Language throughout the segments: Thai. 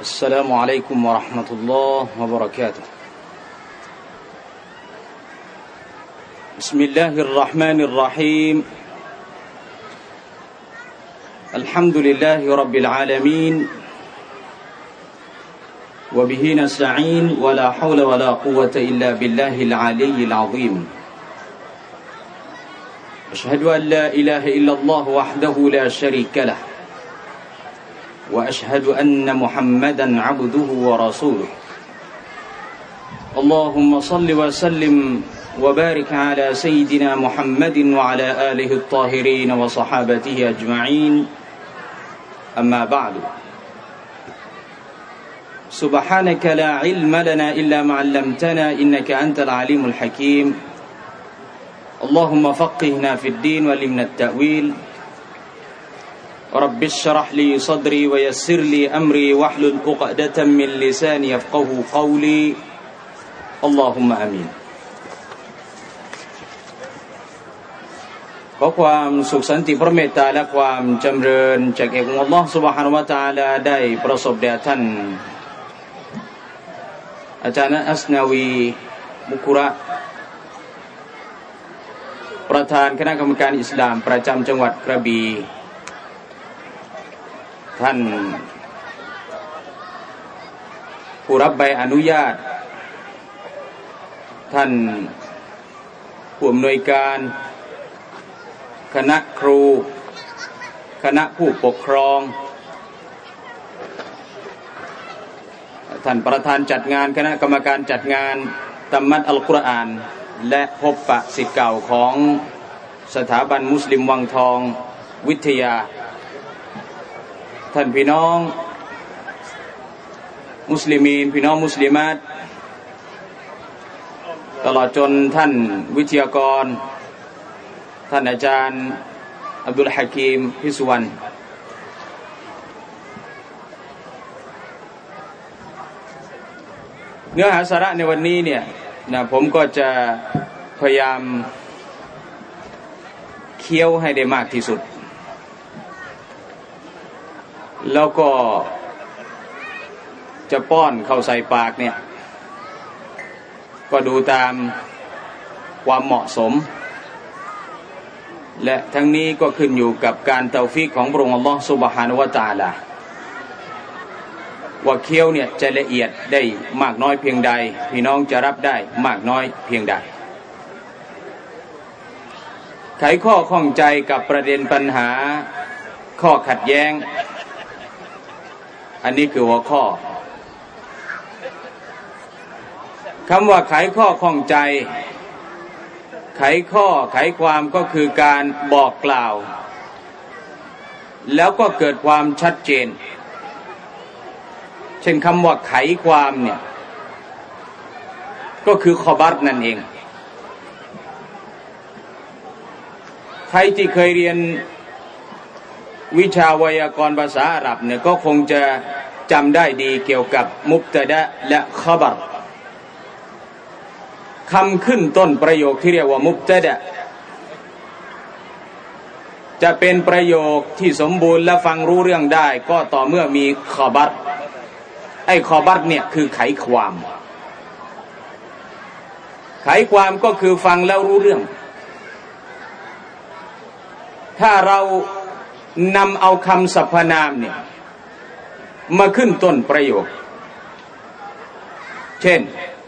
السلام عليكم ورحمة الله وبركاته بسم الله الرحمن الرحيم الحمد لله رب العالمين وبه نستعين ولا حول ولا قوة إلا بالله العلي العظيم أشهد أن لا إله إلا الله وحده لا شريك له وأشهد أن محمدا عبده ورسوله اللهم صل وسلم وبارك على سيدنا محمد وعلى آله الطاهرين وصحابته أجمعين أما بعد سبحانك لا علم لنا إلا ما علمتنا إنك أنت العليم الحكيم اللهم فقهنا في الدين وعلمنا التأويل رب اشرح لي صدري ويسر لي أمري واحلل عقدة من لساني يفقهوا قولي اللهم آمين ขอความสุขสันติพระเมตตาและความจำเริญจากเอกองค์อัลเลาะห์ซุบฮานะฮูวะตะอาลาได้ประสบแด่ท่านอาจารย์อัสนาวีมุกุระประธานคณะกรรมการอิสลามประจำจังหวัดกระบี่ท่านผู้รับใบอนุญาตท่านผู้อำนวยการคณะครูคณะผู้ปกครองท่านประธานจัดงานคณะกรรมการจัดงานตัมมัดอัลกุรอานและพบปะศิษย์เก่าของสถาบันมุสลิมวังทองวิทยาท่านพี่น้องมุสลิมีนพี่น้องมุสลิมาตตลอดจนท่านวิทยากรท่านอาจารย์อับดุลฮะกีมพิสุวรรณเนื้อหาสาระในวันนี้เนี่ยผมก็จะพยายามเคี้ยวให้ได้มากที่สุดแล้วก็จะป้อนเข้าใส่ปากเนี่ยก็ดูตามความเหมาะสมและทั้งนี้ก็ขึ้นอยู่กับการเตาฟีกของพระองค์อัลเลาะห์ซุบฮานะฮูวะตะอาลาว่าเคี้ยวเนี่ยจะละเอียดได้มากน้อยเพียงใดพี่น้องจะรับได้มากน้อยเพียงใดไขข้อข้องใจกับประเด็นปัญหาข้อขัดแย้งอันนี้คือหัวข้อคำว่าไขข้อข้องใจไขข้อไขความก็คือการบอกกล่าวแล้วก็เกิดความชัดเจนเช่นคำว่าไขความเนี่ยก็คือขอบัรนั่นเองใครที่เคยเรียนวิชาไวยากรณ์ภาษาอาหรับเนี่ยก็คงจะจำได้ดีเกี่ยวกับมุบตะดะและขอบัรคำขึ้นต้นประโยคที่เรียกว่ามุบตะดะจะเป็นประโยคที่สมบูรณ์และฟังรู้เรื่องได้ก็ต่อเมื่อมีขอบัรไอ้ขอบัรเนี่ยคือไขความไขความก็คือฟังแล้วรู้เรื่องถ้าเรานำเอาคำสรรพนามเนี่ยมาขึ้นต้นประโยคเช่น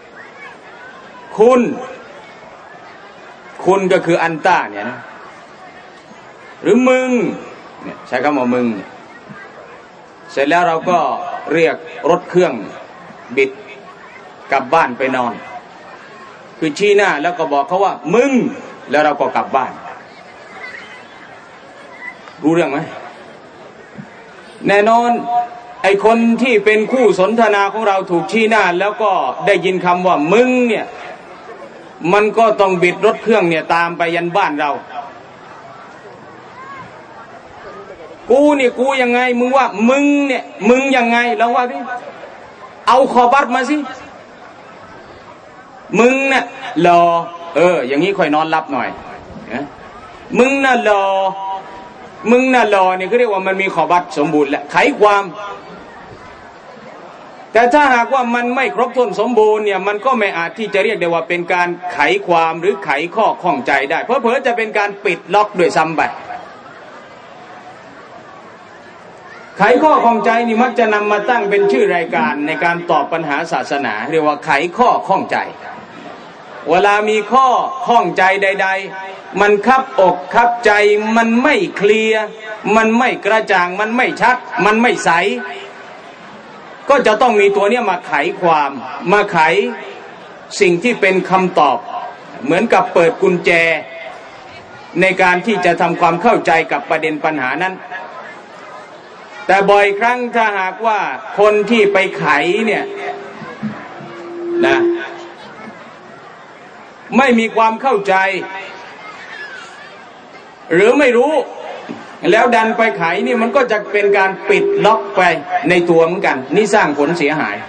คุณก็คืออันต้าเนี่ยนะหรือมึงเนี่ยใช้คำว่ามึงเสร็จแล้วเราก็เรียกรถเครื่องบิดกลับบ้านไปนอนคือชี้หน้าแล้วก็บอกเขาว่ามึงแล้วเราก็กลับบ้านรู้เรื่องไหมแน่นอนไอ้คนที่เป็นคู่สนทนาของเราถูกชี้หน้าแล้วก็ได้ยินคำว่ามึงเนี่ยมันก็ต้องบิดรถเครื่องเนี่ยตามไปยันบ้านเรากูเนี่ยกูยังไงมึงว่ามึงเนี่ยมึงยังไงลองว่าดิเอาขอบัรมาสิมึงเนี่ยรออย่างนี้ค่อยนอนหลับหน่อยมึงน่ะรอ มึงน่ะรอเนี่ยก็เรียกว่ามันมีขอบัตรสมบูรณ์แล้วไขความแต่ถ้าหากว่ามันไม่ครบถ้วนสมบูรณ์เนี่ยมันก็ไม่อาจที่จะเรียกได้ว่าเป็นการไขความหรือไขข้อข้องใจได้เพราะเผลอจะเป็นการปิดล็อกด้วยซ้ำไปไขข้อข้องใจนี่มักจะนำมาตั้งเป็นชื่อรายการในการตอบปัญหาศาสนาเรียกว่าไขข้อข้องใจเวลามีข้อข้องใจใดๆมันคับอกคับใจมันไม่เคลียร์มันไม่กระจ่างมันไม่ชัดมันไม่ใสก็จะต้องมีตัวเนี้ยมาไขความมาไขสิ่งที่เป็นคำตอบเหมือนกับเปิดกุญแจในการที่จะทำความเข้าใจกับประเด็นปัญหานั้นแต่บ่อยครั้งถ้าหากว่าคนที่ไปไขเนี่ยนะไม่มีความเข้าใจหรือไม่รู้แล้วดันไปไขนี่มันก็จะเป็นการปิดล็อกไปในตัวเหมือนกันนี่สร้างผลเสียหาย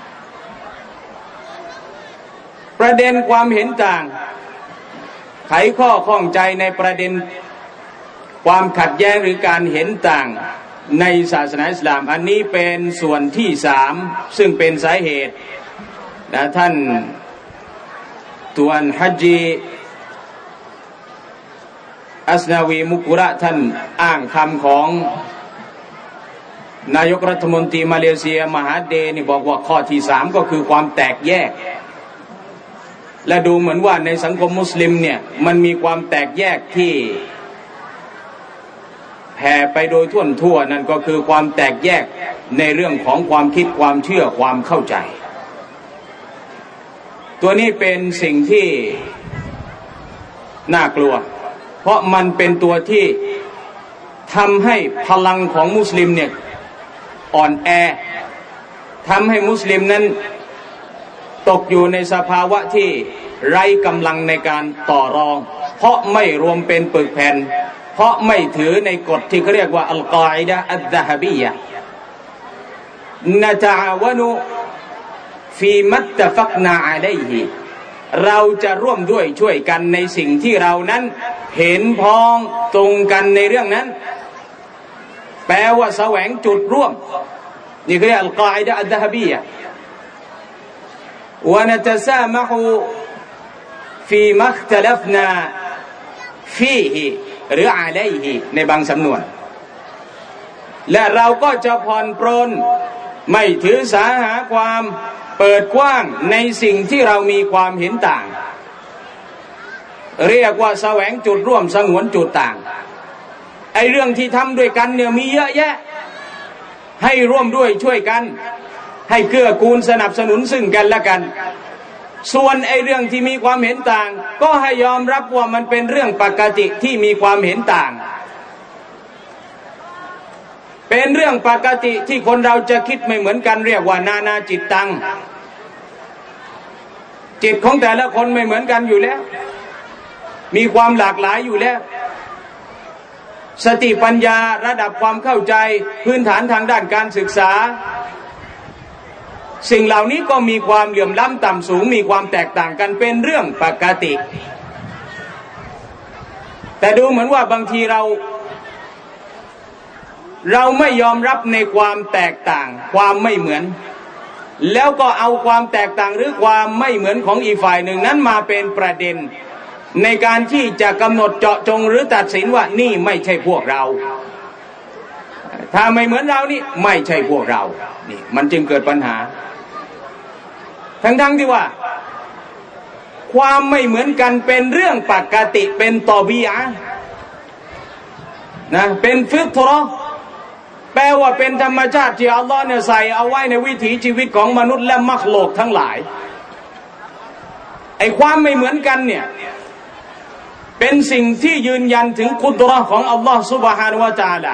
ประเด็นความเห็นต่างไขข้อข้องใจในประเด็นความขัดแย้งหรือการเห็นต่างในศาสนาอิสลามอันนี้เป็นส่วนที่3ซึ่งเป็นสาเหตุนะท่านตุอันฮัจญีอัสนาวีมุกุระท่านอ้างคำของนายกรัฐมนตรีมาเลเซียมหาเดนี่บอกว่าข้อที่3ก็คือความแตกแยกและดูเหมือนว่าในสังคมมุสลิมเนี่ยมันมีความแตกแยกที่แผ่ไปโดยทั่วนั่นก็คือความแตกแยกในเรื่องของความคิดความเชื่อความเข้าใจตัวนี้เป็นสิ่งที่น่ากลัวเพราะมันเป็นตัวที่ทำให้พลังของมุสลิมเนี่ยอ่อนแอทำให้มุสลิมนั้นตกอยู่ในสภาวะที่ไร้กำลังในการต่อรองเพราะไม่รวมเป็นปึกแผ่นเพราะไม่ถือในกฎที่เขาเรียกว่าอัลกออิดะฮ์อัลซะฮะบียะห์นะตะอาวะนุฟีมัตตะฟักนาอะลัยฮิเราจะร่วมด้วยช่วยกันในสิ่งที่เรานั้นเห็นพ้องตรงกันในเรื่องนั้นแปลว่าแสวงจุดร่วมนี่คืออัลกออิดะฮ์อัลซะฮะบียะห์วะนะตะซามะฮูฟีมัคตะลัฟนาฟีฮิหรืออะลัยฮิในบางสำนวนและเราก็จะผ่อนปรนไม่ถือสาหาความเปิดกว้างในสิ่งที่เรามีความเห็นต่างเรียกว่าแสวงจุดร่วมสงวนจุดต่างไอ้เรื่องที่ทำด้วยกันเนี่ยมีเยอะแยะให้ร่วมด้วยช่วยกันให้เกื้อกูลสนับสนุนซึ่งกันและกันส่วนไอ้เรื่องที่มีความเห็นต่างก็ให้ยอมรับว่ามันเป็นเรื่องปกติที่มีความเห็นต่างเป็นเรื่องปกติที่คนเราจะคิดไม่เหมือนกันเรียกว่านานาจิตตังจิตของแต่ละคนไม่เหมือนกันอยู่แล้วมีความหลากหลายอยู่แล้วสติปัญญาระดับความเข้าใจพื้นฐานทางด้านการศึกษาสิ่งเหล่านี้ก็มีความเหลื่อมล้ำต่ำสูงมีความแตกต่างกันเป็นเรื่องปกติแต่ดูเหมือนว่าบางทีเราไม่ยอมรับในความแตกต่างความไม่เหมือนแล้วก็เอาความแตกต่างหรือความไม่เหมือนของอีกฝ่ายหนึ่งนั้นมาเป็นประเด็นในการที่จะกำหนดเจาะจงหรือตัดสินว่านี่ไม่ใช่พวกเราถ้าไม่เหมือนเรานี่ไม่ใช่พวกเรานี่มันจึงเกิดปัญหาทั้งที่ว่าความไม่เหมือนกันเป็นเรื่องปกติเป็นตอบีอะห์นะเป็นฟิตเราะห์แปลว่าเป็นธรรมชาติที่อัลลอฮ์เนี่ยใส่เอาไว้ในวิถีชีวิตของมนุษย์และมักโลกทั้งหลายไอ้ความไม่เหมือนกันเนี่ยเป็นสิ่งที่ยืนยันถึงกุดเราะห์ของอัลลอฮ์ซุบฮานะฮูวะตะอาลา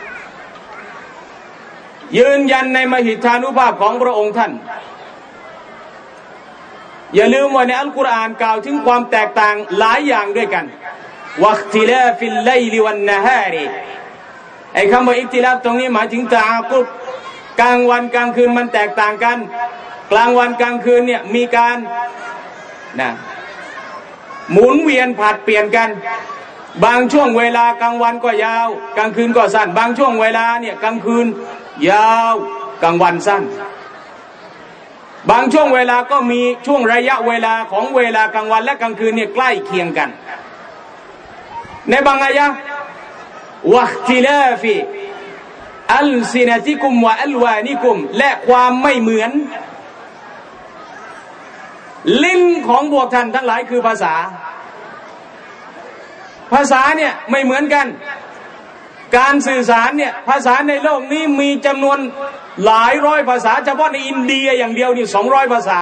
ยืนยันในมหิทธานุภาพของพระองค์ท่านอย่าลืมว่าในอัลกุรอานกล่าวถึงความแตกต่างหลายอย่างด้วยกันวัคติลาฟิลไลลิวันนะฮาริไอ้คำว่าอิคติลาฟตรงนี้หมายถึงตะอากุบกลางวันกลางคืนมันแตกต่างกันกลางวันกลางคืนเนี่ยมีการหมุนเวียนผลัดเปลี่ยนกันบางช่วงเวลากลางวันก็ยาวกลางคืนก็สั้นบางช่วงเวลาเนี่ยกลางคืนยาวกลางวันสั้นบางช่วงเวลาก็มีช่วงระยะเวลาของเวลากลางวันและกลางคืนเนี่ยใกล้เคียงกันในบางอายะห์วะอิഖ്ติลาฟิอัลซินะติกุมวะอัลวานิกุมและความไม่เหมือนลิ้นของพวกท่านทั้งหลายคือภาษาเนี่ยไม่เหมือนกันการสื่อสารเนี่ยภาษาในโลกนี้มีจำนวนหลายร้อยภาษาเฉพาะในอินเดียอย่างเดียวนี่200ภาษา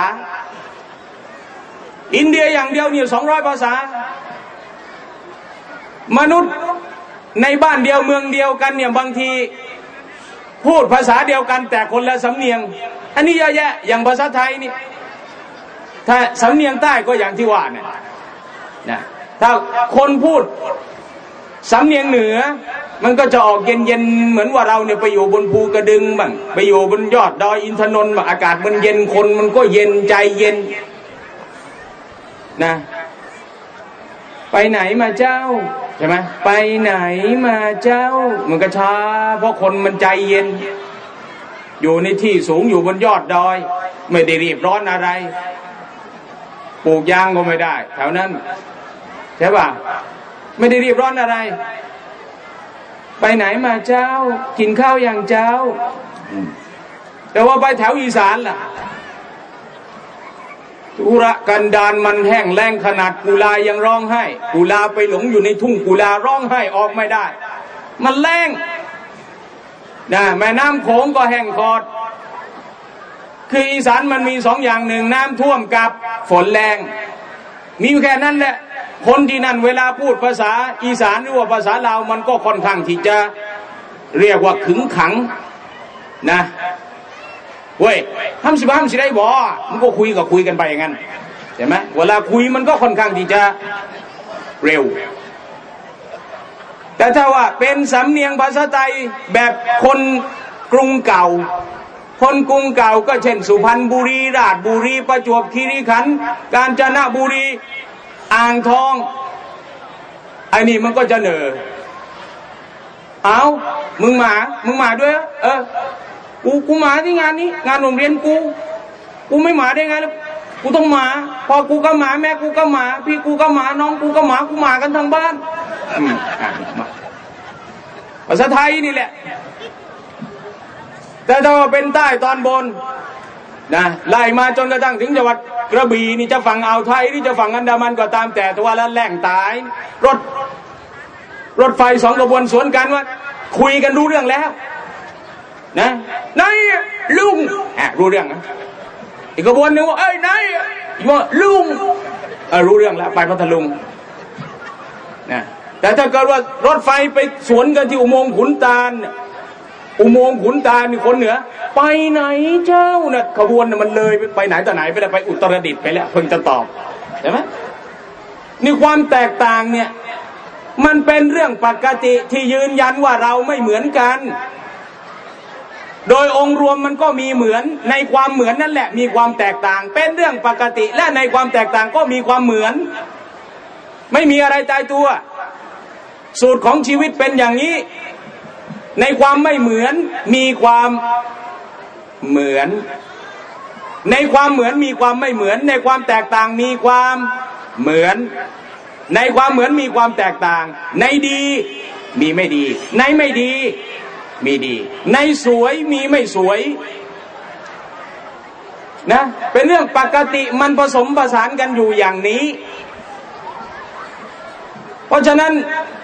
อินเดียอย่างเดียวนี่200ภาษามนุษย์ในบ้านเดียวเมืองเดียวกันเนี่ยบางทีพูดภาษาเดียวกันแต่คนละสำเนียงอันนี้เยอะแยะอย่างภาษาไทยนี่ถ้าสำเนียงใต้ก็อย่างที่ว่าเนี่ยนะถ้าคนพูดสำเนียงเหนือมันก็จะออกเย็นๆเหมือนว่าเราเนี่ยไปอยู่บนภูกระดึงบ้างไปอยู่บนยอดดอยอินทนนท์บ้างอากาศมันเย็นคนมันก็เย็นใจเย็นนะไปไหนมาเจ้าใช่ไหมไปไหนมาเจ้ามันก็ช้าเพราะคนมันใจเย็นอยู่ในที่สูงอยู่บนยอดดอยไม่ได้รีบร้อนอะไรปลูกยางก็ไม่ได้แถวนั้นใช่ป่ะไม่ได้รีบร้อนอะไรไปไหนมาเจ้ากินข้าวอย่างเจ้าแต่ว่าไปแถวอีสานล่ะทุรกันดารมันแห้งแล้งขนาดกุลายังร้องไห้กุลาไปหลงอยู่ในทุ่งกุลาร้องไห้ออกไม่ได้มันแล้งนะแม่น้ำโขงก็แห้งขอดคืออีสานมันมี2อย่างหนึ่งน้ำท่วมกับฝนแรงมีแค่นั้นแหละคนที่นั่นเวลาพูดภาษาอีสานหรือว่าภาษาลาวมันก็ค่อนข้างที่จะเรียกว่าขึงขังนะเว้ยห้ามสิได้บ่มันก็คุยกันไปอย่างนั้นใช่ไหมเวลาคุยมันก็ค่อนข้างที่จะเร็วแต่ถ้าว่าเป็นสำเนียงภาษาไทยแบบคนกรุงเก่าคนกรุงเก่าก็เช่นสุพรรณบุรีราชบุรีประจวบคีรีขันธ์กาญจนบุรีอ่างทองไอ้นี่มันก็จะเหนอเอามึงมาด้วยกูมาที่งานนี้งานโรงเรียนกูไม่มาได้ไงล่ะกูต้องมาพอกูก็มาแม่กูก็มาพี่กูก็มาน้องกูก็มากันทั้งบ้านภาษาไทยนี่แหละแต่ถ้าว่าเป็นใต้ตอนบนนะไล่มาจนกระทั่งถึงจังหวัดกระบี่นี่จะฝั่งอ่าวไทยหรือจะฝั่งอันดามันก็ตามแต่ตัวละแหล่งตายรถไฟ2ขบวนสวนกันว่าคุยกันรู้เรื่องแล้วนะนายลุงรู้เรื่องนะอีกขบวนนึงว่าเอ้ยนายว่าลุงรู้เรื่องแล้วไปพัทลุงนะแต่ถ้าเกิดว่ารถไฟไปสวนกันที่อุโมงค์ขุนตาลนี่คนเหนือไปไหนเจ้าน่ะขบวนน่ะมันเลยไปไหนต่อไหนไปแล้วไปอุตรดิตถ์ไปแล้วเพิ่งจะตอบใช่ไหมนี่ความแตกต่างเนี่ยมันเป็นเรื่องปกติที่ยืนยันว่าเราไม่เหมือนกันโดยองค์รวมมันก็มีเหมือนในความเหมือนนั่นแหละมีความแตกต่างเป็นเรื่องปกติและในความแตกต่างก็มีความเหมือนไม่มีอะไรตายตัวสูตรของชีวิตเป็นอย่างนี้ในความไม่เหมือนมีความเหมือนในความเหมือนมีความไม่เหมือนในความแตกต่างมีความเหมือนในความเหมือนมีความแตกต่างในดีมีไม่ดีในไม่ดีมีดีในสวยมีไม่สวยนะเป็นเรื่องปกติมันผสมผสานกันอยู่อย่างนี้เพราะฉะนั้น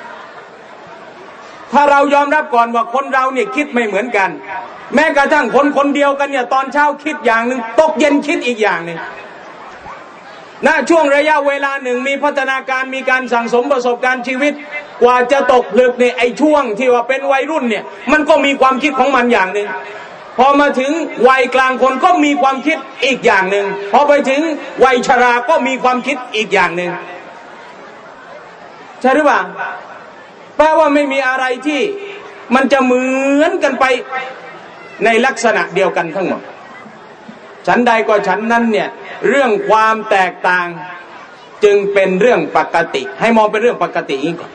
ถ้าเรายอมรับก่อนว่าคนเราเนี่ยคิดไม่เหมือนกันแม้กระทั่งคนเดียวกันเนี่ยตอนเช้าคิดอย่างหนึ่งตกเย็นคิดอีกอย่างหนึ่งณช่วงระยะเวลาหนึ่งมีพัฒนาการมีการสั่งสมประสบการณ์ชีวิตกว่าจะตกผลึกเนี่ยไอ้ช่วงที่ว่าเป็นวัยรุ่นเนี่ยมันก็มีความคิดของมันอย่างหนึ่งพอมาถึงวัยกลางคนก็มีความคิดอีกอย่างหนึ่งพอไปถึงวัยชราก็มีความคิดอีกอย่างหนึ่งใช่หรือเปล่าแปลว่าไม่มีอะไรที่มันจะเหมือนกันไปในลักษณะเดียวกันทั้งหมดฉันใดก็ฉันนั้นเนี่ยเรื่องความแตกต่างจึงเป็นเรื่องปกติให้มองเป็นเรื่องปกตินี้ก่อน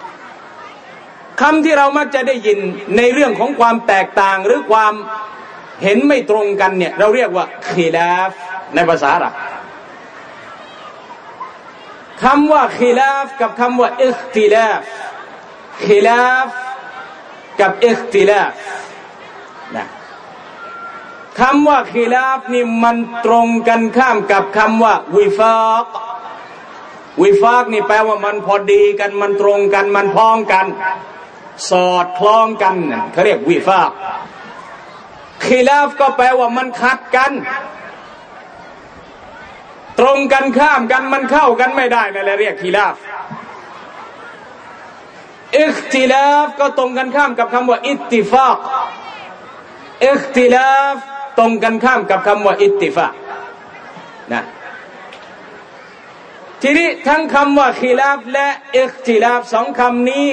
คำที่เรามักจะได้ยินในเรื่องของความแตกต่างหรือความเห็นไม่ตรงกันเนี่ยเราเรียกว่าคิลาฟในภาษาอาหรับคำว่าคิลาฟกับคำว่าอิคติลาฟคิลาฟกับอิคติลาฟนะคำว่าคิลาฟนี่มันตรงกันข้ามกับคำว่าวิฟากวิฟากนี่แปลว่ามันพอดีกันมันตรงกันมันพ้องกันสอดคล้องกันเขาเรียกวิฟากคิลาฟก็แปลว่ามันขัดกันตรงกันข้ามกันมันเข้ากันไม่ได้นั่นแหละเรียกคิลาฟอิคติลาฟก็ตรงกันข้ามกับคำว่าอิตติฟากอิคติลาฟตรงกันข้ามกับคำว่าอิตติฟากนะทีนี้ทั้งคำว่าคิลาฟและอิคติลาฟสองคำนี้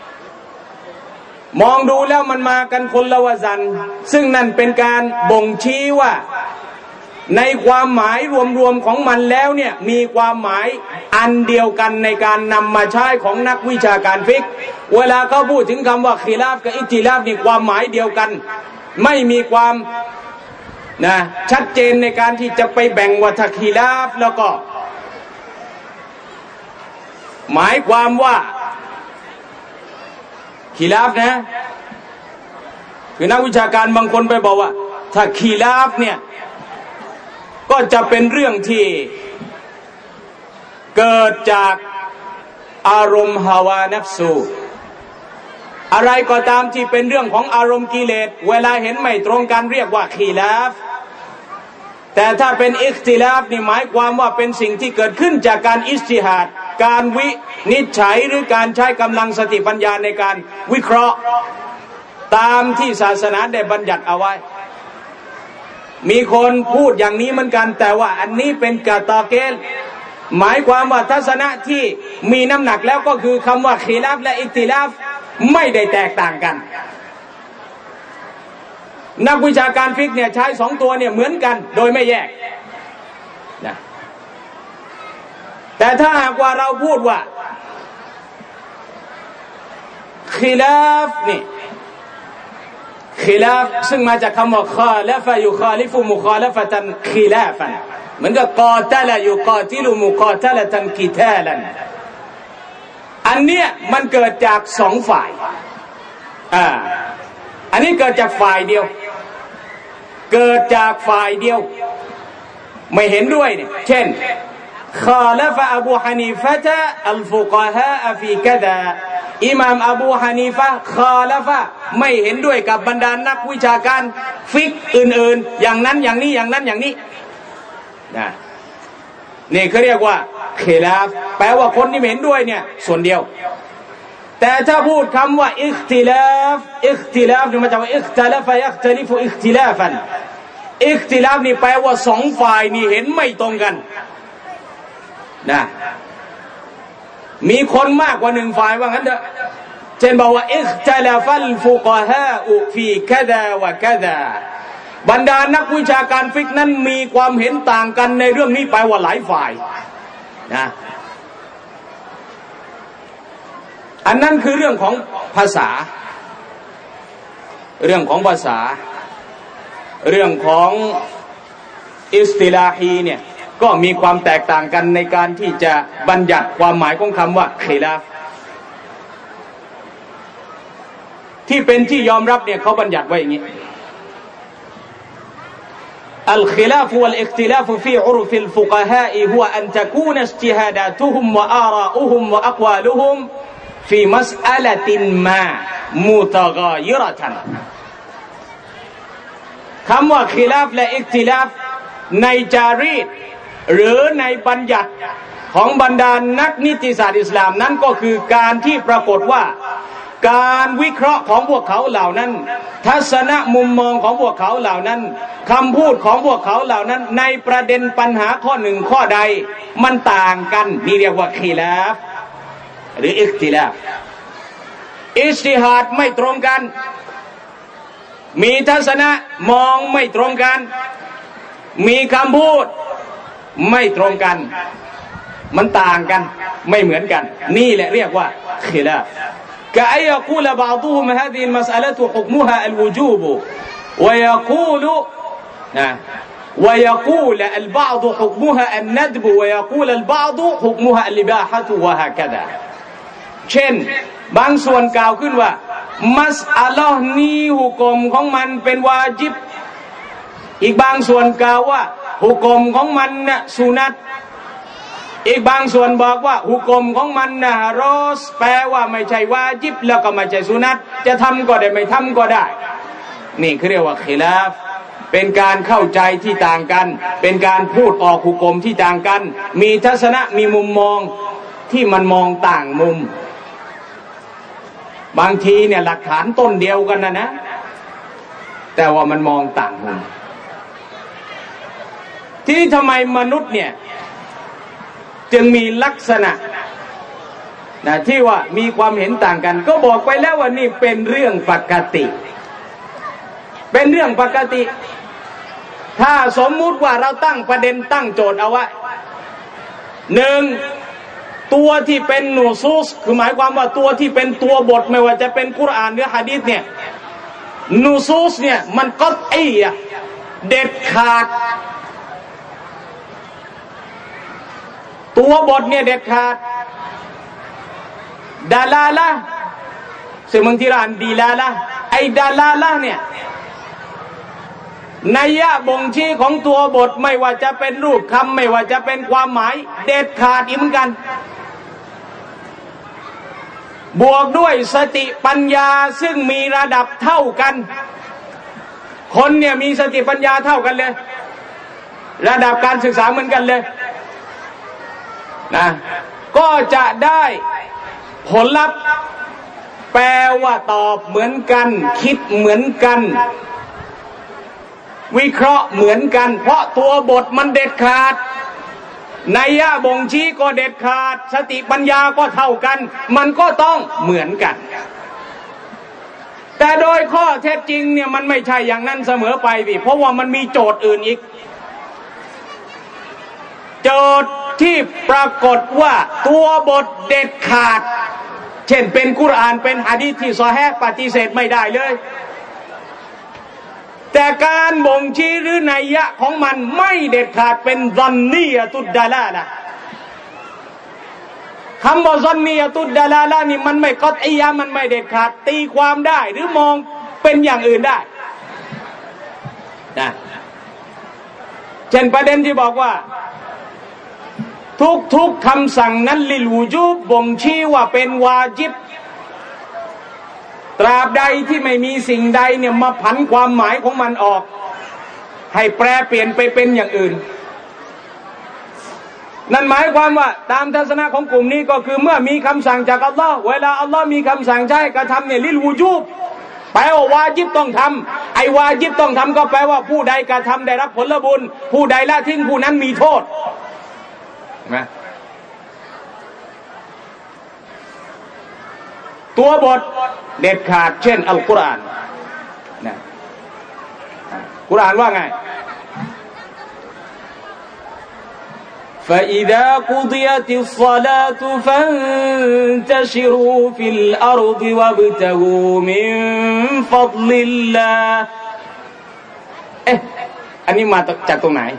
มองดูแล้วมันมากันคนละวะซันซึ่งนั่นเป็นการบ่งชี้ว่าในความหมายรวมๆของมันแล้วเนี่ยมีความหมายอันเดียวกันในการนำมาใช้ของนักวิชาการฟิกเวลาเขาพูดถึงคำว่าคิลาฟกับอิคติลาฟนี่ความหมายเดียวกันไม่มีความชัดเจนในการที่จะไปแบ่งว่าถ้าคิลาฟแล้วก็หมายความว่าคิลาฟนะคือนักวิชาการบางคนไปบอกว่าถ้าคิลาฟเนี่ยก็จะเป็นเรื่องที่เกิดจากอารมณ์ฮาวานัฟซูอะไรก็ตามที่เป็นเรื่องของอารมณ์กิเลสเวลาเห็นไม่ตรงกันเรียกว่าคิลาฟแต่ถ้าเป็นอิคติลาฟนี่หมายความว่าเป็นสิ่งที่เกิดขึ้นจากการอิจติฮาดการวินิจฉัยหรือการใช้กำลังสติปัญญาในการวิเคราะห์ตามที่ศาสนาได้บัญญัติเอาไว้มีคนพูดอย่างนี้เหมือนกันแต่ว่าอันนี้เป็นกะตอเกลหมายความว่าทัศนะที่มีน้ำหนักแล้วก็คือคำว่าคิลาฟและอิคติลาฟไม่ได้แตกต่างกันนักวิชาการฟิกเนี่ยใช้สองตัวเนี่ยเหมือนกันโดยไม่แยกนะแต่ถ้าหากว่าเราพูดว่าคิลาฟนี่คิลาฟซึ่งมาจากคำว่าคอลฟะยุคอลิฟุมุคอลฟะตันคิลาฟันเหมือนกับกอตะละยุกอติลุมุกอตะละตันกิตาลันอันเนี้ยมันเกิดจากสองฝ่ายอันนี้เกิดจากฝ่ายเดียวเกิดจากฝ่ายเดียวไม่เห็นด้วยเนี่ยเช่นคอลฟะอบูฮานีฟะตะอัลฟุกะฮาฟีกะดาอิหม่ามอบูฮานีฟะคอลฟะไม่เห็นด้วยกับบรรดานักวิชาการฟิกอื่นๆอย่างนั้นอย่างนี้อย่างนั้นอย่างนี้นะนี่เขาเรียกว่าคิลาฟแปลว่าคนที่ไม่เห็นด้วยเนี่ยส่วนเดียวแต่ถ้าพูดคำว่าอิคติลาฟอิคติลาฟนี่มาจากว่าอิคติลาฟยัคตลิฟุอิคติลาฟันอิคติลาฟนี่แปลว่าสองฝ่ายนี่เห็นไม่ตรงกันนะมีคนมากกว่าหนึ่งฝ่ายว่างั้นเถอะเช่นบอกว่าอิคติลาฟัลฟุกะฮาอุฟีกะดาวะกะดาบรรดานักวิชาการฟิกนั้นมีความเห็นต่างกันในเรื่องนี้แปลว่าหลายฝ่ายนะอันนั้นคือเรื่องของภาษาเรื่องของภาษาเรื่องของอิสติลาฮีเนี่ยก็มีความแตกต่างกันในการที่จะบัญญัติความหมายของคำว่าคิลาฟที่เป็นที่ยอมรับเนี่ยเขาบัญญัติไว้อย่างนี้الخلاف والاختلاف في عرف الفقهاء هو أن تكون اجتهاداتهم وآراؤهم وأقوالهم في مسألة ما متغايرة คำว่าคิลาฟและอิคติลาฟในจารีตหรือในบัญญัติของบรรดานักนิติศาสตร์อิสลามนั้นก็คือการที่ปรากฏว่าการวิเคราะห์ของพวกเขาเหล่านั้นทัศนะมุมมองของพวกเขาเหล่านั้นคำพูดของพวกเขาเหล่านั้นในประเด็นปัญหาข้อหนึ่งข้อใดมันต่างกันนี่เรียกว่าคิลาฟหรืออิคติลาฟอิจติฮาดไม่ตรงกันมีทัศนะมองไม่ตรงกันมีคำพูดไม่ตรงกันมันต่างกันไม่เหมือนกันนี่แหละเรียกว่าคิลาฟكأن يقول بعضهم هذه المسألة حكمها الوجوب ويقول ويقول البعض حكمها الندب ويقول البعض حكمها الإباحة وهكذا เช่นบางส่วนกล่าวขึ้นว่ามัสอะลาห์นี้หุกมของมันเป็นวาญิบอีกบางส่วนกล่าวว่าหุกมของมันน่ะสุนัตอีกบางส่วนบอกว่าหุกมของมันนะรอสแปลว่าไม่ใช่วาญิบแล้วก็ไม่ใช่สุนัตจะทำก็ได้ไม่ทำก็ได้นี่คือเรียกว่าคิลาฟเป็นการเข้าใจที่ต่างกันเป็นการพูดออกหุกมที่ต่างกันมีทัศนะมีมุมมองที่มันมองต่างมุมบางทีเนี่ยหลักฐานต้นเดียวกันนะแต่ว่ามันมองต่างมุมทีนี้ทำไมมนุษย์เนี่ยจึงมีลักษณะที่ว่ามีความเห็นต่างกันก็บอกไปแล้วว่านี่เป็นเรื่องปกติเป็นเรื่องปกติถ้าสมมุติว่าเราตั้งประเด็นตั้งโจทย์เอาไว้หนึ่งตัวที่เป็นนูซูสคือหมายความว่าตัวที่เป็นตัวบทไม่ว่าจะเป็นกุรอานหรือหะดีษเนี่ยนูซูสเนี่ยมันก็เด็ดขาดตัวบทเนี่ยเด็ดขาดดาลาละซึ่งบางทีเราอ่านดีลาละไอ้ดาลาละเนี่ยนัยยะบ่งชี้ของตัวบทไม่ว่าจะเป็นรูปคำไม่ว่าจะเป็นความหมายเด็ดขาดอีกเหมือนกันบวกด้วยสติปัญญาซึ่งมีระดับเท่ากันคนเนี่ยมีสติปัญญาเท่ากันเลยระดับการศึกษาเหมือนกันเลยนะก็จะได้ผลลัพธ์แปลว่าตอบเหมือนกันคิดเหมือนกันวิเคราะห์เหมือนกันเพราะตัวบทมันเด็ดขาดนัยยะบ่งชี้ก็เด็ดขาดสติปัญญาก็เท่ากันมันก็ต้องเหมือนกันแต่โดยข้อเท็จจริงเนี่ยมันไม่ใช่อย่างนั้นเสมอไปพี่เพราะว่ามันมีโจทย์อื่นอีกโจทย์ที่ปรากฏว่าตัวบทเด็ดขาดเช่นเป็นกุรอานเป็นหะดีษที่ซอฮีห์ปฏิเสธไม่ได้เลยแต่การบ่งชี้หรือนัยยะของมันไม่เด็ดขาดเป็นซันนียะตุดดาลาละคำว่าซันนียะตุดดาลาละนี่มันไม่กอฏอียะมันไม่เด็ดขาดตีความได้หรือมองเป็นอย่างอื่นได้นะเช่นประเด็นที่บอกว่าทุกคำสั่งนั้นลิลวูจูบบ่งชี้ว่าเป็นวาญิบตราบใดที่ไม่มีสิ่งใดเนี่ยมาผันความหมายของมันออกให้แปรเปลี่ยนไปเป็นอย่างอื่นนั่นหมายความว่าตามทัศนะของกลุ่มนี้ก็คือเมื่อมีคำสั่งจากอัลลอฮ์เวลาอัลลอฮ์มีคำสั่งใช้กระทำเนี่ยลิลวูจูบแปลว่าวาญิบต้องทำไอ้วาญิบต้องทำก็แปลว่าผู้ใดกระทำได้รับผลบุญผู้ใดละทิ้งผู้นั้นมีโทษนะตัวบทเด็ดขาดเช่นอัลกุรอานนะกุรอานว่าไง فإذا قضيت الصلاة فانتشروا في الأرض وابتغوا من فضل الله อันนี้มาจากตรงไหน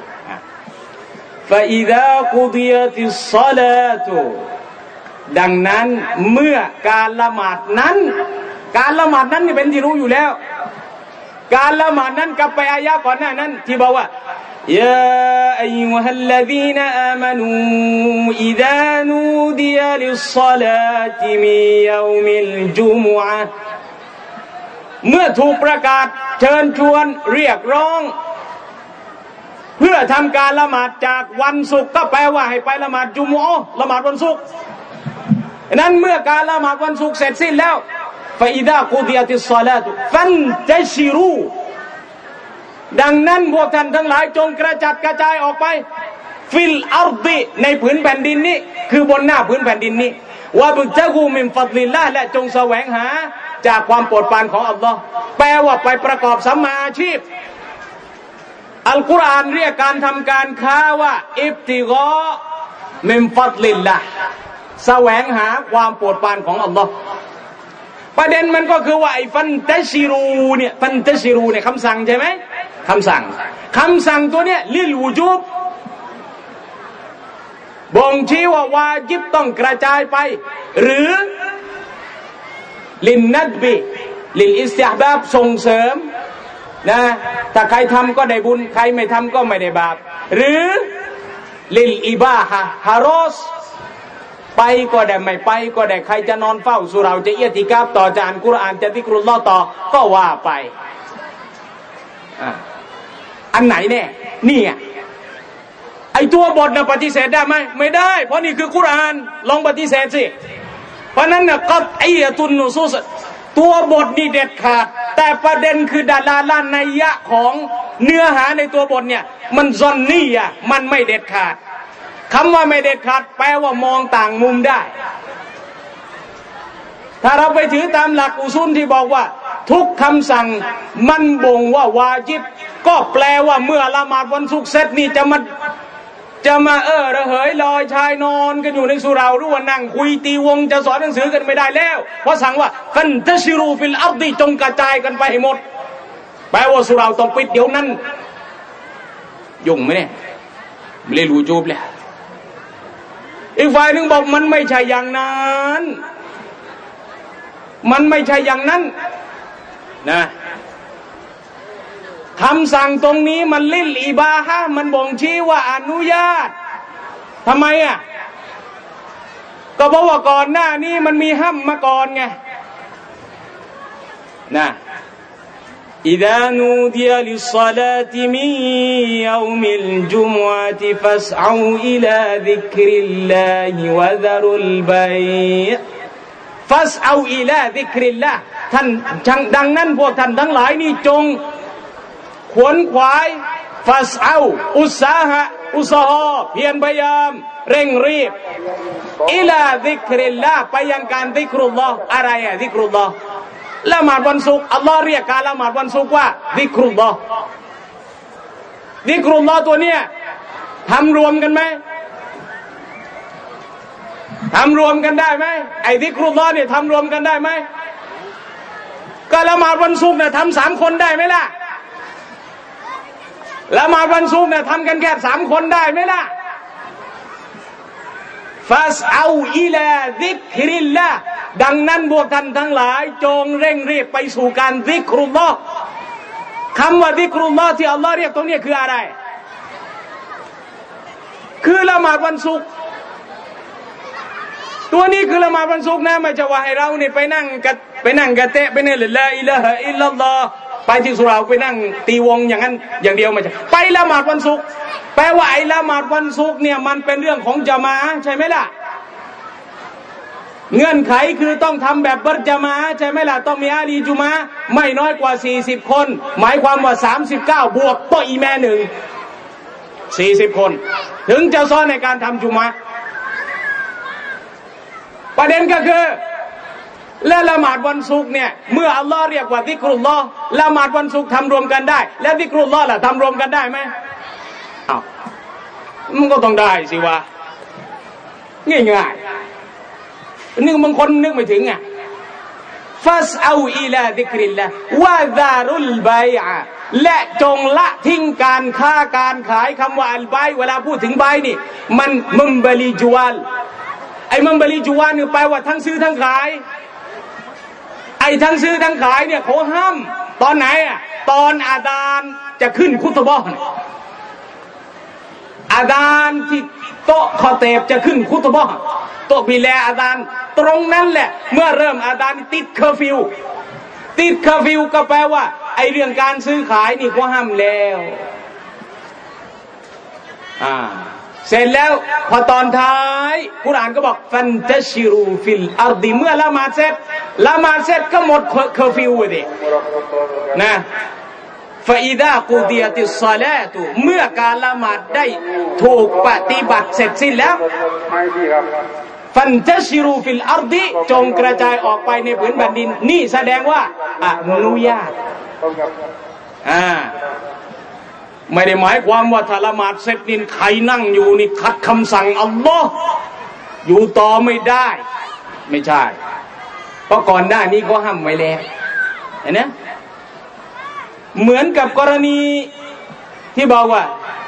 فإذا قضيت الصلاة ดังนั้นเมื่อการละหมาดนั้นนี่เป็นที่รู้อยู่แล้วการละหมาดนั้นกลับไปอายะก่อนหน้านั้นที่บอกว่ายาอัยยูฮัลลซีนอามานูอิซานูดิยลิศศอลาติมิยอมิลจุมุอะห์เมื่อถูกประกาศเชิญชวนเรียกร้องเพื่อทำการละหมาดจากวันศุกร์ก็แปลว่าให้ไปละหมาดจุมุอะห์ละหมาดวันศุกร์นั้นเมื่อการละหมาดวันศุกร์เสร็จสิ้นแล้วفإذا قضيت الصلاة فانتشروا ดังนั้นพวกท่านทั้งหลายจงกระจัดกระจายออกไปฟิลอัรฎิในผืนแผ่นดินนี้คือบนหน้าผืนแผ่นดินนี้วะบุตะกูมินฟัดลิลลาห์และจงแสวงหาจากความโปรดปรานของอัลลอฮ์แปลว่าไปประกอบสัมมาอาชีพอัลกุรอานเรียกการทำการค้าว่าอิบติฆอมินฟัดลิลลาห์แสวงหาความโปรดปรานของอัลลอฮ์ประเด็นมันก็คือว่าไอ้ฟันตัชิรูเนี่ยฟันตัชิรูเนี่ยคำสั่งใช่ไหมคำสั่งตัวเนี้ยลิลวูจูบบ่งชี้ว่าวาญิบต้องกระจายไปหรือลินนัดบิลิลอิสติห์บาบส่งเสริมนะถ้าใครทำก็ได้บุญใครไม่ทำก็ไม่ได้บาปหรือลิลอิบาฮะฮารอสไปก็ได้ไม่ไปก็ได้ใครจะนอนเฝ้าสุเราจะเอียติกาบต่อจะอ่านกุรอานจะซิกรุลลอฮ์ต่อก็ว่าไปอันไหนเนี่ยนี่ไงไอตัวบทน่ะปฏิเสธได้ไหมไม่ได้เพราะนี่คือกุรอานลองปฏิเสธสิเพราะนั้นน่ะก็ไอ้ตุนนุซูสตัวบทนี่เด็ดขาดแต่ประเด็นคือดาลาละนัยยะของเนื้อหาในตัวบทเนี่ยมันซอนนี่อ่ะมันไม่เด็ดขาดคำว่าไม่เด็ดขาดแปลว่ามองต่างมุมได้ถ้าเราไปถือตามหลักอุซูลที่บอกว่าทุกคำสั่งมันบ่งว่าวาญิบก็แปลว่าเมื่อละหมาดวันศุกร์เสร็จนี่จะมาระเหยลอยชายนอนกันอยู่ในสุราหรือว่านั่งคุยตีวงจะสอนหนังสือกันไม่ได้แล้วเพราะสั่งว่าฟันตัชิรูฟิลอัรฎิจงกระจายกันไปให้หมดแปลว่าสุราต้องปิดเดี๋ยวนั้นยุ่งไหมเนี่ยไม่ได้รู้จูบเลยอีกฝ่ายหนึ่งบอกมันไม่ใช่อย่างนั้นมันไม่ใช่อย่างนั้นนะคำสั่งตรงนี้มันลิลอิบาฮะมันบ่งชี้ว่าอนุญาตทำไมอ่ะก็เพราะว่าก่อนหน้านี้มันมีห้ามมาก่อนไงนะإذا نودي للصلاة من يوم الجمعة فاسعوا إلى ذكر الله وذروا البيع فاسعوا إلى ذكر الله ท่านดังนั้นพวกท่านทั้งหลายนี่จงขวนขวายฟัสเอาอุตสาหะเพียรพยายามเร่งรีบอิลาซิกริลลาห์ไปยังการซิกรุลลอฮ์อะไรอะซิกรุลลอฮ์ละหมาดวันศุกร์อัลลอฮ์เรียกการละหมาดวันศุกร์ว่าซิกรุลลอฮ์ซิกรุลลอฮ์ตัวเนี้ยทำรวมกันไหมทำรวมกันได้ไหมไอ้ซิกรุลลอฮ์เนี่ยทำรวมกันได้ไหมก็ละหมาดวันศุกร์เนี่ยทำ3 คนได้ไหมล่ะละหมาดวันศุกร์เนี่ยทำกันแค่3 คนได้ไหมล่ะฟัสเอาอิลาซิกริลลาห์ดังนั้นพวกท่านทั้งหลายจงเร่งรีบไปสู่การซิกรุลลอฮ์คำว่าซิกรุลลอฮ์ที่อัลลอฮ์เรียกตรงนี้คืออะไรคือละหมาดวันศุกร์ตัวนี้คือละหมาดวันศุกร์นะไม่ใช่ว่าให้เราเนี่ยไปนั่งกะเตะไปเนี่ยลาอิลาฮะอิลลัลลอฮ์ไปที่สุราไปนั่งตีวงอย่างนั้นอย่างเดียวไม่ใช่ไปละหมาดวันศุกร์แปลว่าไอ้ละหมาดวันศุกร์เนี่ยมันเป็นเรื่องของญะมาอะห์ใช่ไหมล่ะเงื่อนไขคือต้องทำแบบบัรญะมาอะห์ใช่ไหมล่ะต้องมีอาลีจุมาไม่น้อยกว่า40 คนหมายความว่า39บวกโต๊ะอีแม่หนึ่ง40 คนถึงจะซ้อนในการทำจุมาประเด็นก็คือและละหมาดวันศุกร์เนี่ยเมื่ออัลลอฮ์เรียกว่าซิกรุลลอฮ์ละหมาดวันศุกร์ทำรวมกันได้และซิกรุลลอฮ์ล่ะทำรวมกันได้ไหมอ้าวมันก็ต้องได้สิวะง่ายๆนึกบางคนนึกไม่ถึงอ่ะฟัสเอาอิลาซิกริลลาห์วะซารุลบัยอะและจงละทิ้งการค้าการขายคำว่าอัลบัยเวลาพูดถึงบัยนี่มันมุมบลีจวาลไอ้มุมบลีจวาลนี่แปลว่าทั้งซื้อทั้งขายไอ้ทั้งซื้อทั้งขายเนี่ยเขาห้ามตอนไหนอ่ะตอนอาดานจะขึ้นคุตบะห์อาดานที่โต๊ะคอเตบจะขึ้นคุตบะห์โต๊ะบิแลอาดานตรงนั้นแหละเมื่อเริ่มอาดานติดเคอร์ฟิวก็แปลว่าไอ้เรื่องการซื้อขายนี่เขาห้ามแล้วเสร็จแล้วพอตอนท้ายกุรอานก็บอกฟันตัชิรูฟิลอัรฎิเมื่อละหมาดเสร็จก็หมดเคอร์ฟิวดินะฟาอิดะกุดิยะติศศอลาตุเมื่อการละหมาดได้ถูกปฏิบัติเสร็จสิ้นแล้วฟันตัชิรูฟิลอัรฎิจงกระจายออกไปในผืนแผ่นดินนี่แสดงว่าอนุญาตไม่ได้หมายความว่าถ้าละหมาดเสร็จนี่ใครนั่งอยู่นี่ขัดคำสั่งอัลลอฮ์อยู่ต่อไม่ได้ไม่ใช่ราะก่อนหน้านี้ก็ห้ามไว้แล้วเห็นไหมเหมือนกับกรณีที่บอกว่า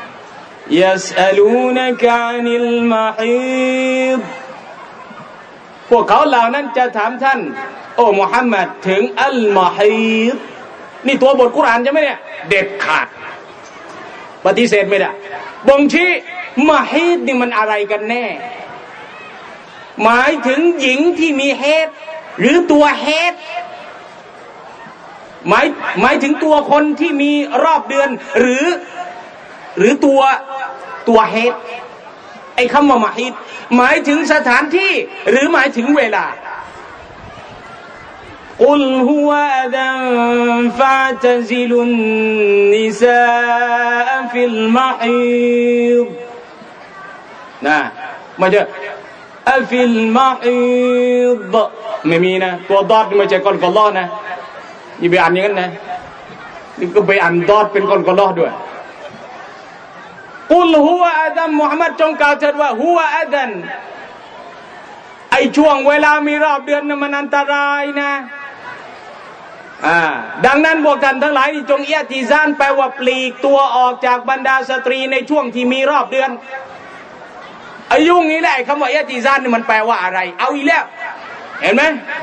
يسألونك عن المحيض พวกเขาเหล่านั้นจะถามท่านโอ้มุฮัมมัดถึงอัลมะฮีดนี่ตัวบทกุรอานใช่ไหมเนี่ยเด็ดขาดปฏิเสธไม่ได้บ่งชี้มะฮีดนี่มันอะไรกันแน่หมายถึงหญิงที่มีเฮดหรือตัวเฮดหมายถึงตัวคนที่มีรอบเดือนหรือตัวเฮดไอ้คำว่ามะฮีดหมายถึงสถานที่หรือหมายถึงเวลากุลฮุวะอัดันฟะตะซิลุนนิซาฟิลมะฮีดนะมาเจออัฟิลมะฮีดไม่มีนะตัวดอดไม่ใช่กอลกอลอนะนี่ไปอ่านอย่างนั้นนะนี่ก็ไปอ่านดอดเป็นกอลกอลอด้วยกุลฮุวะอัดันมุฮัมมัดจงกล่าวเถิดว่าฮุวะอัดันไอช่วงเวลามีรอบเดือนนั้นมันอันตรายนะดังนั้นพวกท่านทั้งหลายจงเอียติซานแปลว่าปลีกตัวออกจากบรรดาสตรีในช่วงที่มีรอบเดือนอายุงี้แหละคำว่าเอียติซานนี่มันแปลว่าอะไรเอาอีกแล้วเห็นไหม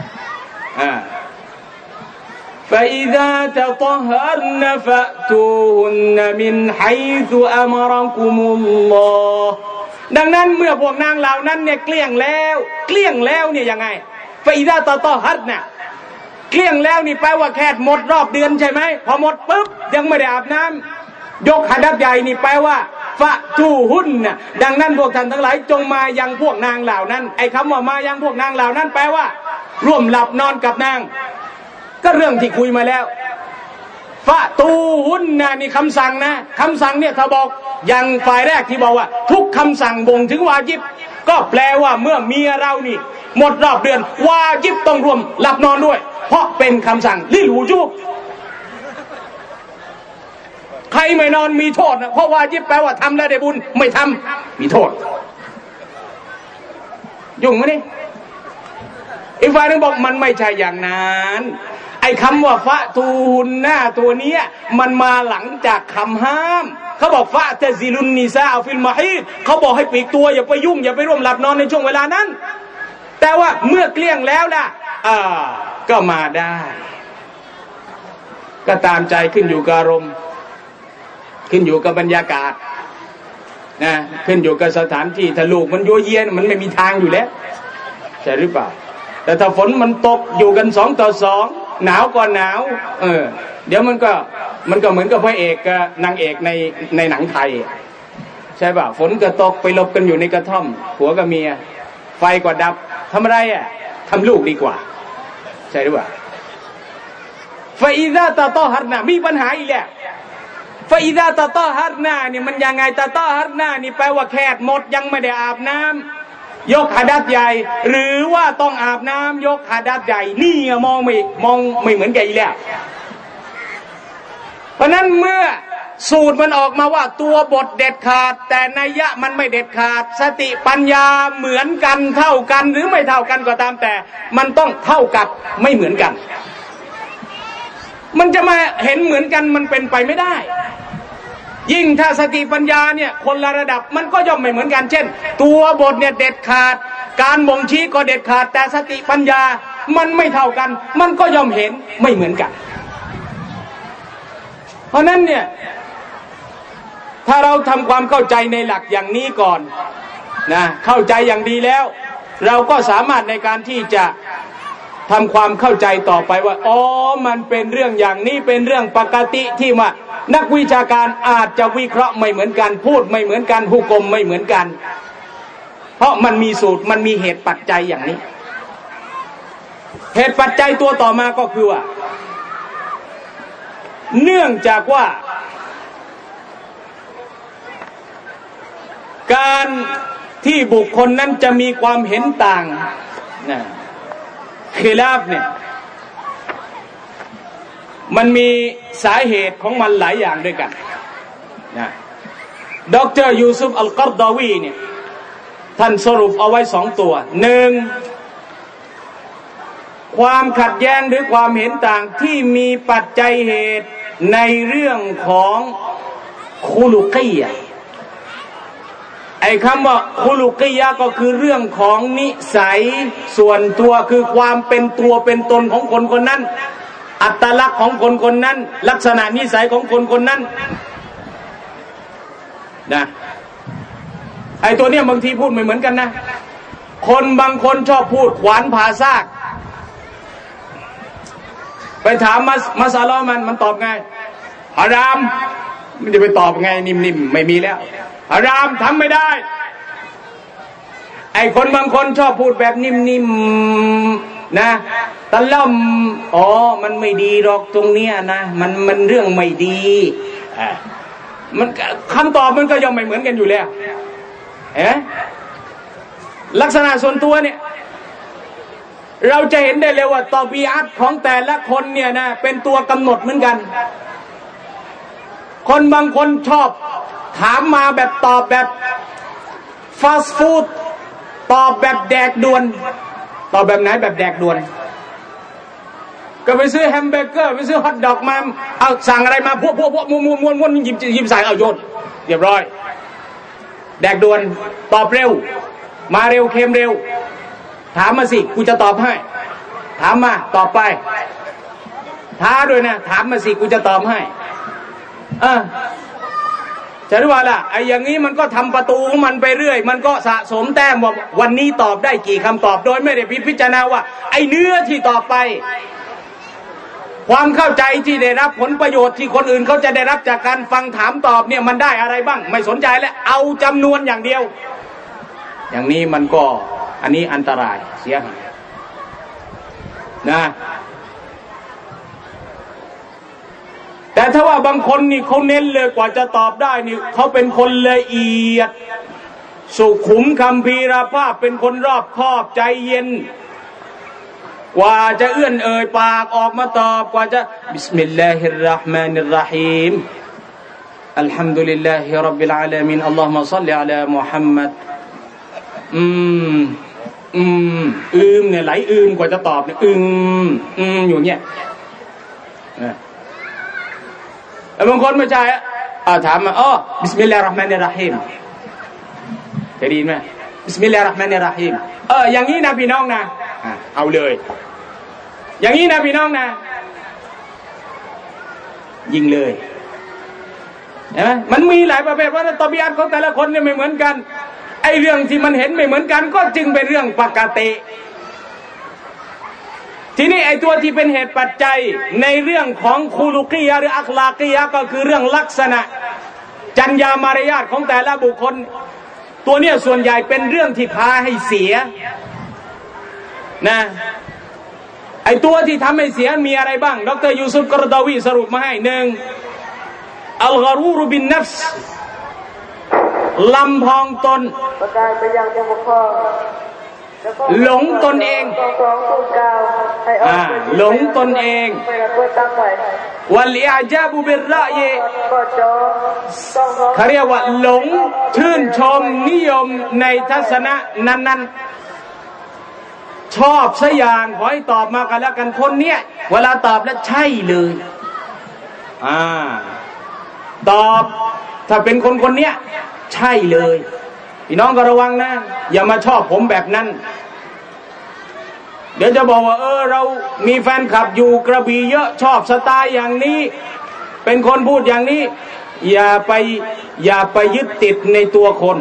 فإذا تطهرن فأتوهن من حيث أمركم الله ดังนั้นเมื่อพวกนางเหล่านั้นเนี่ยเกลี้ยงแล้วเนี่ยยังไง فإذا تطهرن เกลี้ยงแล้วนี่แปลว่าแค่หมดรอบเดือนใช่ไหมพอหมดปุ๊บยังไม่ได้อาบน้ำยกหะดัษใหญ่นี่แปลว่าฟะตูหุนนะดังนั้นพวกท่านทั้งหลายจงมายังพวกนางเหล่านั้นไอ้คำว่ามายังพวกนางเหล่านั้นแปลว่าร่วมหลับนอนกับนางก็เรื่องที่คุยมาแล้วฟะตูหุนนะนี่คำสั่งนะคำสั่งเนี่ยถ้าบอกอย่างฝ่ายแรกที่บอกว่าทุกคำสั่งบ่งถึงวาญิบก็แปลว่าเมื่อเมียเรานี่หมดรอบเดือนวาญิบต้องรวมหลับนอนด้วยเพราะเป็นคำสั่งลิลวูจูบใครไม่นอนมีโทษนะเพราะวาญิบแปลว่าทำแล้วได้บุญไม่ทำมีโทษยุ่งไหมนี่อีกฝ่ายนึงบอกมันไม่ใช่อย่างนั้นไอ้คำว่าฟะตูนหน้าตัวนี้มันมาหลังจากคำห้ามเขาบอกฟะตะซิลุนนิซาฟิลมะฮีดเขาบอกให้ปลีกตัวอย่าไปยุ่งอย่าไปร่วมหลับนอนในช่วงเวลานั้นแต่ว่าเมื่อเกลี้ยงแล้วล่ะก็มาได้ก็ตามใจขึ้นอยู่กับอารมณ์ขึ้นอยู่กับบรรยากาศนะขึ้นอยู่กับสถานที่ถ้าลูกมันยั่วเยียนมันไม่มีทางอยู่แล้วใช่หรือเปล่าแต่ถ้าฝนมันตกอยู่กัน2 ต่อ 2หนาวก็หนาวเดี๋ยวมันก็เหมือนกับพระเอกกับนางเอกในหนังไทยใช่ป่ะฝนก็ตกไปหลบกันอยู่ในกระท่อมผัวกับเมียไฟก็ดับทำอะไรทำลูกดีกว่าใช่หรือเปล่าฟาอิซาตะตอฮัรนามีปัญหาอีกแล้วฟาอิซาตะตอฮัรนาเนี่ยมันยังไงตะตอฮัรนานี่แปลว่าแค่หมดยังไม่ได้อาบน้ำยกหะดัษใหญ่หรือว่าต้องอาบน้ำยกหะดัษใหญ่นี่มองไม่เหมือนกันอีกแล้วเพราะนั้นเมื่อสูตรมันออกมาว่าตัวบทเด็ดขาดแต่นัยยะมันไม่เด็ดขาดสติปัญญาเหมือนกันเท่ากันหรือไม่เท่ากันก็ตามแต่มันต้องเท่ากับไม่เหมือนกันมันจะมาเห็นเหมือนกันมันเป็นไปไม่ได้ยิ่งถ้าสติปัญญาเนี่ยคนละระดับมันก็ย่อมไม่เหมือนกันเช่นตัวบทเนี่ยเด็ดขาดการบ่งชี้ก็เด็ดขาดแต่สติปัญญามันไม่เท่ากันมันก็ย่อมเห็นไม่เหมือนกันเพราะนั้นเนี่ยถ้าเราทำความเข้าใจในหลักอย่างนี้ก่อนนะเข้าใจอย่างดีแล้วเราก็สามารถในการที่จะทำความเข้าใจต่อไปว่ามันเป็นเรื่องอย่างนี้เป็นเรื่องปกติที่ว่านักวิชาการอาจจะวิเคราะห์ไม่เหมือนกันพูดไม่เหมือนกันหุกมไม่เหมือนกันเพราะมันมีสูตรมันมีเหตุปัจจัยอย่างนี้เหตุปัจจัยตัวต่อมาก็คือว่าเนื่องจากว่าการที่บุคคลนั้นจะมีความเห็นต่างนะคิลาฟเนี่ยมันมีสาเหตุของมันหลายอย่างด้วยกันนะดร.ยูซุฟอัลกัรดาวีเนี่ยท่านสรุปเอาไว้2 ตัว1 ความขัดแย้งหรือความเห็นต่างที่มีปัจจัยเหตุในเรื่องของคุลุกียะห์ไอ้คำว่าคุลุกียะห์ก็คือเรื่องของนิสัยส่วนตัวคือความเป็นตัวเป็นตนของคนคนนั้นอัตลักษณ์ของคนคนนั้นลักษณะนิสัยของคนคนนั้นนะไอ้ตัวเนี้ยบางทีพูดไม่เหมือนกันนะคนบางคนชอบพูดขวานผ่าซากไปถามมาซาลอมันตอบไงฮารามมันจะไปตอบไงนิ่มๆไม่มีแล้วฮารามทำไม่ได้ไอ้คนบางคนชอบพูดแบบนิ่มๆนะตะล่อมอ๋อมันไม่ดีหรอกตรงเนี้ยนะมันเรื่องไม่ดีมันคำตอบมันก็ย่อมไม่เหมือนกันอยู่แล้วเห็นไหมลักษณะส่วนตัวเนี่ยเราจะเห็นได้เลยว่าตอบีอัตของแต่ละคนเนี่ยนะเป็นตัวกำหนดเหมือนกันคนบางคนชอบถามมาแบบตอบแบบฟาสต์ฟู้ดตอบแบบแดกด่วนตอบแบบไหนแบบแดกด่วนก็ไปซื้อแฮมเบอร์เกอร์ไปซื้อฮอทดอกมาเอาสั่งอะไรมาพวกม้วนหยิบใส่เอาโยนเรียบร้อยแดกด่วนตอบเร็วมาเร็วเค็มเร็วถามมาสิกูจะตอบให้ถามมาตอบไปท้าด้วยนะถามมาสิกูจะตอบให้จะรู้ว่าล่ะไอ้อย่างนี้มันก็ทำประตูของมันไปเรื่อยมันก็สะสมแต้มว่าวันนี้ตอบได้กี่คำตอบโดยไม่ได้พิจารณาว่าไอ้เนื้อที่ตอบไปความเข้าใจที่ได้รับผลประโยชน์ที่คนอื่นเขาจะได้รับจากการฟังถามตอบเนี่ยมันได้อะไรบ้างไม่สนใจแล้วเอาจำนวนอย่างเดียวอย่างนี้มันก็อันนี้อันตรายเสียหายนะแต่ถ้าว่าบางคนนี่เขาเน้นเลยกว่าจะตอบได้นี่เขาเป็นคนละเอียดสุขุมคัมภีรภาพเป็นคนรอบคอบใจเย็นกว่าจะเอื้อนเอ่ยปากออกมาตอบกว่าจะบิสมิลลาฮิรเราะห์มานิรเราะฮีมอัลฮัมดุลิลลาฮิร็อบบิลอาลามีนอัลลอฮุมะศ็อลลิอะลามุฮัมมัดเนี่ยไหลกว่าจะตอบเนี่ยอยู่เนี่ยแต่บางคนไม่ใช่ถามมาบิสมิลลาฮิรเราะห์มานิรเราะฮีมเคยได้ยินไหมบิสมิลลาฮิรเราะห์มานิรเราะฮีมอย่างนี้นะพี่น้องนะเอาเลยอย่างนี้นะพี่น้องนะยิงเลยเห็นไหมมันมีหลายประเภทว่าตอบีอัตของแต่ละคนเนี่ยไม่เหมือนกันไอ้เรื่องที่มันเห็นไม่เหมือนกันก็จึงเป็นเรื่องปกติทีนี้ไอ้ตัวที่เป็นเหตุปัจจัยในเรื่องของคุลุกียะหรืออัคลากียะก็คือเรื่องลักษณะจรรยามารยาทของแต่ละบุคคลตัวเนี้ยส่วนใหญ่เป็นเรื่องที่พาให้เสียนะไอ้ตัวที่ทำให้เสียมีอะไรบ้างดร.ยูซุฟ กรดาวีสรุปมาให้1อัลกอรูรบินนัฟส์ลำพองตนหลงตนเองหลงตนเองวัลอิอญาบุบิรรอยเขาเรียกว่าหลงชื่นชมนิยมในทัศนะนั้นๆชอบสักอย่างขอให้ตอบมากันแล้วกันคนเนี้ยเวลาตอบแล้วใช่เลยตอบถ้าเป็นคนเนี้ยใช่เลยพี่น้องก็ระวังนะอย่ามาชอบผมแบบนั้นเดี๋ยวจะบอกว่าเรามีแฟนคลับอยู่กระบี่เยอะชอบสไตล์อย่างนี้เป็นคนพูดอย่างนี้อย่าไปยึดติดในตัวคน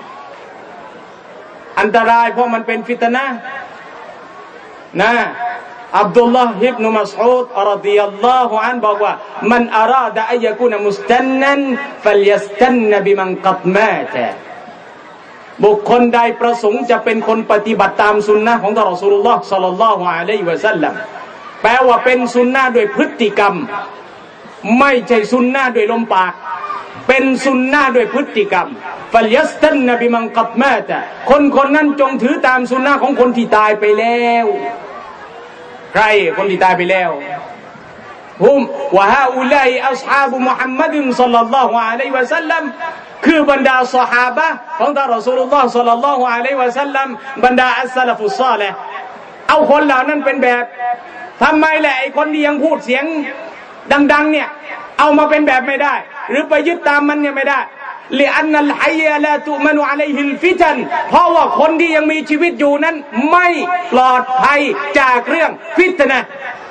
อันตรายเพราะมันเป็นฟิตนะห์นะอับดุลลาห์อิบนุมัสอูดรอฎิยัลลอฮุอันฮุบอกว่ามันอาราดะอัยยะกูนมุสตันนันฟัลยัสตันบิมันกัดมาตะบุคคลใดประสงค์จะเป็นคนปฏิบัติตามสุนนะของท่านรอซูลุลลอฮ์ศ็อลลัลลอฮุอะลัยฮิวะซัลลัมแปลว่าเป็นสุนนะด้วยพฤติกรรมไม่ใช่สุนนะด้วยลมปากเป็นสุนนะด้วยพฤติกรรมฟัลยัสตันบิมันกัดมาตะคนนั้นจงถือตามสุนนะของคนที่ตายไปแล้วใครคนที่ตายไปแล้วฮุมวะฮาอุลัยอัศฮาบุมุฮัมมัดศ็อลลัลลอฮุอะลัยฮิวะซัลลัมคือบรรดาซอฮาบะห์ของท่านรอซูลุลลอฮ์ศ็อลลัลลอฮุอะลัยฮิวะซัลลัมบรรดาอัสซะลฟุศศอลิห์เอาคนเหล่านั้นเป็นแบบทำไมแหละไอ้คนที่ยังพูดเสียงดังๆเนี่ยเอามาเป็นแบบไม่ได้หรือไปยึดตามมันเนี่ยไม่ได้لأن الحي لا تؤمن عليه الفتن เพราะว่าคนที่ยังมีชีวิตอยู่นั้นไม่ปลอดภัยจากเรื่องฟิตนะห์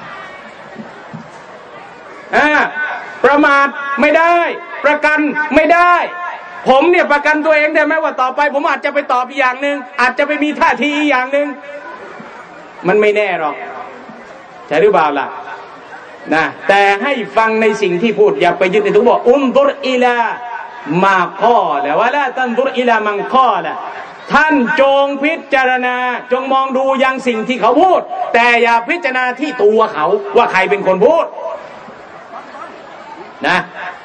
ประมาทไม่ได้ประกันไม่ได้ผมเนี่ยประกันตัวเองได้ไหมว่าต่อไปผมอาจจะไปตอบอีกอย่างนึงอาจจะไปมีท่าทีอีกอย่างนึงมันไม่แน่หรอกใช่หรือเปล่าล่ะนะแต่ให้ฟังในสิ่งที่พูดอย่าไปยึดในทุกบอกอุนดุรอิลามาข้อแล้วว่าละตันดุรอิลามังข้อละท่านจงพิจารณาจงมองดูยังสิ่งที่เขาพูดแต่อย่าพิจารณาที่ตัวเขาว่าใครเป็นคนพูดนะ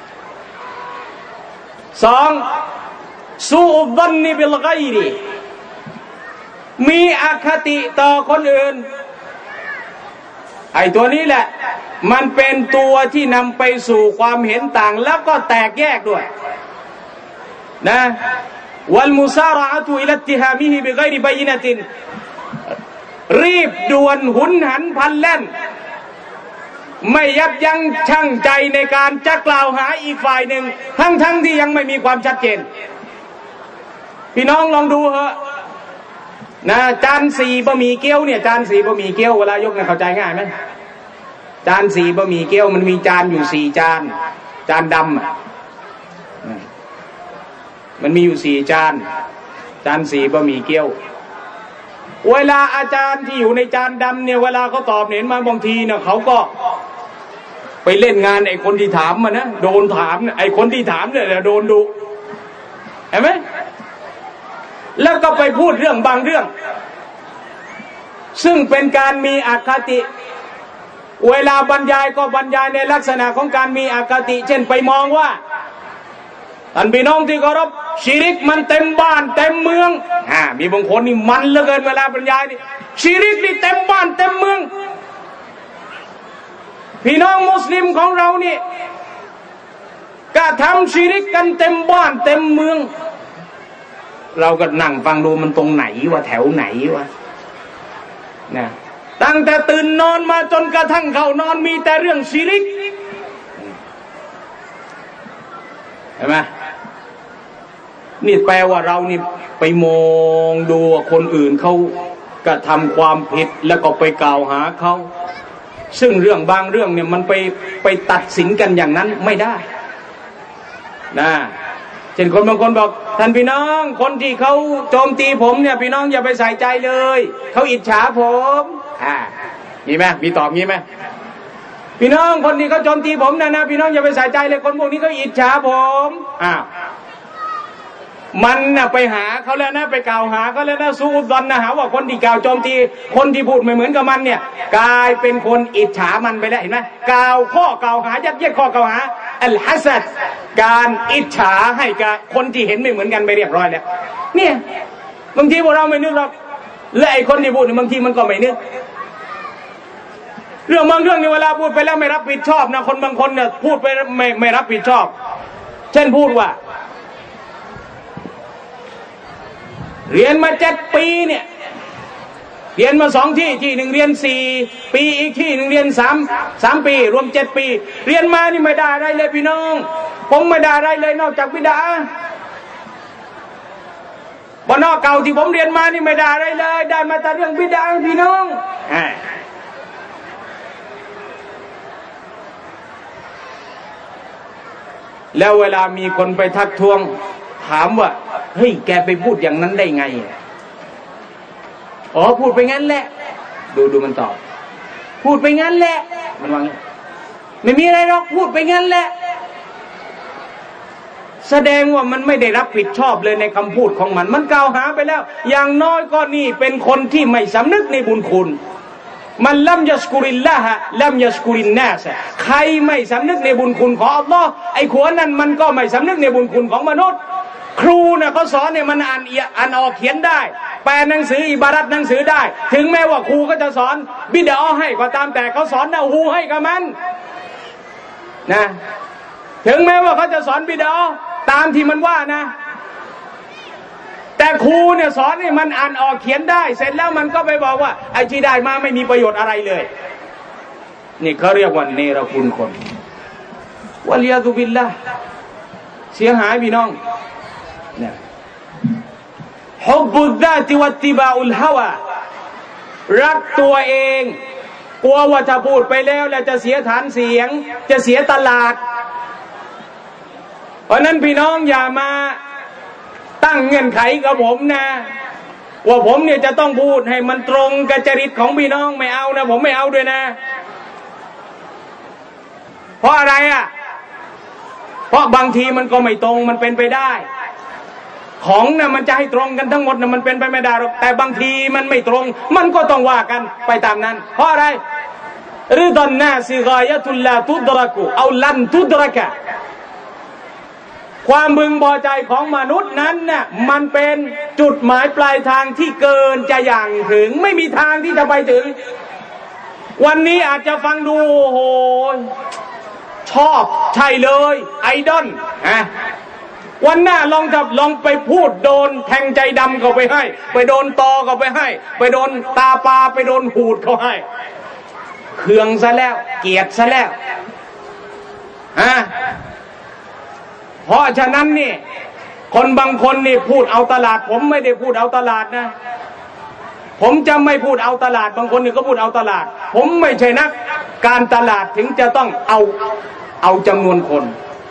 สองซูอุฎันนิบิลกัยริมีอคติต่อคนอื่นไอ้ตัวนี้แหละมันเป็นตัวที่นำไปสู่ความเห็นต่างแล้วก็แตกแยกด้วยนะวัลมุซาระอะตุอิลัตติฮามิฮิบิกัยริบัยนะตินรีบด่วนหุนหันพลันแล่นไม่ยับยั้งชั่งใจในการจะกล่าวหาอีกฝ่ายหนึ่งทั้งที่ยังไม่มีความชัดเจนพี่น้องลองดูเหอะนะจานสี่บะหมี่เกี๊ยวเนี่ยจานสี่บะหมี่เกี๊ยวเวลายกเนี่ยเข้าใจง่ายไหมจานสี่บะหมี่เกี๊ยวมันมีจานอยู่สี่จานจานดำมันมีอยู่สี่จานจานสี่บะหมี่เกี๊ยวเวลาอาจารย์ที่อยู่ในจานดำเนี่ยเวลาเขาตอบเห็นมาบางทีเนี่ยเขาก็ไปเล่นงานไอ้คนที่ถามมานะโดนถามไอ้คนที่ถามเนี่ยโดนดุเห็นไหมแล้วก็ไปพูดเรื่องบางเรื่องซึ่งเป็นการมีอคติเวลาบรรยายก็บรรยายในลักษณะของการมีอคติเช่นไปมองว่าท่านพี่น้องที่เคารพชิริกมันเต็มบ้านเต็มเมืองมีบางคนนี่มันเหลือเกินเวลาบรรยายนี่ชิริกนี่เต็มบ้านเต็มเมืองพี่น้องมุสลิมของเรานี่ก็ทำชิริกกันเต็มบ้านเต็มเมืองเราก็นั่งฟังดูมันตรงไหนวะแถวไหนวะนะตั้งแต่ตื่นนอนมาจนกระทั่งเข้านอนมีแต่เรื่องชิริกเห็นไหมนี่แปลว่าเรานี่ไปมองดูคนอื่นเขากระทำความผิดแล้วก็ไปกล่าวหาเขาซึ่งเรื่องบางเรื่องเนี่ยมันไปตัดสินกันอย่างนั้นไม่ได้นะเช่นคนบางคนบอกท่านพี่น้องคนที่เขาโจมตีผมเนี่ยพี่น้องอย่าไปใส่ใจเลยเขาอิจฉาผมมีไหมมีตอบงี้ไหมพี่น้องคนที่เขาโจมตีผมนะพี่น้องอย่าไปใส่ใจเลยคนพวกนี้เขาอิจฉาผมมันน่ะไปหาเขาแล้วนะไปกล่าวหาเขาแล้วนะซูอุฎันนะหาว่าคนที่กล่าวโจมตีคนที่พูดไม่เหมือนกับมันเนี่ยกลายเป็นคนอิจฉามันไปแล้วเห็นไหมกล่าวข้อกล่าวหายัดเยียดข้อกล่าวหาอัลฮัสซัดการอิจฉาให้กับคนที่เห็นไม่เหมือนกันไปเรียบร้อยแล้วเนี่ยบางทีพวกเราไม่นึกหรอกและไอ้คนที่พูดบางทีมันก็ไม่นึกเรื่องบางเรื่องเนี่ยเวลาพูดไปแล้วไม่รับผิดชอบนะคนบางคนเนี่ยพูดไปไม่รับผิดชอบเช่นพูดว่าเรียนมา7 ปีเนี่ยเรียนมา2 ที่หนึ่งเรียน4 ปีอีกที่หนึ่งเรียน3 ปีรวม7 ปีเรียนมานี่ไม่ได้อะไรเลยพี่น้องผมไม่ได้อะไรเลยนอกจากบิดาบนนอกเก่าที่ผมเรียนมานี่ไม่ได้อะไรเลยได้มาแต่เรื่องบิดาพี่น้องแล้วเวลามีคนไปทักท้วงถามว่าเฮ้ยแกไปพูดอย่างนั้นได้ไงพูดไปงั้นแหละดูมันตอบพูดไปงั้นแหละมันว่าไม่มีอะไรหรอกพูดไปงั้นแหละแสดงว่ามันไม่ได้รับผิดชอบเลยในคำพูดของมันกล่าวหาไปแล้วอย่างน้อยก็นี่เป็นคนที่ไม่สำนึกในบุญคุณมันลัมยัชกุริลลาฮะลัมยัชกุรินนาสใครไม่สำนึกในบุญคุณของอัลลอฮ์ไอ้ขวานั้นมันก็ไม่สำนึกในบุญคุณของมนุษย์ครูเนี่ยเขาสอนเนี่ยมันอ่านออกเขียนได้แปลหนังสืออิบารัตหนังสือได้ถึงแม้ว่าครูก็จะสอนบิดาให้ก็ตามแต่เขาสอนนะฮูให้กับมันนะถึงแม้ว่าเขาจะสอนบิดาตามที่มันว่านะแต่ครูเนี่ยสอนให้มันอ่านออกเขียนได้เสร็จแล้วมันก็ไปบอกว่าไอ้ที่ได้มาไม่มีประโยชน์อะไรเลยนี่เขาเรียกว่าเนรคุณคนวะลียะซุบิลละห์เสียหายพี่น้องเนี่ยฮุบบุซาติวัตติบาอุลฮาวารักตัวเองกลัวว่าจะพูดไปแล้วจะเสียฐานเสียงจะเสียตลาดเพราะนั้นพี่น้องอย่ามาตั้งเงื่อนไขกับผมนะว่าผมเนี่ยจะต้องพูดให้มันตรงกับจริตของพี่น้องไม่เอานะผมไม่เอาด้วยนะเพราะอะไรอ่ะเพราะบางทีมันก็ไม่ตรงมันเป็นไปได้ของนะมันจะให้ตรงกันทั้งหมดนะมันเป็นไปไม่ได้หรอกแต่บางทีมันไม่ตรงมันก็ต้องว่ากันไปตามนั้นเพราะอะไรริดอนนาซิกายะตุลลาตุดรักุเอาลันตุดรักะความพึงพอใจของมนุษย์นั้นน่ะมันเป็นจุดหมายปลายทางที่เกินจะอย่างถึงไม่มีทางที่จะไปถึงวันนี้อาจจะฟังดูโอ้โหชอบใช่เลยไอดอลวันหน้าลองไปพูดโดนแทงใจดำเขาไปให้ไปโดนตอเขาไปให้ไปโดนตาปลาไปโดนหูดเขาให้เคืองซะแล้วเกลียดซะแล้วเพราะฉะนั้นนี่คนบางคนนี่พูดเอาตลาดผมไม่ได้พูดเอาตลาดนะผมจะไม่พูดเอาตลาดบางคนนี่ก็พูดเอาตลาดผมไม่ใช่นักการตลาดถึงจะต้องเอาจำนวนคน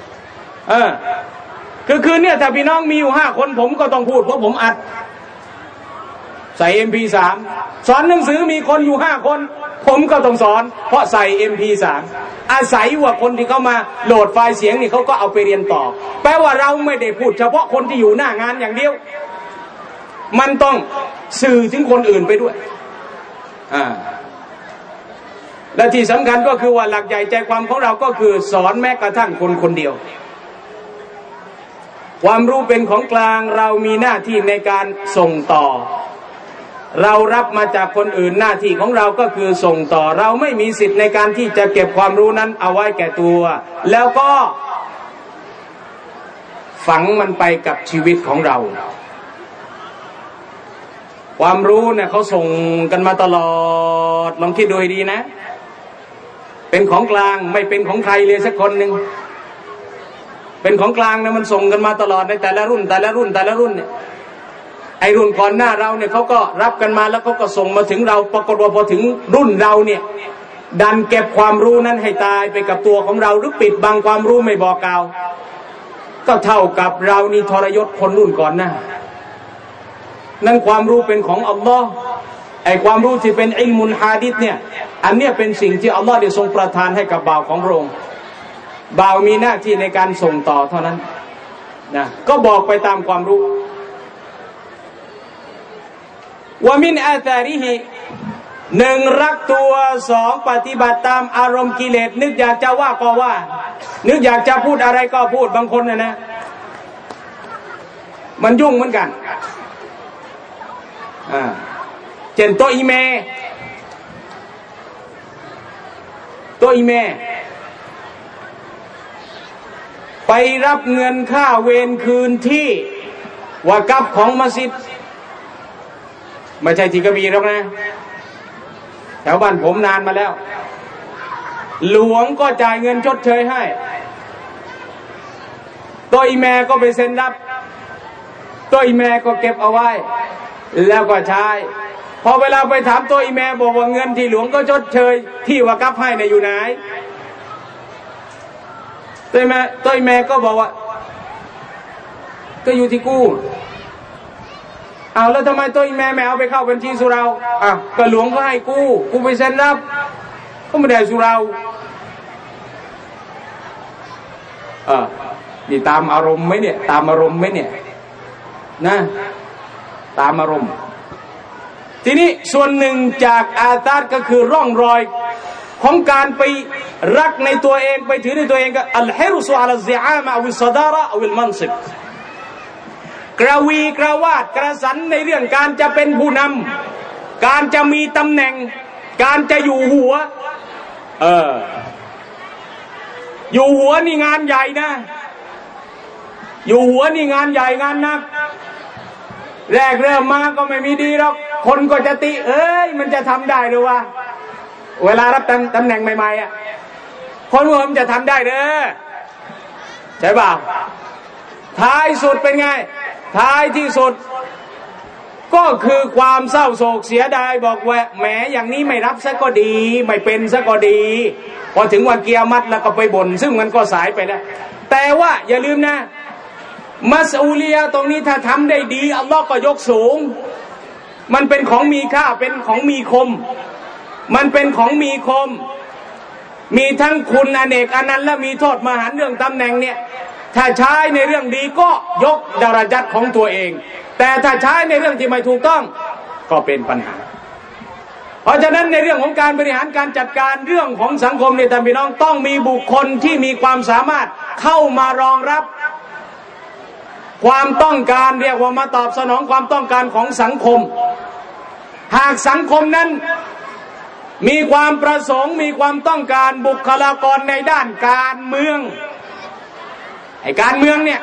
คือเนี่ยถ้าพี่น้องมีอยู่5 คนผมก็ต้องพูดเพราะผมอัดใส่ MP3 สอนหนังสือมีคนอยู่5 คนผมก็ต้องสอนเพราะใส่ MP3 อาศัยว่าคนที่เขามาโหลดไฟล์เสียงนี่เขาก็เอาไปเรียนต่อแปลว่าเราไม่ได้พูดเฉพาะคนที่อยู่หน้างานอย่างเดียวมันต้องสื่อถึงคนอื่นไปด้วยและที่สำคัญก็คือว่าหลักใหญ่ใจความของเราก็คือสอนแม้กระทั่งคนคนเดียวความรู้เป็นของกลางเรามีหน้าที่ในการส่งต่อเรารับมาจากคนอื่นหน้าที่ของเราก็คือส่งต่อเราไม่มีสิทธิ์ในการที่จะเก็บความรู้นั้นเอาไว้แก่ตัวแล้วก็ฝังมันไปกับชีวิตของเราความรู้เนี่ยเขาส่งกันมาตลอดลองคิดดูให้ดีนะเป็นของกลางไม่เป็นของใครเลยสักคนหนึ่งเป็นของกลางนะมันส่งกันมาตลอดในแต่ละรุ่นเนี่ยไอรุ่นก่อนหน้าเราเนี่ยเขาก็รับกันมาแล้วเขาก็ส่งมาถึงเราปรากฏว่าพอถึงรุ่นเราเนี่ยดันเก็บความรู้นั้นให้ตายไปกับตัวของเราหรือปิดบังความรู้ไม่บอกกล่าวก็เท่ากับเรานี่ทรยศคนรุ่นก่อนหน้านั่นความรู้เป็นของอัลลอฮ์ไอความรู้ที่เป็นอิลมุลฮาดิษเนี่ยอันเนี้ยเป็นสิ่งที่อัลลอฮ์ได้ทรงประทานให้กับบ่าวของพระองค์บ่าวมีหน้าที่ในการส่งต่อเท่านั้นนะก็บอกไปตามความรู้ว่ามินอาซาริฮิ1รักตัว2ปฏิบัติตามอารมณ์กิเลสนึกอยากจะว่าก็ว่านึกอยากจะพูดอะไรก็พูดบางคนนะมันยุ่งเหมือนกันเช่นตัวอีเมไปรับเงินค่าเวรคืนที่วากัฟของมัสยิดไม่ใช่ที่กระบี่หรอกนะแถวบ้านผมนานมาแล้วหลวงก็จ่ายเงินชดเชยให้ตัวอีแม่ก็ไปเซ็นรับตัวอีแม่ก็เก็บเอาไว้แล้วก็ใช้พอเวลาไปถามตัวอีแม่บอกว่าเงินที่หลวงก็ชดเชยที่วากัฟให้เนี่ยอยู่ไหนตัวอีแม่ก็บอกว่าก็อยู่ที่กู้แล้วทำไมตัวอีแม่ไม่เอาไปเข้าบัญชีสุเราก็หลวงก็ให้กูไปเซ็นรับก็ไม่ได้สุเรานี่ตามอารมณ์ไหมเนี่ยตามอารมณ์ไหมเนี่ยนะตามอารมณ์ทีนี้ส่วนหนึ่งจากอาตาร์ก็คือร่องรอยของการไปรักในตัวเองไปถือในตัวเองก็อัลฮิรุซุอัลซิอามาวิสดาระวิลมันซิบกระวีกระวาดกระสันในเรื่องการจะเป็นผู้นำการจะมีตำแหน่งการจะอยู่หัวอยู่หัวนี่งานใหญ่นะอยู่หัวนี่งานใหญ่งานนักแรกเริ่มมาก็ไม่มีดีหรอกคนก็จะติมันจะทำได้หรือวะเวลารับตำแหน่งใหม่ๆอ่ะคนว่ามันจะทำได้เด้อใช่ป่ะท้ายสุดเป็นไงท้ายที่สุดก็คือความเศร้าโศกเสียดายบอกว่าแหมอย่างนี้ไม่รับซะก็ดีไม่เป็นซะก็ดีพอถึงวันเกียรติแล้วก็ไปบ่นซึ่งมันก็สายไปแล้วแต่ว่าอย่าลืมนะมัสอูลียะตรงนี้ถ้าทำได้ดีอัลลอฮ์ก็ยกสูงมันเป็นของมีค่าเป็นของมีคมมันเป็นของมีคมมีทั้งคุณอเนกอนันต์และมีโทษมหันต์เรื่องตำแหน่งเนี่ยถ้าใช้ในเรื่องดีก็ยกดาราจัดของตัวเองแต่ถ้าใช้ในเรื่องที่ไม่ถูกต้องก็เป็นปัญหาเพราะฉะนั้นในเรื่องของการบริหารการจัดการเรื่องของสังคมในท่านพี่น้องต้องมีบุคคลที่มีความสามารถเข้ามารองรับความต้องการเรียกว่ามาตอบสนองความต้องการของสังคมหากสังคมนั้นมีความประสงค์มีความต้องการบุคลากรในด้านการเมืองไอ้การเมืองเนี่ย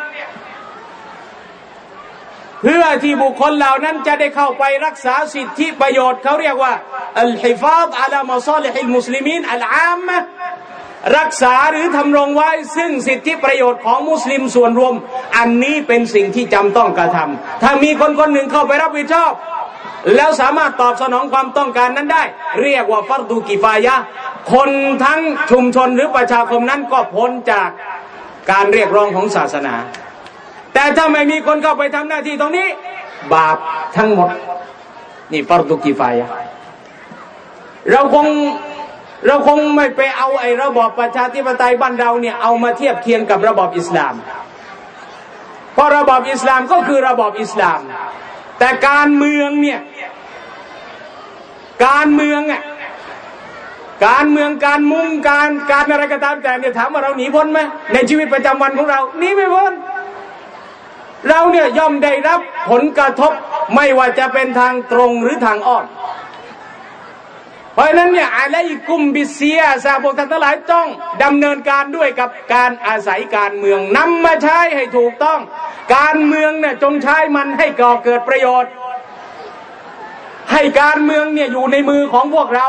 เพื่อที่บุคคลเหล่านั้นจะได้เข้าไปรักษาสิทธิประโยชน์เขาเรียกว่าอัลฮิฟาซอะลามะซอลิฮิลมุสลิมีนอัลอามะห์รักษาหรือทำรงไว้ซึ่งสิทธิประโยชน์ของมุสลิมส่วนรวมอันนี้เป็นสิ่งที่จำต้องกระทำถ้ามีคนคนหนึ่งเข้าไปรับผิดชอบแล้วสามารถตอบสนองความต้องการนั้นได้เรียกว่าฟัรดูกิฟายะห์คนทั้งชุมชนหรือประชาคมนั้นก็พ้นจากการเรียกร้องของศาสนาแต่ถ้าไม่มีคนเข้าไปทำหน้าที่ตรงนี้บาปทั้งหมดนี่ฟัรดูกิฟายะห์เราคงไม่ไปเอาไอ้ระบอบประชาธิปไตยบ้านเราเนี่ยเอามาเทียบเคียงกับระบอบอิสลามเพราะระบอบอิสลามก็คือระบอบอิสลามแต่การเมืองเนี่ยการเมืองการมุงการอะไรก็ตามแต่เนี่ยถามว่าเราหนีพ้นไหมในชีวิตประจำวันของเราหนีไม่พ้นเราเนี่ยย่อมได้รับผลกระทบไม่ว่าจะเป็นทางตรงหรือทางอ้อมเพราะฉะนั้นเนี่ยอะลัยกุมบิสซิยาซะพวกท่านทั้งหลายต้องดำเนินการด้วยกับการอาศัยการเมืองนำมาใช้ให้ถูกต้องการเมืองเนี่ยจงใช้มันให้ก่อเกิดประโยชน์ให้การเมืองเนี่ยอยู่ในมือของพวกเรา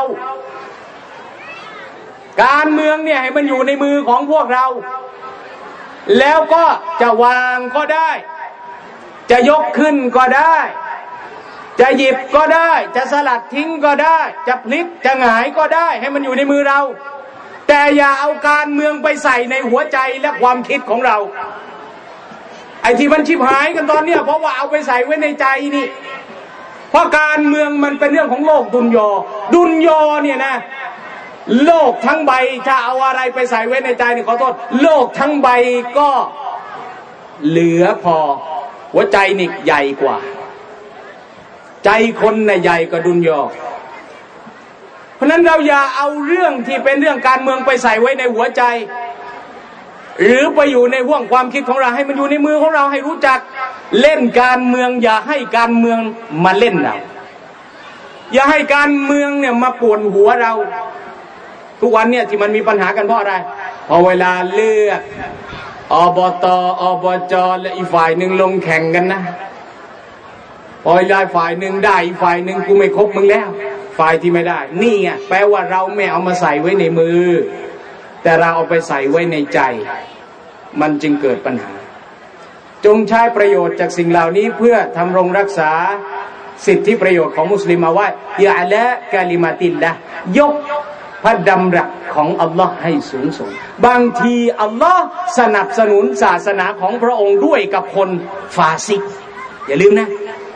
การเมืองเนี่ยให้มันอยู่ในมือของพวกเราแล้วก็จะวางก็ได้จะยกขึ้นก็ได้จะหยิบก็ได้จะสลัดทิ้งก็ได้จะพลิกจะหงายก็ได้ให้มันอยู่ในมือเราแต่อย่าเอาการเมืองไปใส่ในหัวใจและความคิดของเราไอ้ที่มันชิบหายกันตอนเนี้ยเพราะว่าเอาไปใส่ไว้ในใจนี่เพราะการเมืองมันเป็นเรื่องของโลกดุนยอเนี่ยนะโลกทั้งใบถ้าเอาอะไรไปใส่ไว้ในใจนี่ขอโทษโลกทั้งใบก็เหลือพอหัวใจนี่ใหญ่กว่าใจคนน่ะใหญ่กว่าดุนยอเพราะนั้นเราอย่าเอาเรื่องที่เป็นเรื่องการเมืองไปใส่ไว้ในหัวใจหรือไปอยู่ในห่วงความคิดของเราให้มันอยู่ในมือของเราให้รู้จักเล่นการเมืองอย่าให้การเมืองมาเล่นเราอย่าให้การเมืองเนี่ยมาป่วนหัวเราทุกวันเนี่ยที่มันมีปัญหากันเพราะอะไรพอเวลาเลือกอบต.อบจ.และอีกฝ่ายหนึ่งลงแข่งกันนะพอได้ฝ่ายหนึ่งได้อีกฝ่ายหนึ่งกูไม่คบมึงแล้วฝ่ายที่ไม่ได้นี่ไงแปลว่าเราไม่เอามาใส่ไว้ในมือแต่เราเอาไปใส่ไว้ในใจมันจึงเกิดปัญหาจงใช้ประโยชน์จากสิ่งเหล่านี้เพื่อทำรงรักษาสิทธิประโยชน์ของมุสลิมเอาไว้ยะละกะลิมาติลละยกพระดำรัสของอัลลอฮ์ให้สูงส่งบางทีอัลลอฮ์สนับสนุนศาสนาของพระองค์ด้วยกับคนฟาซิกอย่าลืมนะ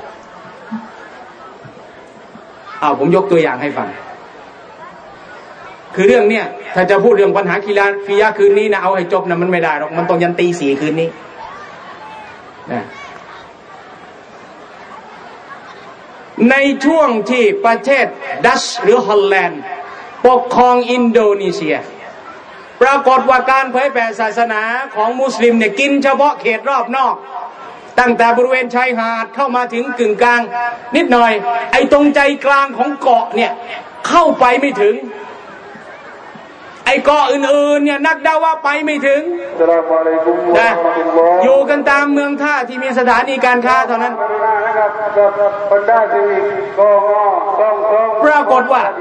ผมยกตัวอย่างให้ฟังคือเรื่องเนี้ยถ้าจะพูดเรื่องปัญหากีฬาฟิยะคืนนี้นะเอาให้จบนะมันไม่ได้หรอกมันต้องยันตี 4คืนนี้นะในช่วงที่ประเทศดัชหรือฮอลแลนด์ปกครองอินโดนีเซียปรากฏว่าการเผยแผ่ศาสนาของมุสลิมเนี่ยกินเฉพาะเขตรอบนอกตั้งแต่บริเวณชายหาดเข้ามาถึงกึ่งกลางนิดหน่อยไอ้ตรงใจกลางของเกาะเนี่ยเข้าไปไม่ถึงไอ้เกาะอื่นๆเนี่ยนักดาว่าไปไม่ถึงนะอยู่กันตามเมืองท่าที่มีสถานีการค้าเท่านั้นปรากฏว่า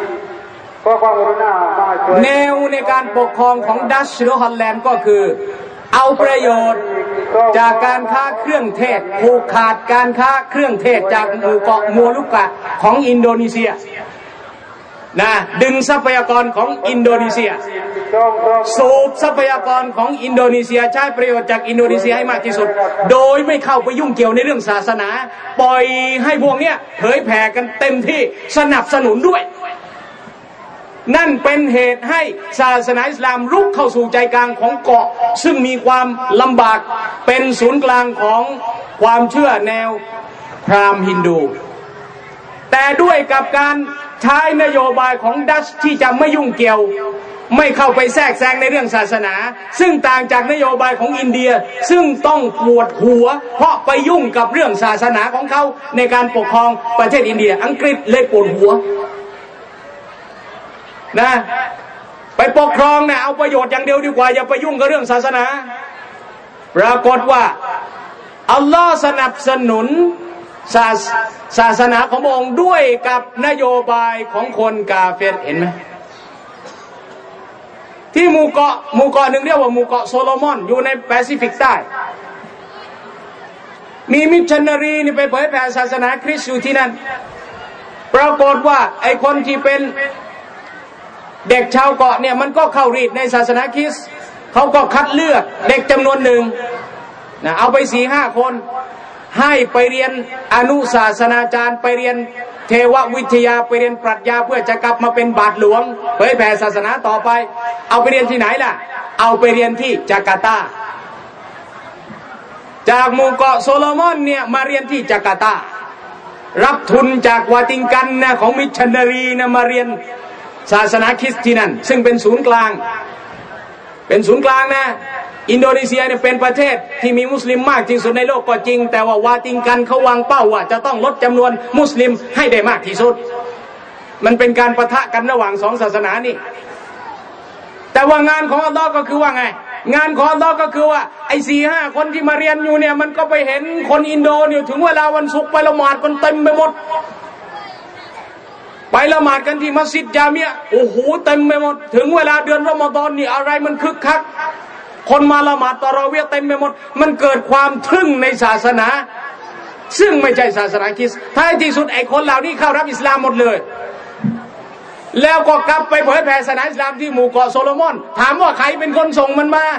แนวในการปกครองของดัชหรือฮอลแลนด์ก็คือเอาประโยชน์จากการค้าเครื่องเทศผูกขาดการค้าเครื่องเทศจากหมู่เกาะโมลุกะของอินโดนีเซียนะดึงทรัพยากรของอินโดนีเซียสูบทรัพยากรของอินโดนีเซียใช้ประโยชน์จากอินโดนีเซียให้มากที่สุดโดยไม่เข้าไปยุ่งเกี่ยวในเรื่องศาสนาปล่อยให้พวกเนี้ยเผยแผ่กันเต็มที่สนับสนุนด้วยนั่นเป็นเหตุให้ศาสนาอิสลามรุกเข้าสู่ใจกลางของเกาะซึ่งมีความลำบากเป็นศูนย์กลางของความเชื่อแนวพราหมณ์ฮินดูแต่ด้วยกับการใช้นโยบายของดัชที่จะไม่ยุ่งเกี่ยวไม่เข้าไปแทรกแซงในเรื่องศาสนาซึ่งต่างจากนโยบายของอินเดียซึ่งต้องปวดหัวเพราะไปยุ่งกับเรื่องศาสนาของเขาในการปกครองประเทศอินเดียอังกฤษเลยปวดหัวนะไปปกครองนะเอาประโยชน์อย่างเดียวดีกว่าอย่าไปยุ่งกับเรื่องศาสนาปรากฏว่าอัลลอฮ์สนับสนุนศาสนาของพระองค์ด้วยกับนโยบายของคนกาเฟรเห็นไหมที่หมู่เกาะหนึ่งเรียกว่าหมู่เกาะโซโลมอนอยู่ในแปซิฟิกใต้มีมิชชันนารีนี่ไปเผยแผ่ศาสนาคริสต์อยู่ที่นั่นปรากฏว่าไอ้คนที่เป็นเด็กชาวเกาะเนี่ยมันก็เข้ารีดในศาสนาคริสต์เขาก็คัดเลือกเด็กจำนวนหนึ่งนะเอาไป 4-5 คนให้ไปเรียนอนุศาสนาจารย์ไปเรียนเทววิทยาไปเรียนปรัชญาเพื่อจะกลับมาเป็นบาทหลวงเผยแผ่ศาสนาต่อไปเอาไปเรียนที่ไหนล่ะเอาไปเรียนที่จาการ์ตาจากหมู่เกาะโซโลมอนเนี่ยมาเรียนที่จาการ์ตารับทุนจากวาติกันนะของมิชชันนารีนะมาเรียนศาสนาคริสต์ที่นั่นซึ่งเป็นศูนย์กลางนะอินโดนีเซียเนี่ยเป็นประเทศที่มีมุสลิมมากที่สุดในโลกก็จริงแต่ว่าวาติกันเขาวางเป้าว่าจะต้องลดจำนวนมุสลิมให้ได้มากที่สุดมันเป็นการปะทะกันระหว่างสองศาสนานี่แต่ว่างานของอัลลอฮ์ก็คือว่าไงงานของอัลลอฮ์ก็คือว่าไอ้ 4-5 คนที่มาเรียนอยู่เนี่ยมันก็ไปเห็นคนอินโดเนี่ยถึงเวลาวันศุกร์ไปละหมาดกันเต็มไปหมดไปละหมาดกันที่มัสยิดญามิอะห์โอ้โหเต็มไปหมดถึงเวลาเดือนรอมฎอนนี่อะไรมันคึกคักคนมาละหมาดตะเราะวีห์เต็มไปหมดมันเกิดความทึ่งในศาสนาซึ่งไม่ใช่ศาสนาคริสต์ท้ายที่สุดไอ้คนเหล่านี้เข้ารับอิสลามหมดเลยแล้วก็กลับไปเผยแผ่ศาสนาอิสลามที่หมู่เกาะโซโลมอนถามว่าใครเป็นคนส่งมันมา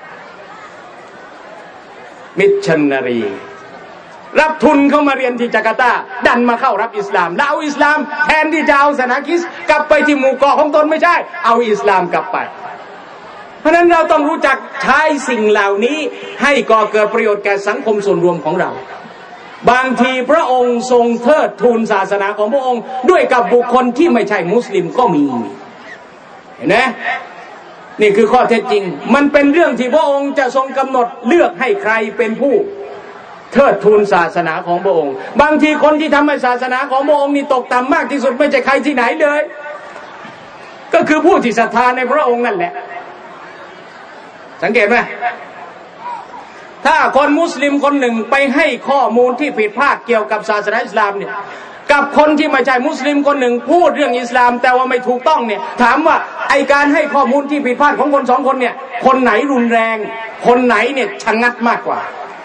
มิชชันนารีรับทุนเข้ามาเรียนที่จาการ์ตาดันมาเข้ารับอิสลามแล้วเอาอิสลามแทนที่จะเอาศาสนาคริสต์กลับไปที่หมู่เกาะของตนไม่ใช่เอาอิสลามกลับไปเพราะนั้นเราต้องรู้จักใช้สิ่งเหล่านี้ให้ก่อเกิดประโยชน์แก่สังคมส่วนรวมของเราบางทีพระองค์ทรงเทิดทูนศาสนาของพระองค์ด้วยกับบุคคลที่ไม่ใช่มุสลิมก็มีเห็นไหมนี่คือข้อเท็จจริงมันเป็นเรื่องที่พระองค์จะทรงกำหนดเลือกให้ใครเป็นผู้เทิดทูนศาสนาของพระองค์บางทีคนที่ทำให้ศาสนาของพระองค์นี่ตกต่ำมากที่สุดไม่ใช่ใครที่ไหนเลยก็คือผู้ที่ศรัทธาในพระองค์นั่นแหละสังเกตไหมถ้าคนมุสลิมคนหนึ่งไปให้ข้อมูลที่ผิดพลาดเกี่ยวกับศาสนาอิสลามเนี่ยกับคนที่ไม่ใช่มุสลิมคนหนึ่งพูดเรื่องอิสลามแต่ว่าไม่ถูกต้องเนี่ยถามว่าไอการให้ข้อมูลที่ผิดพลาดของคนสองคนเนี่ยคนไหนรุนแรงคนไหนเนี่ยชะงักมากกว่า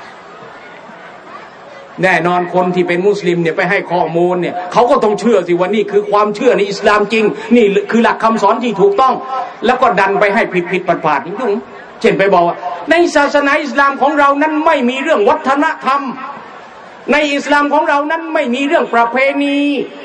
แน่นอนคนที่เป็นมุสลิมเนี่ยไปให้ข้อมูลเนี่ยเขาก็ต้องเชื่อสิว่านี่คือความเชื่อในอิสลามจริงนี่คือหลักคำสอนที่ถูกต้องแล้วก็ดันไปให้ผิดพลาดยุ่งเช่นไปบอกว่าในศาสนาอิสลามของเรานั้นไม่มีเรื่องวัฒนธรรมในอิสลามของเรานั้นไม่มีเรื่องประเพณี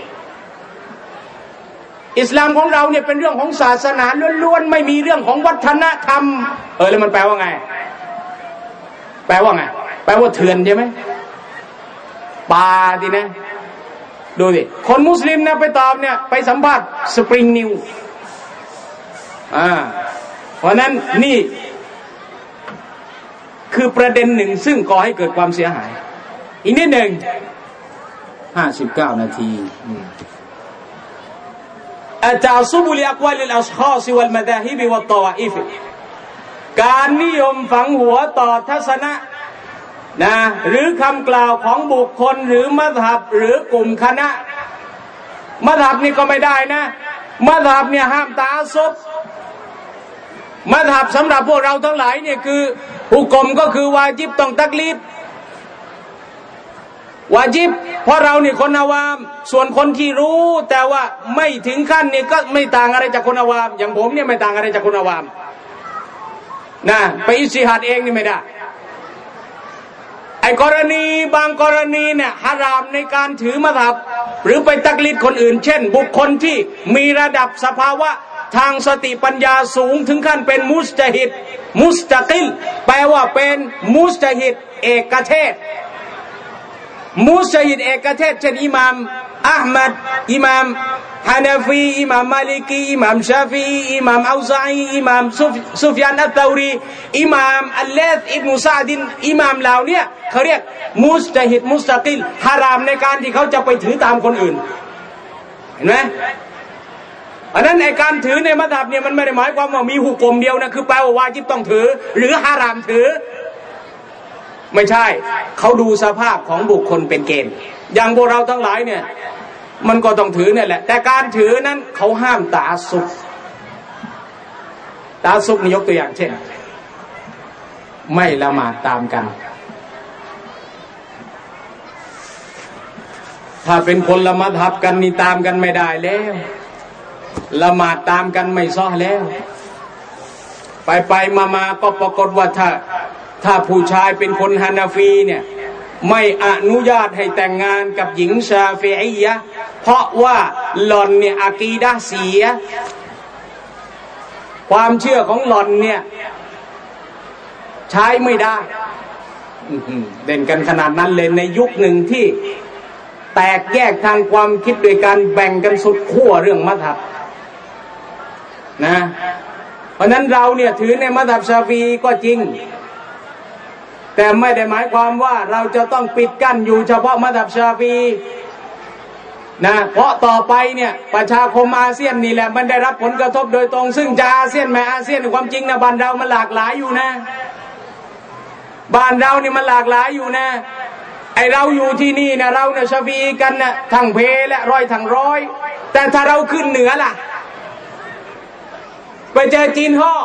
อิสลามของเราเนี่ยเป็นเรื่องของศาสนาล้วนๆไม่มีเรื่องของวัฒนธรรมแล้วมันแปลว่าไงแปลว่าเถื่อนใช่ไหมปาดินะดูดิคนมุสลิมนะไปตอบเนี่ยไปสัมภาษณ์สปริงนิวเพราะนั้นนี่คือประเด็นหนึ่งซึ่งก่อให้เกิดความเสียหายอีกนิดหนึ่ง59 นาทีอัจซุบุลิอักวาลิลอัชคอซิวัลมะดาฮิบวัตตอวาอิฟการนิยมฝังหัวต่อทัศนะนะหรือคำกล่าวของบุคคลหรือมัซฮับหรือกลุ่มคณะมัซฮับนี่ก็ไม่ได้นะมัซฮับเนี่ยห้ามตะอัสซุบมัซฮับสำหรับพวกเราทั้งหลายเนี่ยคือฮุกมก็คือวาญิบต้องตักลีดวาญิบเพราะเราเนี่ยคนอาวามส่วนคนที่รู้แต่ว่าไม่ถึงขั้นนี่ก็ไม่ต่างอะไรจากคนอาวามอย่างผมเนี่ยไม่ต่างอะไรจากคนอาวามนะไปอิจติฮัดเองนี่ไม่ได้ไอ้กรณีบางกรณีเนี่ยฮารามในการถือมัซฮับหรือไปตักลีดคนอื่นเช่นบุคคลที่มีระดับสภาวะทางสติปัญญาสูงถึงขั้นเป็นมุสตะฮิดมุสตะกิลแปลว่าเป็นมุสตะฮิดเอกเทศมุสตะฮิดเอกเทศเช่นอิหม่ามอะห์มัดอิหม่ามฮานาฟีอิหม่ามมาลิกีอิหม่ามชาฟีอีอิหม่ามอัลซาอีอิหม่ามซุฟยานอัตตอรีอิหม่ามอัลเลธอิบนุซะดินอิหม่ามเหล่านี้เขาเรียกมุสตะฮิดมุสตะกิลฮารามในการที่เขาจะไปถือตามคนอื่นเห็นไหมอันนั้นในการถือในมัซฮับเนี่ยมันไม่ได้หมายความว่ามีหุกมเดียวนะคือแปลว่าวาญิบต้องถือหรือฮารามถือไม่ใช่เขาดูสภาพของบุคคลเป็นเกณฑ์อย่างพวกเราทั้งหลายเนี่ยมันก็ต้องถือเนี่ยแหละแต่การถือนั้นเขาห้ามตะอัสซุบตะอัสซุบนี่ยกตัวอย่างเช่นไม่ละหมาดตามกันถ้าเป็นคนละมัซฮับกันนี่ตามกันไม่ได้แล้วละหมาดตามกันไม่ซ้อแล้วไปมาก็ปรากฏว่าถ้าผู้ชายเป็นคนฮานาฟีเนี่ยไม่อนุญาตให้แต่งงานกับหญิงชาฟิอียะห์เพราะว่าหล่อนเนี่ยอะกีดะห์เสียความเชื่อของหล่อนเนี่ยใช้ไม่ได้เด่นกันขนาดนั้นเลยในยุคหนึ่งที่แตกแยกทางความคิดโดยการแบ่งกันสุดขั้วเรื่องมัซฮับนะเพราะนั้นเราเนี่ยถือในมัซฮับชาฟีอีก็จริงแต่ไม่ได้หมายความว่าเราจะต้องปิดกั้นอยู่เฉพาะมัซฮับชาฟีอีนะเพราะต่อไปเนี่ยประชาคมอาเซียนนี่แหละมันได้รับผลกระทบโดยตรงซึ่งจะอาเซียนไม่อาเซียนความจริงนะบ้านเรามันหลากหลายอยู่นะบ้านเรานี่มันหลากหลายอยู่นะไอเราอยู่ที่นี่นะเราเนี่ยชาฟีอีกันนะทั้งเพและร้อยทั้งร้อยแต่ถ้าเราขึ้นเหนือล่ะไปเจอจีนห่อ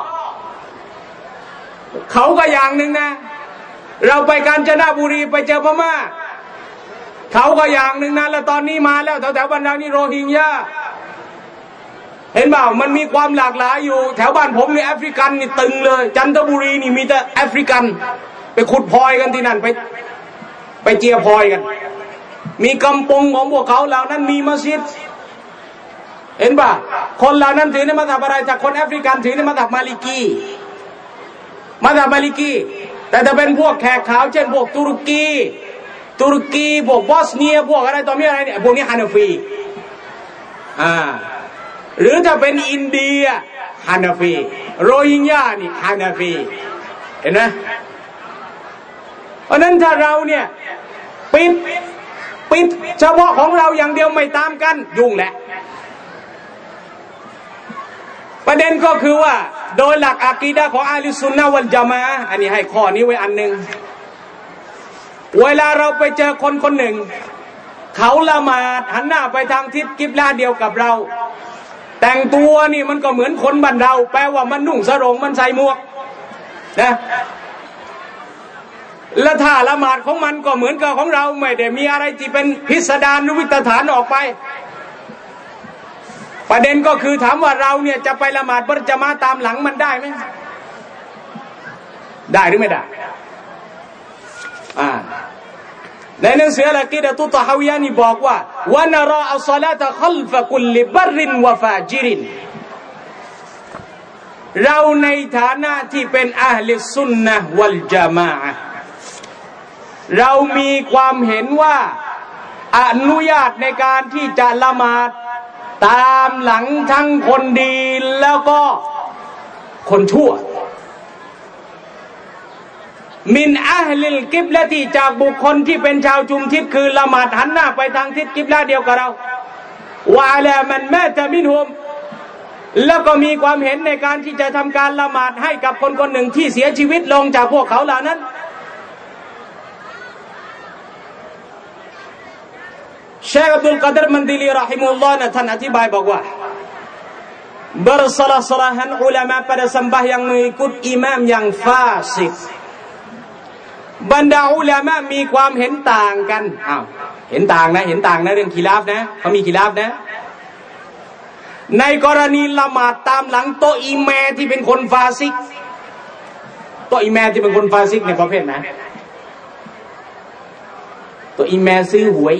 เขาก็อย่างหนึ่งนะเราไปกาญจนบุรีไปเจอพม่าเขาก็อย่างหนึ่งนะแล้วตอนนี้มาแล้วแถวบ้านเรานี่โรฮิงญาเห็นเปล่ามันมีความหลากหลายอยู่แถวบ้านผมนี่แอฟริกันนี่ตึงเลยจันทบุรีนี่มีแต่แอฟริกันไปขุดพลอยกันที่นั่นไปเจียพลอยกันมีกำปงของพวกเขาเหล่านั้นมีมัสยิดเห็นป่ะคนเหล่านั้นถือในมัซฮับอะไรจากคนแอฟริกันถือในมัซฮับมาลิกีแต่ถ้าเป็นพวกแขกขาวเช่นพวกตุรกีพวกบอสเนียพวกอะไรต่อมีอะไรเนี่ยพวกนี้ฮานาฟีหรือถ้าเป็นอินเดียฮานาฟีโรฮิงญานี่ฮานาฟีเห็นไหมเพราะนั้นถ้าเราเนี่ยปิดเฉพาะของเราอย่างเดียวไม่ตามกันยุ่งแหละประเด็นก็คือว่าโดยหลักอะกีดะห์ของอะห์ลุสซุนนะฮ์วัลญะมาอะห์อันนี้ให้ข้อนี้ไว้อันหนึ่งเวลาเราไปเจอคนคนหนึ่งเขาละหมาดหันหน้าไปทางทิศกิบลาเดียวกับเราแต่งตัวนี่มันก็เหมือนคนบ้านเราแปลว่ามันนุ่งสรงมันใส่หมวกนะและท่าละหมาดของมันก็เหมือนกับของเราไม่ได้มีอะไรที่เป็นพิสดารหรือวิตฐานออกไปประเด็นก็คือถามว่าเราเนี่ยจะไปละหมาดบัรจะมาตามหลังมันได้ไหมได้หรือไม่ได้ในหนังสืออะกีดะตุตะฮาวิยะห์นี่บอกว่าวะนะรออัศศอลาตะคัลฟะกุลลิบัรวะฟาจิรินเราในฐานะที่เป็นอะห์ลิสซุนนะฮ์วัลญะมาอะห์เรามีความเห็นว่าอนุญาตในการที่จะละหมาดตามหลังทั้งคนดีแล้วก็คนชั่วมินอะห์ลิลกิบละที่จากบุคคลที่เป็นชาวชุมทิศคือละหมาดหันหน้าไปทางทิศกิบละเดียวกับเราวะอะลามันมาตะมินฮุมแล้วก็มีความเห็นในการที่จะทำการละหมาดให้กับคนคนหนึ่งที่เสียชีวิตลงจากพวกเขาเหล่านั้น Syekh Abdul Qadir Mandili rahimahullahท่านอธิบายบอกว่า bersalah-salahan ulama pada sembahyang mengikut imam yang fasik บรรดาอุลามะมีความเห็นต่างกันเห็นต่างนะเรื่องขีลาฟนะเขามีขีลาฟนะในกรณีละหมาดตามหลังโตอิแมที่เป็นคนฟาซิกโตอิแมที่เป็นคนฟาซิกในประเภทไหนโตอิแมซื้อหวย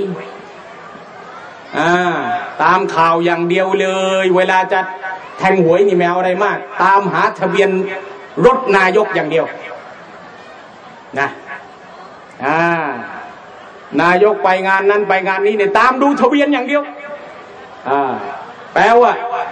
ตามข่าวอย่างเดียวเลยเวลาจะแทงหวยนี่ไม่เอาอะไรมากตามหาทะเบียนรถนายกอย่างเดียวนะนายกไปงานนั้นไปงานนี้เนี่ยตามดูทะเบียนอย่างเดียวแปลว่า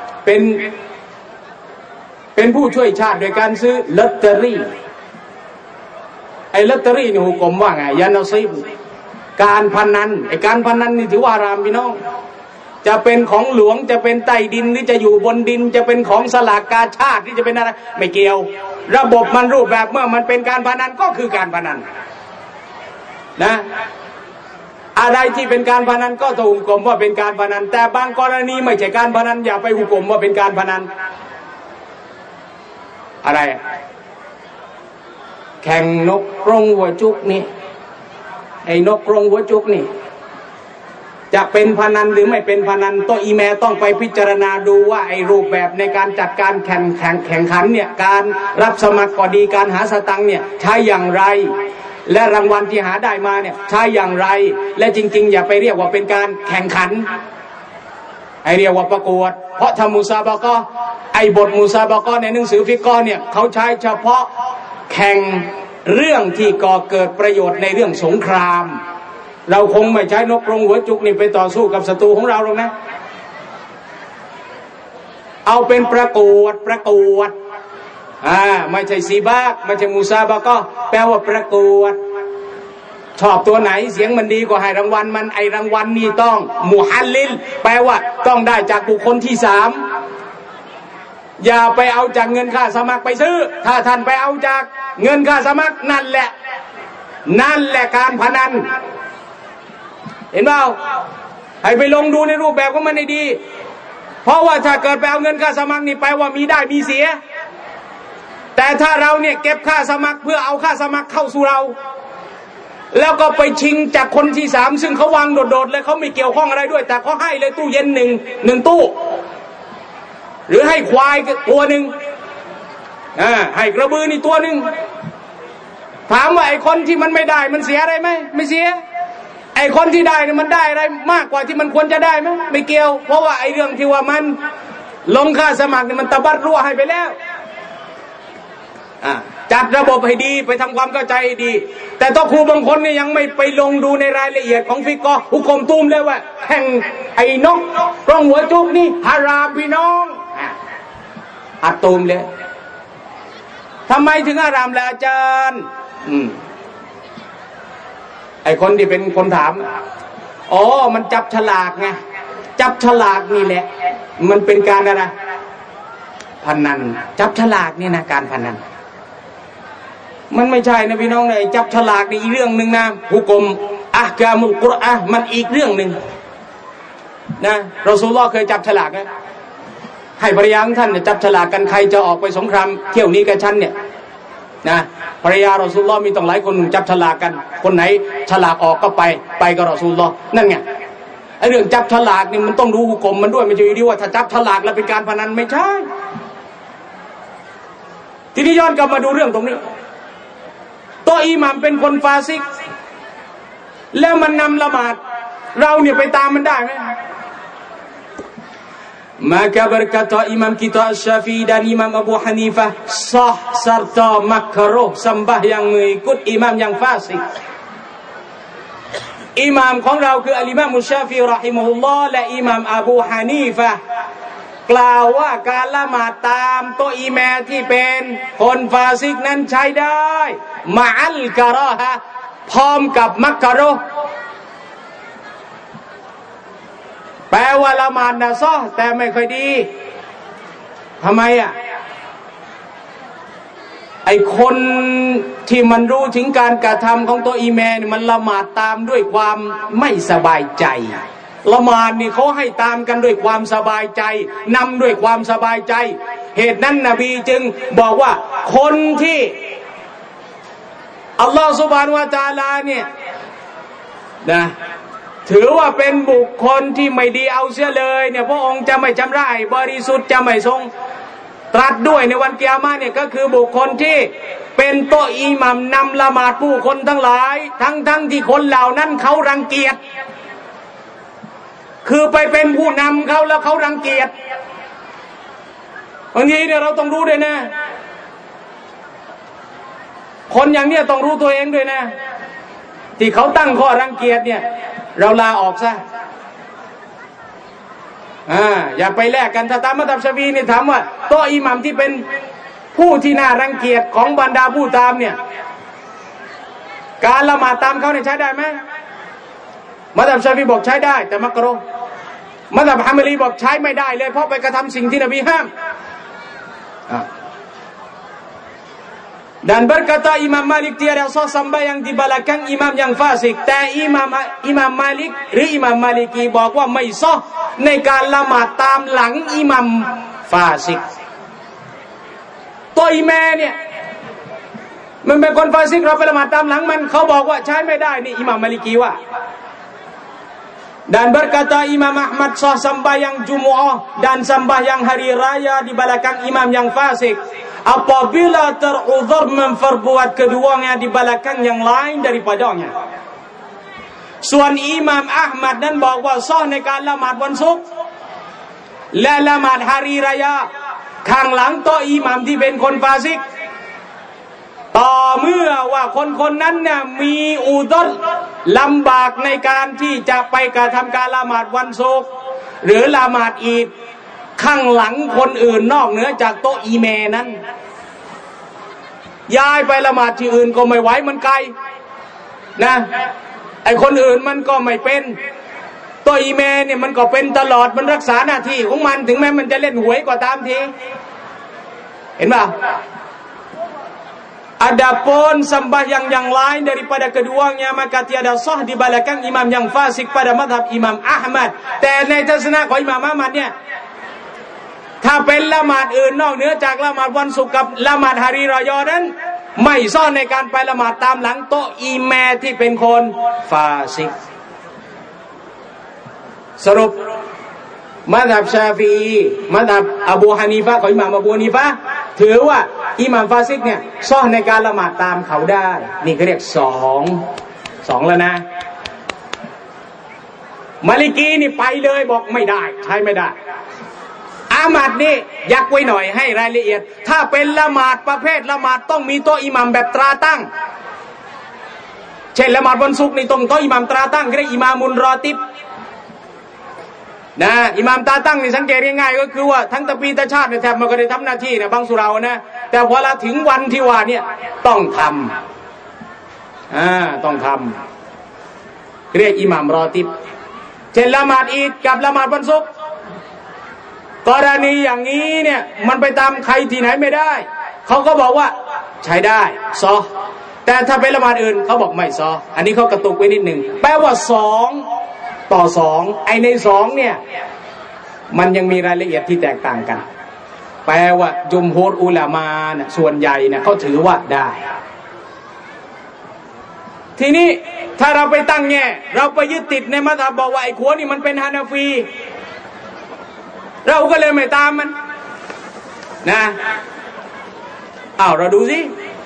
เป็นผู้ช่วยชาติโดยการซื้อลอตเตอรี่ไอ้ลอตเตอรี่นี่หุกมว่าไงยานาซิบการพนันไอ้การพนันนี่ถือว่าอารามพี่น้องจะเป็นของหลวงจะเป็นใต้ดินหรือจะอยู่บนดินจะเป็นของสลากกาชาติหรือจะเป็นอะไรไม่เกี่ยวระบบมันรูปแบบเมื่อมันเป็นการพนันก็คือการพนันนะอะไรที่เป็นการพนันก็ถูกหุกมว่าเป็นการพนันแต่บางกรณีไม่ใช่การพนันอย่าไปหุกมว่าเป็นการพนันอะไรแข่งนกกรงหัวจุกนี่ไอ้นกกรงหัวจุกนี่จะเป็นพนันหรือไม่เป็นพนันโตอีแมต้องไปพิจารณาดูว่าไอ้รูปแบบในการจัดการแข่งขันเนี่ยการรับสมัครก็ดีการหาสตังค์เนี่ยใช้อย่างไรและรางวัลที่หาได้มาเนี่ยใช้อย่างไรและจริงๆอย่าไปเรียกว่าเป็นการแข่งขันให้เรียกว่าประกวดเพราะทำมูซาบะกอไอ้บทมูซาบะกอในหนังสือฟิกอเนี่ยเขาใช้เฉพาะแข่งเรื่องที่ก่อเกิดประโยชน์ในเรื่องสงครามเราคงไม่ใช้นกกรงหัวจุกนี่ไปต่อสู้กับศัตรูของเราหรอกนะเอาเป็นประกวดไม่ใช่ซีบากไม่ใช่มูซาบะก็แปลว่าประกวดชอบตัวไหนเสียงมันดีก็ให้รางวัลมันไอรางวัลนี่ต้องมุฮัลลิลแปลว่าต้องได้จากบุคคลที่สามอย่าไปเอาจากเงินค่าสมัครไปซื้อถ้าท่านไปเอาจากเงินค่าสมัครนั่นแหละการพนันเห็นเปล่าให้ไปลงดูในรูปแบบของมันให้ดีเพราะว่าถ้าเกิดไปเอาเงินค่าสมัครนี่แปลว่ามีได้มีเสียแต่ถ้าเราเนี่ยเก็บค่าสมัครเพื่อเอาค่าสมัครเข้าสู่เราแล้วก็ไปชิงจากคนที่สามซึ่งเขาวางโดดๆเลยเขาไม่เกี่ยวข้องอะไรด้วยแต่เขาให้เลยตู้เย็นหนึ่งตู้หรือให้ควายตัวหนึ่งให้กระบือนี่ตัวหนึ่งถามว่าไอ้คนที่มันไม่ได้มันเสียอะไรไหมไม่เสียไอ้คนที่ได้เนี่ยมันได้อะไรมากกว่าที่มันควรจะได้ไหมไม่เกี่ยวเพราะว่าไอ้เรื่องที่ว่ามันลงค่าสมัครเนี่ยมันตะบัดรั่วให้ไปแล้วจัดระบบให้ดีไปทำความเข้าใจให้ดีแต่ถ้าครูบางคนเนี่ยยังไม่ไปลงดูในรายละเอียดของฟิกอหุกมตุ้มเลยว่าแข่งไอ้นกกรงหัวจุกนี่ฮารามพี่น้องอัดตูมเลยทำไมถึงฮารามล่ะอาจารย์ไอ้คนที่เป็นคนถามมันจับฉลากไงจับฉลากนี่แหละมันเป็นการอะไรพนันจับฉลากนี่นะการพนันมันไม่ใช่นะพี่น้องเลยจับฉลากนี่อีกเรื่องหนึ่งนะหุกมอะกามุลกุรอานมันอีกเรื่องหนึ่งนะรอซูลุลลอฮ์เคยจับฉลากนะให้ภรรยาของท่านเนี่ยจับฉลากกันใครจะออกไปสงครามเที่ยวนี้กับฉันเนี่ยนะภรรยารอซูลุลลอฮ์มีต้องหลายคนจับฉลากกันคนไหนฉลากออกก็ไปกับรอซูลุลลอฮ์นั่นไงไอ้เรื่องจับฉลากนี่มันต้องดูหุกมมันด้วยไม่ใช่ดีว่าถ้าจับฉลากแล้วเป็นการพนันไม่ใช่ทีนี้ย้อนกลับมาดูเรื่องตรงนี้ตัวอิหม่ามเป็นคนฟาซิกแล้วมันนำละหมาดเราเนี่ยไปตามมันได้ไหมmaka berkata Imam kita Syafi'i dan Imam Abu Hanifah sah serta makruh sembahyang mengikut imam yang fasik อิหม่ามของเราคืออัลอิมามชาฟิอีเราะฮิมะฮุลลอฮ์และอิหม่ามอบูฮานีฟะห์กล่าวว่าการละหมาดตามโตอิแมที่เป็นคนฟาซิกนั้นใช้ได้มะอัลกะเราะฮะพร้อมกับมักกะรุฮ์แปลว่าละหมาดนะซอแต่ไม่ค่อยดีทำไมไอ้คนที่มันรู้ถึงการกระทำของตัวอีแมนมันละหมาดตามด้วยความไม่สบายใจละหมาดนี่เขาให้ตามกันด้วยความสบายใจนำด้วยความสบายใจเหตุนั้นนบีจึงบอกว่าคนที่อัลลอฮฺซุบฮานะฮูวะตะอาลาเนี่ยนะถือว่าเป็นบุคคลที่ไม่ดีเอาเสียเลยเนี่ยพระองค์จะไม่ชำระให้บริสุทธิ์จะไม่ทรงตรัสด้วยในวันกิยามะห์เนี่ยก็คือบุคคลที่เป็นโตะอิหมัมนำละหมาดผู้คนทั้งหลายทั้งที่คนเหล่านั้นเขารังเกียจคือไปเป็นผู้นำเขาแล้วเขารังเกียจบางทีเนี่ยเราต้องรู้ด้วยนะคนอย่างเนี้ยต้องรู้ตัวเองด้วยนะที่เขาตั้งข้อรังเกียจเนี่ยเราลาออกซะอย่าไปแลกกันถ้าตามมัธยมชาฟีนี่ถามว่าโตะอิหมัมที่เป็นผู้ที่น่ารังเกียจของบรรดาผู้ตามเนี่ยการละหมาดตามเขาเนี่ยใช้ได้ไหมมัธยมชาฟีบอกใช้ได้แต่มักรุฮ์มัธยมฮะมาลีบอกใช้ไม่ได้เลยเพราะไปกระทำสิ่งที่นบีห้าม Dan berkata Imam Malik tiada sah sembahyang di belakang imam yang fasik.แต่Imam Malik หรือ Imam Maliki บอกว่าไม่ซอในการละหมาดตามหลังอิหมัมฟาสิกตัวอิแม่เนี่ยมันเป็นคนฟาสิกเราไปละหมาดตามหลังมันเขาบอกว่าใช้ไม่ได้นี่Imam Malikiว่าDan berkata Imam Ahmad sah sembahyang Jumu'ah dan sembahyang hari raya di belakang imam yang fasik apabila teruzur memperbuat keduanya di belakang yang lain daripadanya. ส่วนอิหม่ามอะห์มัดนั้นบอกว่าซอในการละหมาดวันศุกร์และละหมาดฮารีรายาข้างหลังโต๊ะอิหม่ามที่เป็นคนฟาสิกต่อเมื่อว่าคนนั้นเนี่ยมีอุดรลำบากในการที่จะไปกระทำการละหมาดวันศุกร์หรือละหมาดอีดข้างหลังคนอื่นนอกเหนือจากโต๊ะอีเมนั้นย้ายไปละหมาดที่อื่นก็ไม่ไหวมันไกลนะไอคนอื่นมันก็ไม่เป็นโต๊ะอีเมเนี่ยมันก็เป็นตลอดมันรักษาหน้าที่ของมันถึงแม้มันจะเล่นหวยก็ตามทีเห็นป่ะAdapun sembahyang yang lain daripada keduanya maka tiada sah di belakang imam yang fasik pada mazhab Imam Ahmad แต่ในทัศนะของอิหม่ามอะห์มัดเนี่ยถ้าเป็นละหมาดอื่นนอกเหนือจากละหมาดวันศุกร์กับละหมาดฮารีรอยอนั้นไม่ซ่อนในการไปละหมาดตามหลังโต๊ะอิแมที่เป็นคนฟาสิกสรุปมัซฮับชาฟีอีมัซฮับอบูฮานีฟะห์ของอิหม่ามอบูฮานีฟะห์ถือว่าอิหม่ามฟาซิกเนี่ยซ่อนในการละหมาดตามเขาได้นี่เขาเรียกสองแล้วนะมาลิกีนี่ไปเลยบอกไม่ได้ใช้ไม่ได้อามัดนี่ยักไว้หน่อยให้รายละเอียดถ้าเป็นละหมาดประเภทละหมาดต้องมีโต๊ะอิหมัมแบบตราตั้งเช่นละหมาดวันศุกร์นี่ต้องโต๊ะอิหมัมตราตั้งเรียกอิมามุลรอติบนะอิหม่ามตาตั้งนี่สังเกตง่ายๆก็คือว่าทั้งตะปีตะชาติเนี่ยแทบมันก็ได้ทำหน้าที่นะบางสุรานะแต่พอละถึงวันที่ว่าเนี่ยต้องทำต้องทำเรียกอิหม่ามรอติบเช่นละหมาดอีดกับละหมาดวันศุกร์กรณีอย่างนี้เนี่ยมันไปตามใครที่ไหนไม่ได้เขาก็บอกว่าใช้ได้ซอแต่ถ้าเป็นละหมาดอื่นเขาบอกไม่ซออันนี้เขากระตุกไว้นิดหนึ่งแปลว่า2 ต่อ 2ไอใน2เนี่ยมันยังมีรายละเอียดที่แตกต่างกันแปลว่าจุมฮูรอุลามานะส่วนใหญ่เนี่ยเขาถือว่าได้ทีนี้ถ้าเราไปตั้งแง่เราไปยึดติดในมัธยมบอกว่าไอ้ขัวนี่มันเป็นฮานาฟีเราก็เลยไม่ตามมันนะเราดูสิ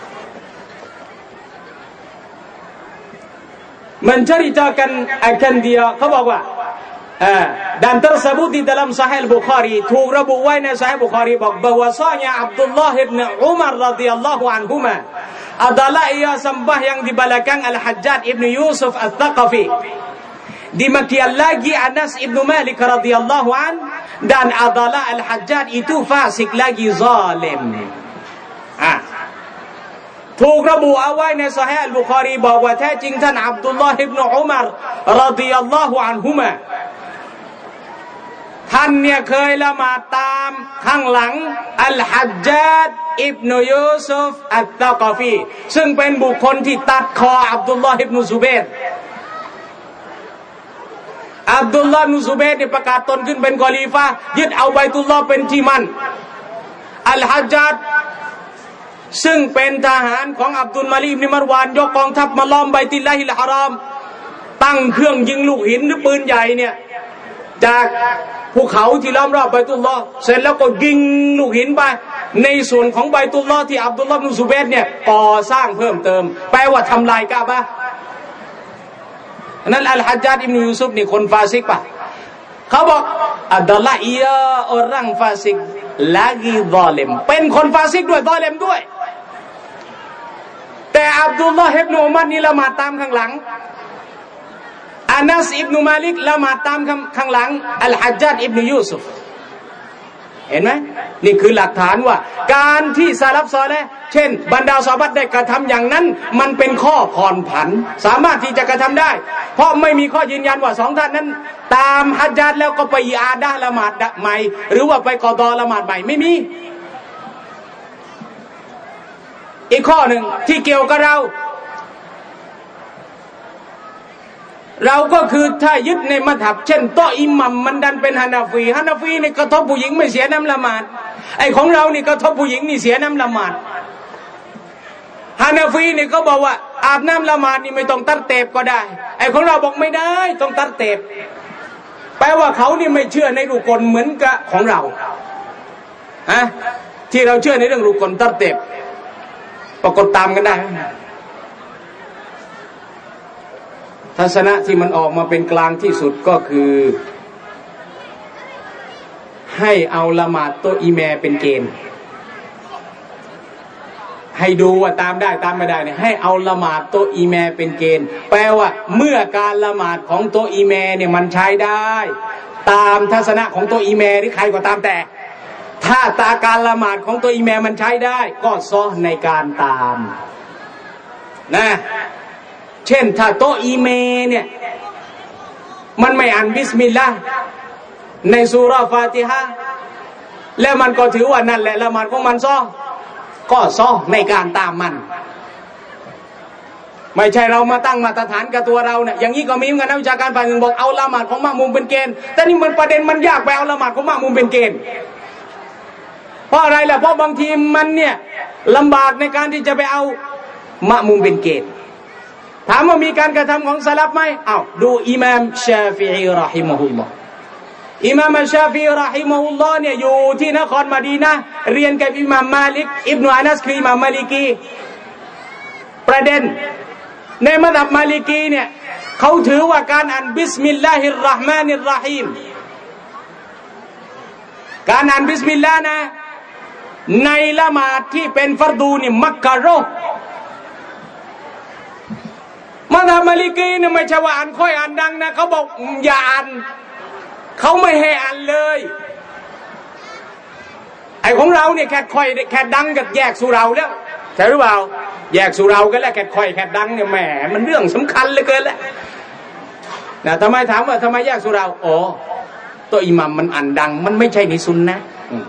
menceritakan akan dia เขาบอกว่าdan tersebut di dalam Sahih Bukhari ถูกระบุไว้ใน Sahih Bukhari บอก bahwasanya Abdullah bin Umar radhiyallahu anhuma adalah ia sembahyang di belakang Al-Hajjaj ibn Yusuf Al-Thaqafi demikian lagi Anas ibn Malik radhiyallahu an dan adalah Al-Hajjaj itu fasik lagi zalim ถูกระบุเอาไว้ในซอฮีฮ์อัลบุคอรีบอกว่าแท้จริงท่านอับดุลลอฮ์อิบนุอุมัรรอฎิยัลลอฮุอันฮุมาท่านเนี่ยเคยละหมาดตามข้างหลังอัลฮัจญาจอิบนุยูซุฟอัตตะกอฟีซึ่งเป็นบุคคลที่ตัดคออับดุลลอฮ์อิบนุซุบัยรอับดุลลอฮ์อิบนุซุบัยรเนี่ยประกาศตนขึ้นเป็นคอลีฟะห์ยึดเอาบัยตุลลอฮ์เป็นที่มั่นอัลฮัจญัดซึ่งเป็นทหารของอับดุลมาลิกอิบนุมัรวานยกกองทัพมาล้อมบัยตุลลาฮิลฮารอมตั้งเครื่องยิงลูกหินหรือปืนใหญ่เนี่ยจากภูเขาที่ล้อมรอบบัยตุลลอฮ์เสร็จแล้วก็ยิงลูกหินไปในส่วนของบัยตุลลอฮ์ที่อับดุลลอฮ์อิบนุซุบัยรเนี่ยก่อสร้างเพิ่มเติมแปลว่าทำลายกะอ์บะห์นั้นอัลฮัจญัดอิบนุยูซุฟนี่คนฟาซิกป่ะเขาบอกadalah ia orang fasik lagi zalim เป็นคนฟาซิกด้วยซอลิมด้วยแต่อับดุลลอฮ์อิบนุอุมัรนี่ละหมาดตามข้างหลังอานัสอิบนุมาลิกละหมาดตามข้างหลังอัลฮัจญัดอิบนุยูซุฟเห็นไหมนี่คือหลักฐานว่าการที่ซาลัฟซอลิห์เช่นบรรดาซอฮาบะห์ได้กระทำอย่างนั้นมันเป็นข้อผ่อนผันสามารถที่จะกระทำได้เพราะไม่มีข้อยืนยันว่าสองท่านนั้นตามฮัจญัดแล้วก็ไปอิอาดะห์ละหมาดใหม่หรือว่าไปกอฎอละหมาดใหม่ไม่มีอีกข้อหนึ่งที่เกี่ยวกับเราก็คือถ้ายึดในมัธยับเช่นโตอิหมัมมันดันเป็นฮานาฟีนี่กระทบผู้หญิงไม่เสียน้ำละหมาดไอของเรานี่กระทบผู้หญิงนี่เสียน้ำละหมาดฮานาฟีนี่ก็บอกว่าอาบน้ำละหมาดนี่ไม่ต้องตัดเตบก็ได้ไอของเราบอกไม่ได้ต้องตัดเตบแปลว่าเขานี่ไม่เชื่อในรุกลเหมือนกับของเราที่เราเชื่อในเรื่องรุกลตัดเตบปรากฏตามกันได้ทัศนะที่มันออกมาเป็นกลางที่สุดก็คือให้เอาละหมาดโตอีแมเป็นเกณฑ์ให้ดูว่าตามได้ตามไม่ได้เนี่ยให้เอาละหมาดโตอีแมเป็นเกณฑ์แปลว่าเมื่อการละหมาดของโตอีแมเนี่ยมันใช้ได้ตามทัศนะของโตอีแมหรือใครก็ตามแต่ถ้าตาการละหมาดของโตอีแมมันใช้ได้ก็ซ้อในการตามนะเช่นถ้าโตอีเมเนี่ยมันไม่อ่านบิสมิลลาห์ในซูเราะห์ฟาติฮะห์แล้วมันก็ถือว่านั่นแหละละหมาดของมันก็ซ้อในการตามมันไม่ใช่เรามาตั้งมาตรฐานกับตัวเราเนี่ยอย่างนี้ก็มีเหมือนกันนักวิชาการฝ่ายหนึ่งบอกเอาละหมาดของมะมุมเป็นเกณฑ์แต่นี่มันประเด็นมันยากไปเอาละหมาดของมะมุมเป็นเกณฑ์เพราะอะไรล่ะเพราะบางทีมันเนี่ยลำบากในการที่จะไปเอามะมุมเป็นเกณฑ์ถามว่ามีการกระทำของซะลัฟไหมดูอิหม่ามชาฟิอีเราะฮิมะฮุลลอฮ์อิหม่ามชาฟิอีเราะฮิมะฮุลลอฮ์เนี่ยอยู่ที่นครมะดีนะห์เรียนกับอิหม่ามมาลิกอิบนุอานัสคืออิหม่ามมาลิกีประเด็นในมัซฮับมาลิกีเนี่ยเขาถือว่าการอ่านบิสมิลลาฮิรเราะห์มานิรเราะฮีมการอ่านบิสมิลลาห์นะในละหมาดที่เป็นฟัรดูนี่มักกะเราะห์มัซฮับมาลิกีเนี่ยไม่ใช่ว่าอ่านค่อยอ่านดังนะเขาบอกอย่าอ่านเขาไม่ให้อ่านเลยไอ้ของเราเนี่ยแค่ค่อยแค่ดังกับแยกสุเราแล้วใช่หรือเปล่าแยกสุเรากันแล้วแค่ค่อยแค่ดังเนี่ยแหมมันเรื่องสำคัญเหลือเกินแล้วนะทำไมถามว่าทำไมแยกสุเราตัวอิหมัมมันอ่านดังมันไม่ใช่ในซุนนะ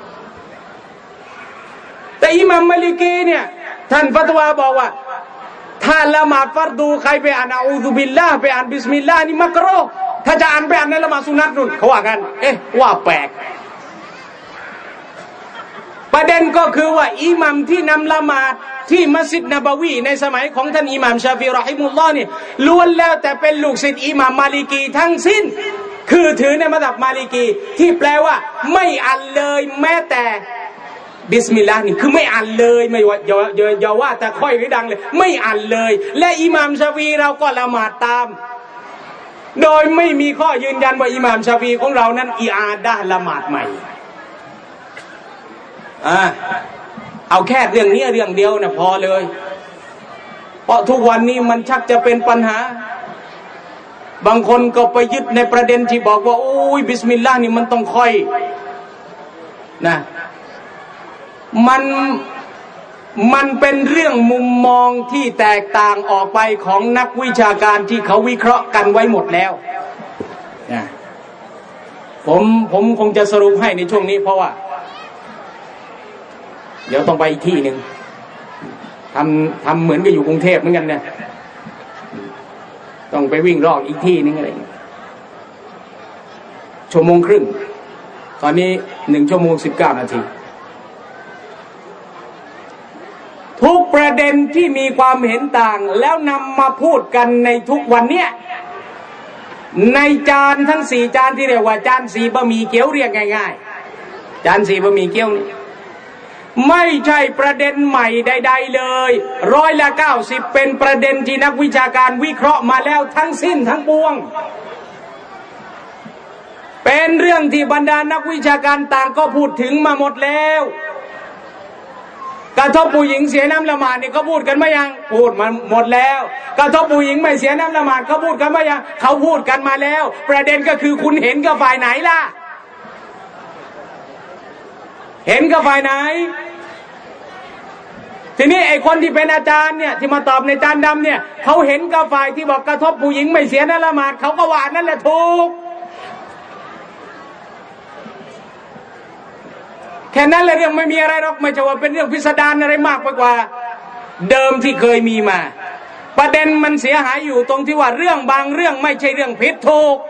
แต่อิหมัมมาลิกีเนี่ยท่านฟัตวาบอกว่าถ้าละหมาดฟัรดูใครไปอ่านอูซุบิลลาห์ไปอ่านบิสมิลลาห์นี่มักเราะห์ถ้าจะอ่านไปอ่านในละหมาดสุนัตนู่นเขาว่ากันว่าแปลกประเด็นก็คือว่าอิหมัมที่นำละหมาดที่มัสยิดนบวีในสมัยของท่านอิหม่ามชาฟิอีเราะฮิมุลลอฮ์นี่ล้วนแล้วแต่เป็นลูกศิษย์อิหม่ามมาลิกีทั้งสิ้นคือถือในมัซฮับมาลิกีที่แปลว่าไม่อ่านเลยแม้แต่บิสมิลลาห์นี่คือไม่อ่านเลยไม่ว่าอย่าว่าแต่ค่อยหรือดังเลยไม่อ่านเลยและอิหม่ามชาฟิอีเราก็ละหมาดตามโดยไม่มีข้อยืนยันว่าอิหม่ามชาฟิอีของเรานั้นอิอาดะห์ละหมาดใหม่เอาแค่เรื่องนี้เรื่องเดียวนะพอเลยเพราะทุกวันนี้มันชักจะเป็นปัญหาบางคนก็ไปยึดในประเด็นที่บอกว่าโอ้ยบิสมิลลาห์นี่มันต้องค่อยนะมันเป็นเรื่องมุมมองที่แตกต่างออกไปของนักวิชาการที่เขาวิเคราะห์กันไว้หมดแล้วนะผมคงจะสรุปให้ในช่วงนี้เพราะว่าเดี๋ยวต้องไปอีกที่หนึ่งทำเหมือนกับอยู่กรุงเทพเหมือนกันเนี่ยต้องไปวิ่งรอบอีกที่นึงอะไรชั่วโมงครึ่งตอนนี้1 ชั่วโมง 19 นาทีทุกประเด็นที่มีความเห็นต่างแล้วนำมาพูดกันในทุกวันเนี้ยในจานทั้ง4จานที่เรียกว่าจาน4บะหมี่เกี๊ยวเรียกง่ายๆจาน4บะหมี่เกี๊ยวไม่ใช่ประเด็นใหม่ใดๆเลย90%เป็นประเด็นที่นักวิชาการวิเคราะห์มาแล้วทั้งสิ้นทั้งปวงเป็นเรื่องที่บรรดานักวิชาการต่างก็พูดถึงมาหมดแล้วกระทบผู้หญิงเสียน้ำละหมาดนี่ก็พูดกันมายังพูดมาหมดแล้วกระทบผู้หญิงไม่เสียน้ำละหมาดเขาพูดกันมายังเขาพูดกันมาแล้วประเด็นก็คือคุณเห็นกับฝ่ายไหนล่ะเห็นกับฝ่ายไหนทีนี้ไอ้คนที่เป็นอาจารย์เนี่ยที่มาตอบในจานดำเนี่ยเขาเห็นกับฝ่ายที่บอกกระทบผู้หญิงไม่เสียน้ำละหมาดเขาก็ว่านั่นแหละถูกแค่นั้นเลยเรื่องไม่มีอะไรหรอกไม่ใช่ว่าเป็นเรื่องพิสดารอะไรมากไปกว่าเดิมที่เคยมีมาประเด็นมันเสียหายอยู่ตรงที่ว่าเรื่องบางเรื่องไม่ใช่เรื่องผิดถูก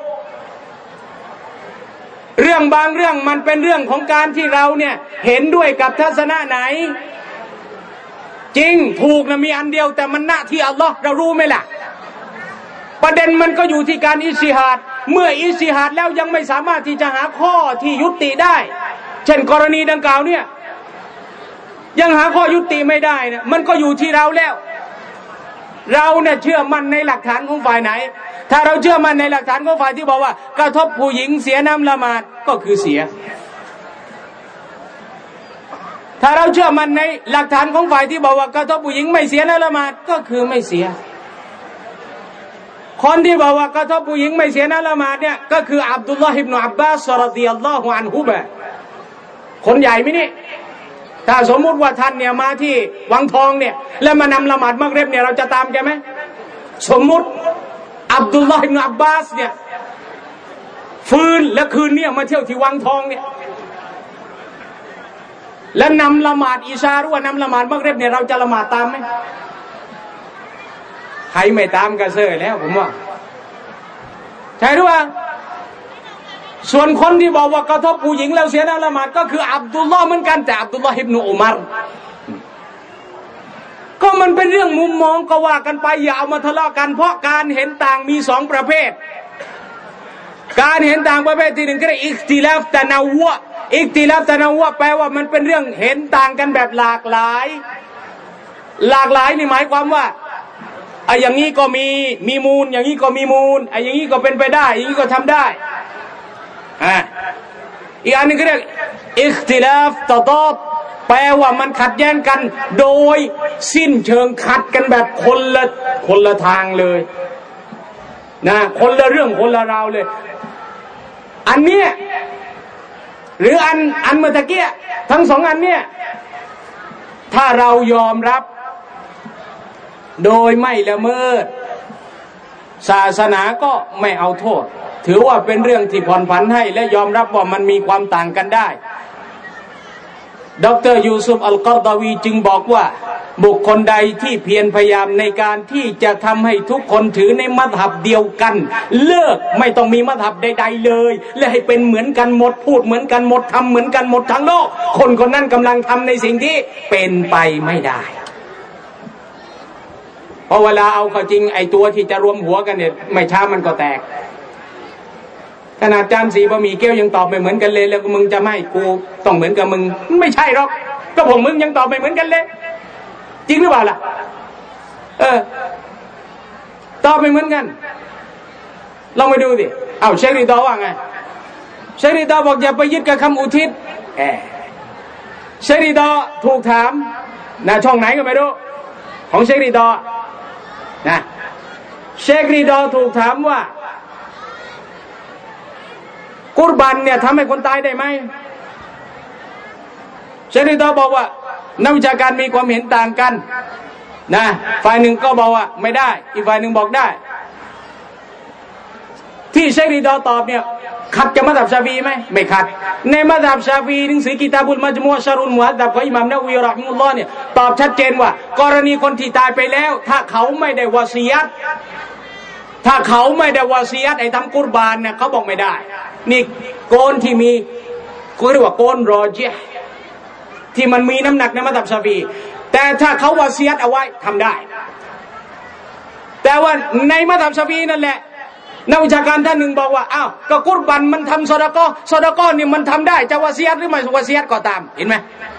เรื่องบางเรื่องมันเป็นเรื่องของการที่เราเนี่ยเห็นด้วยกับทัศนะไหนจริงถูกนะมีอันเดียวแต่มันหน้าที่อัลลอฮ์เรารู้ไหมล่ะประเด็นมันก็อยู่ที่การอิจติฮาดเมื่ออิจติฮาดแล้วยังไม่สามารถที่จะหาข้อที่ยุติได้เช่นกรณีดังกล่าวเนี่ยยังหาข้อยุติไม่ได้เนี่ยมันก็อยู่ที่เราแล้วเราเนี่ยเชื่อมั่นในหลักฐานของฝ่ายไหนถ้าเราเชื่อมั่นในหลักฐานของฝ่ายที่บอกว่ากระทบผู้หญิงเสียน้ำละหมาดก็คือเสียถ้าเราเชื่อมั่นในหลักฐานของฝ่ายที่บอกว่ากระทบผู้หญิงไม่เสียน้ำละหมาดก็คือไม่เสียคนที่บอกว่ากระทบผู้หญิงไม่เสียน้ำละหมาดเนี่ยก็คืออับดุลลอฮ์อิบนุอับบาสรอฎิยัลลอฮุอันฮุบะคนใหญ่ไหมนี่ถ้าสมมุติว่าท่านเนี่ยมาที่วังทองเนี่ยแล้วมานำละหมาดมักริบเนี่ยเราจะตามแกไหมสมมุติอับดุลลอฮ์อิบนุอับบาสเนี่ยฟื้นและคืนเนี่ยมาเที่ยวที่วังทองเนี่ยแล้วนำละหมาดอิชาหรือว่านำละหมาดมักริบเนี่ยเราจะละหมาดตามไหมใครไม่ตามก็เซ่อแล้วผมว่าใช่หรือเปล่าส่วนคนที่บอกว่ากระทบผู้หญิงแล้วเสียน้ำละหมาดก็คืออับดุลลอฮ์เหมือนกันแต่อับดุลลอฮ์อิบนุอุมัรก็มันเป็นเรื่องมุมมองก็ว่ากันไปอย่าเอามาทะเลาะกันเพราะการเห็นต่างมี2ประเภทการเห็นต่างประเภทที่1ก็เรียกอิคติลาฟตะนาวะอิคติลาฟตะนาวะแปลว่ามันเป็นเรื่องเห็นต่างกันแบบหลากหลายนี่หมายความว่าไอ้อย่างนี้ก็มีมูลอย่างนี้ก็มีมูลไอ้อย่างนี้ก็เป็นไปได้อย่างนี้ก็ทำได้อีกอันนึงก็เรียกอิคติลาฟตะฎอดแปลว่ามันขัดแย้งกันโดยสิ้นเชิงขัดกันแบบคนละทางเลยนะคนละเรื่องคนละราวเลยอันเนี้ยหรืออันเมื่อตะกี้ทั้ง2อันเนี้ยถ้าเรายอมรับโดยไม่ละเมิดศาสนาก็ไม่เอาโทษถือว่าเป็นเรื่องที่ผ่อนผันให้และยอมรับว่ามันมีความต่างกันได้ดร.ยูซุฟอัลกอรฎอวีจึงบอกว่าบุคคลใดที่เพียรพยายามในการที่จะทำให้ทุกคนถือในมัซฮับเดียวกันเลิกไม่ต้องมีมัซฮับใดๆเลยและให้เป็นเหมือนกันหมดพูดเหมือนกันหมดทำเหมือนกันหมดทั้งโลกคนคนนั้นกำลังทำในสิ่งที่เป็นไปไม่ได้เพราะเวลาเอาเข้าจริงไอ้ตัวที่จะรวมหัวกันเนี่ยไม่ช้ามันก็แตกขนาดจานสีบะหมี่เกี๊ยวยังตอบไม่เหมือนกันเลยแล้วมึงจะไม่กูต้องเหมือนกับมึงไม่ใช่หรอกก็ผมมึงยังตอบไม่เหมือนกันเลยจริงหรือเปล่าล่ะตอบไม่เหมือนกันลองไปดูดิเอาเชคริดอว่าไงเชคริดอบอกอย่าไปยึดกับคำอุทิศเชคริดอถูกถามนะช่องไหนก็ไม่รู้ของเชคริดอนะเชคริดอถูกถามว่ากุรบันเนี่ยทำให้คนตายได้ไหมเชคริดอบอกว่านักวิชาการมีความเห็นต่างกันนะฝ่ายหนึ่งก็บอกว่าไม่ได้อีกฝ่ายหนึ่งบอกได้ที่เชคริดอตอบเนี่ยขัดกับมัซฮับชาฟีไหมไม่ขัดในมัซฮับชาฟีหนังสือกิตาบุลมัจมูอะห์ชะรุลมุฮัดดับของอิหม่ามนะวะวีเราะฮิมะฮุลลอฮ์เนี่ยตอบชัดเจนว่ากรณีคนที่ตายไปแล้วถ้าเขาไม่ได้วะซียะห์ถ้าเขาไม่ได้วาซียัตไอ้ทำกุรบานเนี่ยเขาบอกไม่ได้นี่โกนที่มีก็เรียกว่าโกนรอเจห์ที่มันมีน้ำหนักในมัธยมชาฟีแต่ถ้าเขาวาซียัตเอาไว้ทำได้แต่ว่าในมัธยมชาฟีนั่นแหละนักวิชาการท่านหนึ่งบอกว่าอ้าวก็กุรบันมันทำซอดาก้อนี่มันทำได้จะวาซียัตหรือไม่วาซียัตก็ตามเห็นไหม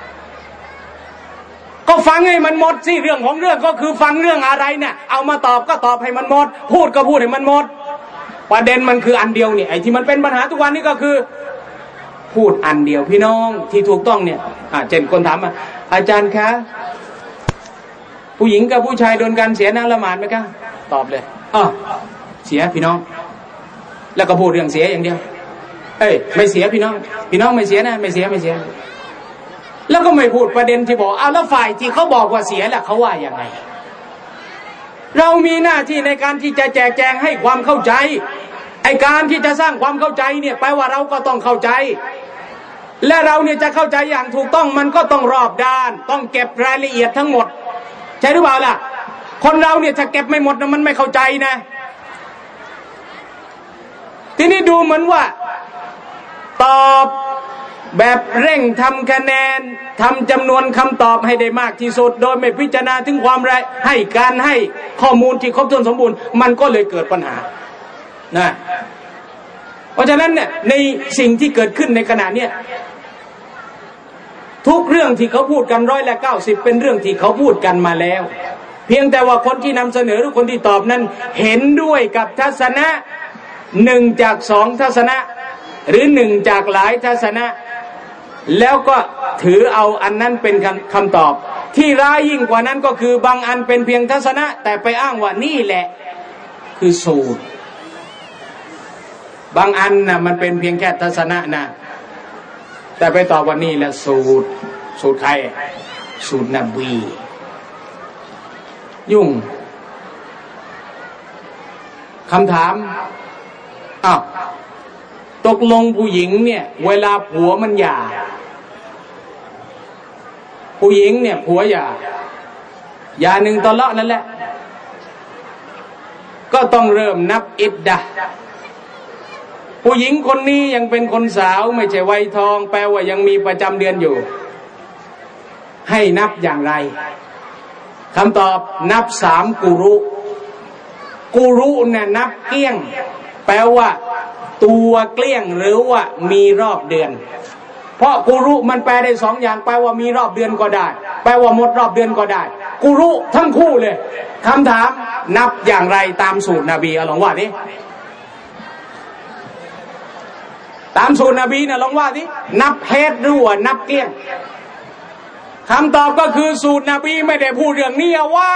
ก็ฟังให้มันหมดสิเรื่องของเรื่องก็คือฟังเรื่องอะไรเนี่ยเอามาตอบก็ตอบให้มันหมดพูดก็พูดให้มันหมดประเด็นมันคืออันเดียวนี่ไอ้ที่มันเป็นปัญหาทุกวันนี้ก็คือพูดอันเดียวพี่น้องที่ถูกต้องเนี่ยเช่นคนถามอาจารย์คะผู้หญิงกับผู้ชายโดนกันเสียนะละหมาดไหมคะตอบเลยเสียพี่น้องแล้วก็พูดเรื่องเสียอย่างเดียวไม่เสียพี่น้องไม่เสียนะไม่เสียแล้วก็ไม่พูดประเด็นที่บอกแล้วฝ่ายที่เขาบอกว่าเสียล่ะเขาว่าอย่างไงเรามีหน้าที่ในการที่จะแจกแจงให้ความเข้าใจไอ้การที่จะสร้างความเข้าใจเนี่ยแปลว่าเราก็ต้องเข้าใจและเราเนี่ยจะเข้าใจอย่างถูกต้องมันก็ต้องรอบด้านต้องเก็บรายละเอียดทั้งหมดใช่หรือเปล่าล่ะคนเราเนี่ยถ้าเก็บไม่หมดนะมันไม่เข้าใจนะทีนี้ดูเหมือนว่าตอบแบบเร่งทำคะแนนทำจำนวนคำตอบให้ได้มากที่สุดโดยไม่พิจารณาถึงความให้การให้ข้อมูลที่ครบถ้วนสมบูรณ์มันก็เลยเกิดปัญหานะเพราะฉะนั้นเนี่ยในสิ่งที่เกิดขึ้นในขณะเนี้ยทุกเรื่องที่เขาพูดกัน190%เป็นเรื่องที่เขาพูดกันมาแล้วเพียงแต่ว่าคนที่นำเสนอหรือคนที่ตอบนั้นเห็นด้วยกับทัศนะ1 จาก 2ทัศนะหรือ1 จากหลายทัศนะแล้วก็ถือเอาอันนั้นเป็นคำตอบที่ร้ายยิ่งกว่านั้นก็คือบางอันเป็นเพียงทัศนะแต่ไปอ้างว่านี่แหละคือสูตรบางอันน่ะมันเป็นเพียงแค่ทัศนะนะแต่ไปตอบว่านี่แหละสูตรใครสูตรนบียุ่งคำถามตกลงผู้หญิงเนี่ยเวลาผัวมันหย่าผู้หญิงเนี่ยผัวหย่าหนึ่งตลอดนั่นแหละก็ต้องเริ่มนับอิดดะห์ผู้หญิงคนนี้ยังเป็นคนสาวไม่ใช่วัยทองแปลว่ายังมีประจำเดือนอยู่ให้นับอย่างไรคำตอบนับ3กุรุเนี่ยนับเกลี้ยงแปลว่าตัวเกลี้ยงหรือว่ามีรอบเดือนเพราะกุรุมันแปลได้2อย่างแปลว่ามีรอบเดือนก็ได้แปลว่าหมดรอบเดือนก็ได้กุรุทั้งคู่เลยคำถามนับอย่างไรตามสูตรนบีลองว่าดิตามสูตรนบีนะลองว่าดินับเฮดหรือว่านับเกลี้ยงคำตอบก็คือสูตรนบีไม่ได้พูดเรื่องนี้เอาไว้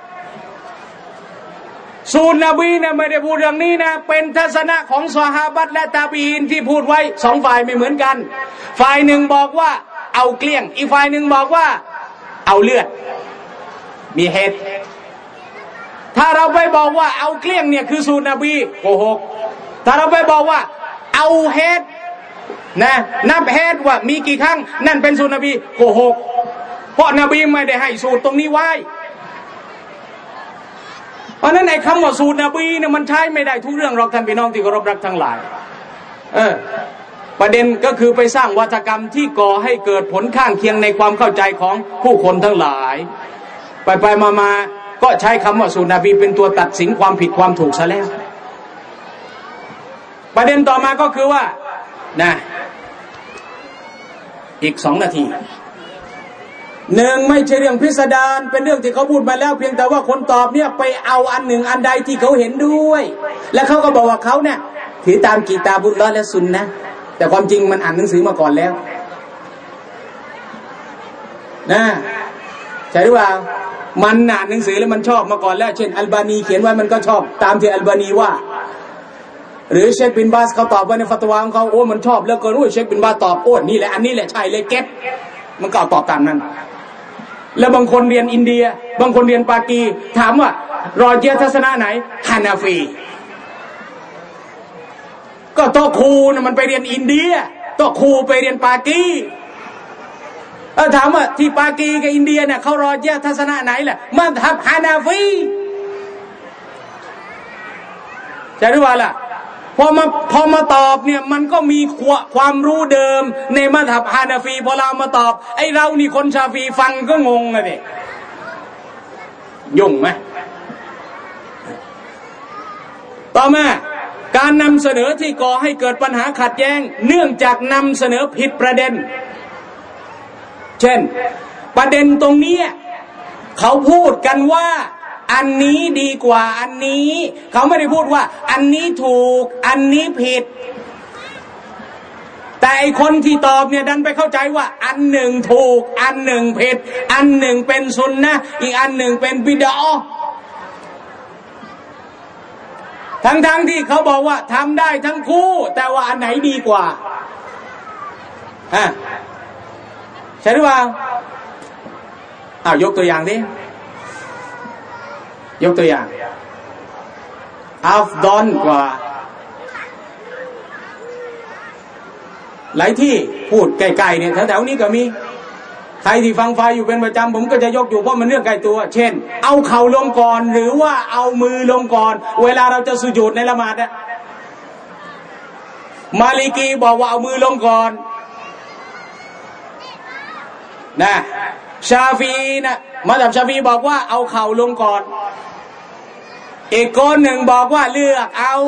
สูตรนบีเนี่ยไม่ได้พูดเรื่องนี้นะเป็นทัศนะของซอฮาบะห์และตาบีอีนที่พูดไว้2ฝ่ายไม่เหมือนกันฝ่ายหนึ่งบอกว่าเอาเกลี้ยงอีกฝ่ายหนึ่งบอกว่าเอาเลือดมีเฮดถ้าเราไปบอกว่าเอาเกลี้ยงเนี่ยคือสูตรนบีโกหกถ้าเราไปบอกว่าเอาเฮดนะนับเฮดว่ามีกี่ครั้งนั่นเป็นสูตรนบีโกหกเพราะนบีไม่ได้ให้สูตรตรงนี้ไว้เพราะนั้นไอ้คำว่าสูตรนบีเนี่ยมันใช้ไม่ได้ทุกเรื่องหรอกท่านพี่น้องที่เคารพรักทั้งหลายประเด็นก็คือไปสร้างวัฒกรรมที่ก่อให้เกิดผลข้างเคียงในความเข้าใจของผู้คนทั้งหลายไปมาก็ใช้คำว่าสูตรนบีเป็นตัวตัดสินความผิดความถูกซะแล้วประเด็นต่อมาก็คือว่านะอีก2 นาที1ไม่ใช่เรื่องพิสดารเป็นเรื่องที่เขาพูดมาแล้วเพียงแต่ว่าคนตอบเนี่ยไปเอาอันหนึ่งอันใดที่เขาเห็นด้วยและเขาก็บอกว่าเขาเนี่ยถือตามกีตาบุลลอฮ์และซุนนะห์แต่ความจริงมันอ่านหนังสือมาก่อนแล้วนะใช่หรือเปล่ามันอ่านหนังสือแล้วมันชอบมาก่อนแล้วเช่นอัลบานีเขียนไว้มันก็ชอบตามที่อัลบานีว่าหรือเชคบินบาสเขาตอบไว้ในฟัตวาของเขาโอ้มันชอบแล้วก็รู้เชคบินบาสตอบโอ้นี่แหละอันนี้แหละใช่เลยเก็ตมันก็ตอบตามนั้นแล้วบางคนเรียนอินเดียบางคนเรียนปากีถามว่ารอเจียทัศนะไหนฮานาฟีก็โตครูนะมันไปเรียนอินเดียโตครูไปเรียนปากีถามว่าที่ปากีกับอินเดียเนี่ยเขารอเจียทัศนะไหนล่ะมัธฮับฮานาฟีใช่หรือเปล่าล่ะพอมาตอบเนี่ยมันก็มีความรู้เดิมในมัธยมฮานาฟีพอเรามาตอบไอ้เรานี่คนชาฟีฟังก็งงอะดิยุ่งไหมต่อมาการนำเสนอที่ก่อให้เกิดปัญหาขัดแย้งเนื่องจากนำเสนอผิดประเด็นเช่นประเด็นตรงนี้เขาพูดกันว่าอันนี้ดีกว่าอันนี้เขาไม่ได้พูดว่าอันนี้ถูกอันนี้ผิดแต่ไอคนที่ตอบเนี่ยดันไปเข้าใจว่าอันหนึ่งถูกอันหนึ่งผิดอันหนึ่งเป็นซุนนะห์อีกอันหนึ่งเป็นบิดอะห์ทั้งที่เขาบอกว่าทำได้ทั้งคู่แต่ว่าอันไหนดีกว่าใช่หรือเปล่ายกตัวอย่างดิยกตัวอย่างอัฟฎอลกว่าหลายที่พูดใกล้ๆเนี่ยแถวๆนี้ก็มีใครที่ฟังไฟอยู่เป็นประจำผมก็จะยกอยู่เพราะมันเรื่องใกล้ตัวเช่นเอาเข่าลงก่อนหรือว่าเอามือลงก่อนเวลาเราจะสุญูดในละหมาดอะมาลิกีบอกว่าเอามือลงก่อนนะชาฟีนะมัธยมชาฟีบอกว่าเอาเข่าลงก่อนอีกคนหนึ่งบอกว่าเลือกเอา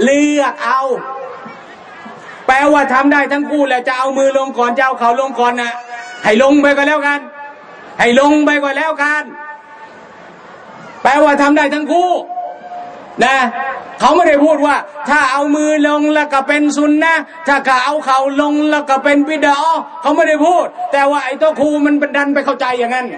แปลว่าทำได้ทั้งคู่แหละจะเอามือลงก่อนจะเอาเข่าลงก่อนนะให้ลงไปก็แล้วกันให้ลงไปก็แล้วกันแปลว่าทำได้ทั้งคู่นะเขาไม่ได้พูดว่าถ้าเอามือลงแล้วก็เป็นซุนนะห์ถ้าเอาเข่าลงแล้วก็เป็นบิดอะห์เขาไม่ได้พูดแต่ว่าไอ้ตัวครูมันดันไปเข้าใจอย่างนั้น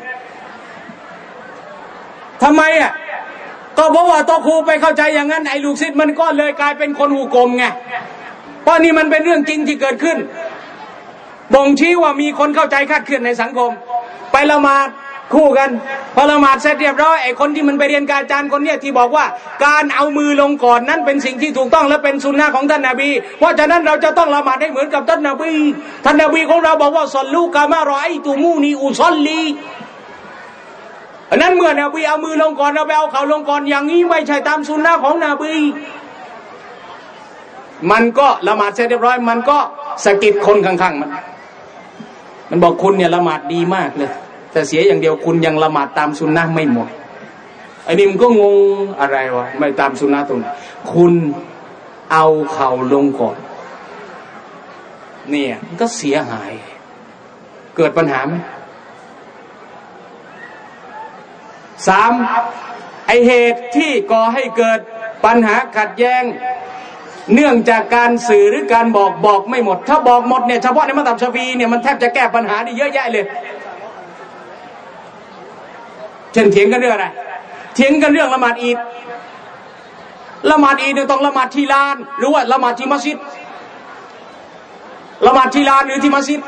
ทำไมก็เพราะว่าตัวครูไปเข้าใจอย่างนั้นไอ้ลูกศิษย์มันก็เลยกลายเป็นคนหูกลมไงเพราะนี่มันเป็นเรื่องจริงที่เกิดขึ้นบ่งชี้ว่ามีคนเข้าใจคลาดเคลื่อนในสังคมไปละหมาดคู่กันพอละหมาดเสร็จเรียบร้อยไอ้คนที่มันไปเรียนกับอาจารย์คนเนี้ยที่บอกว่าการเอามือลงก่อนนั้นเป็นสิ่งที่ถูกต้องและเป็นสุนนะห์ของท่านนบีเพราะฉะนั้นเราจะต้องละหมาดให้เหมือนกับท่านนบีของเราบอกว่าศอลลูกะมารอไอตุมูนีอุศอลลีอันนั้นเมื่อนบีเอามือลงก่อนเราไปเอาเข่าลงก่อนอย่างนี้ไม่ใช่ตามสุนนะห์ของนบีมันก็ละหมาดเสร็จเรียบร้อยมันก็สะกิดคนข้างๆมันบอกคุณเนี่ยละหมาดดีมากเลยแต่เสียอย่างเดียวคุณยังละหมาดตามสุนนะห์ไม่หมดไอ้นี่มันก็งงอะไรวะไม่ตามสุนนะห์ตรงไหนคุณเอาเข่าลงก่อนเนี่ยมันก็เสียหายเกิดปัญหาไหม3ไอเหตุที่ก่อให้เกิดปัญหาขัดแย้งเนื่องจากการสื่อหรือการบอกไม่หมดถ้าบอกหมดเนี่ยเฉพาะในมัธยมชาฟีเนี่ยมันแทบจะแก้ปัญหาได้เยอะแยะเลยเช่นเถียงกันเรื่องอะไรเถียงกันเรื่องละหมาดอีดเนี่ยต้องละหมาดที่ลานหรือว่าละหมาดที่มัสยิดละหมาดที่ลานหรือที่มัสยิด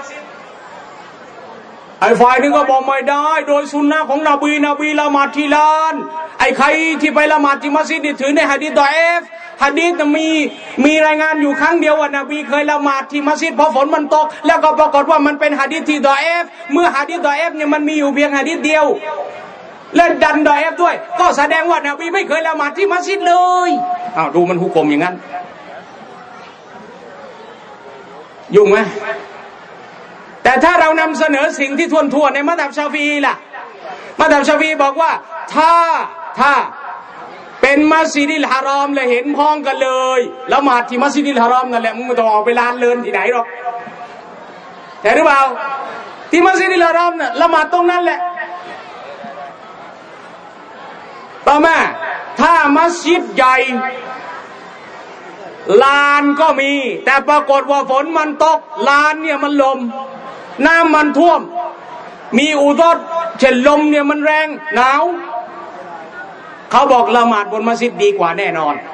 ไอ้ฝ่ายนึงก็บอกไม่ได้โดยสุนนะของนบีละหมาดที่ลานไอ้ใครที่ไปละหมาดที่มัสยิดนี่ถือในหะดีษดออีฟหะดีษมีรายงานอยู่ครั้งเดียวว่านบีเคยละหมาดที่มัสยิดพอฝนมันตกแล้วก็ปรากฏว่ามันเป็นหะดีษที่ดออีฟเมื่อหะดีษดออีฟเนี่ยมันมีอยู่เพียงหะดีษเดียวและดันดออีฟด้วยก็แสดงว่านบีไม่เคยละหมาดที่มัสยิดเลยดูมันหุกกลมอย่างนั้นยุ่งไหมแต่ถ้าเรานำเสนอสิ่งที่ทั่วในมัธยมชาฟีล่ะมัธยมชาฟีบอกว่าถ้าเป็นมัสยิดฮารอมเลยเห็นพ้องกันเลยละหมาดที่มัสยิดฮารอมนั่นแหละมึงไม่ต้องออกไปลานเลินที่ไหนหรอกใช่หรือเปล่าที่มัสยิดฮารอมน่ะละหมาดตรงนั้นแหละต่อมาถ้ามัสยิดใหญ่ลานก็มีแต่ปรากฏว่าฝนมันตกลานเนี่ยมันลมน้ำมันท่วมมีอุดรเช่นลมเนี่ยมันแรงหนาวเขาบอกละหมาดบนมัสยิดดีกว่าแน่นอน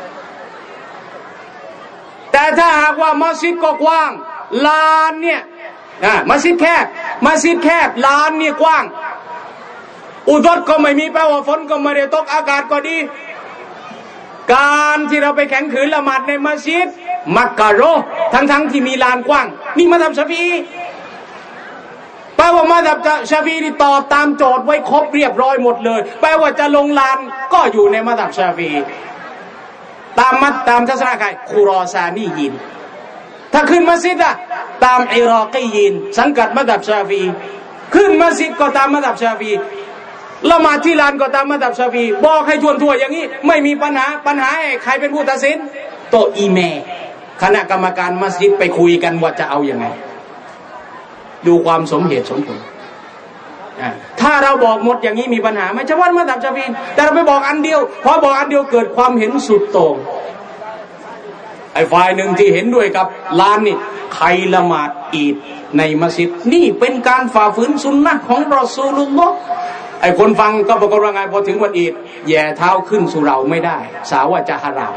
แต่ถ้าหากว่ามัสยิดก็กว้างลานเนี่ยมัสยิดแคบลานเนี่ยกว้างอุดรก็ไม่มีแปลว่าฝนก็ไม่ได้ตกอากาศก็ดีการที่เราไปแข่งขืนละหมาดในมัสยิดมักกะโรทั้งที่มีลานกว้างนี่มัธยมชาฟีแปลว่ามัธยมชาฟีนี่ตอบตามโจทย์ไว้ครบเรียบร้อยหมดเลยแปลว่าจะลงลานก็อยู่ในมัธยมชาฟีตามทัศนะใครคุรอซานียินถ้าขึ้นมัสยิดอะตามอิรอกียินสังกัดมัซฮับชาฟีขึ้นมัสยิดก็ตามมัซฮับชาฟีละหมาดที่ลานก็ตามมัซฮับชาฟีบอกให้ทั่วๆอย่างนี้ไม่มีปัญหาใครเป็นผู้ตัดสินโตอีแม่คณะกรรมการมัสยิดไปคุยกันว่าจะเอาอย่างไงดูความสมเหตุสมผลถ้าเราบอกหมดอย่างนี้มีปัญหาไม่ใช่ว่ามัซฮับชาฟีแต่เราไปบอกอันเดียวพอบอกอันเดียวเกิดความเห็นสุดโต่งไอ้ฝ่ายหนึ่งที่เห็นด้วยกับลานนี่ใครละหมาดอีดในมัสยิดนี่เป็นการฝ่าฝืนสุนนะของรอซูลุลลอฮ์ไอ้คนฟังก็บอกว่าไงพอถึงวันอีดแย่เท้าขึ้นสู่เราไม่ได้สาวว่าจะฮาราม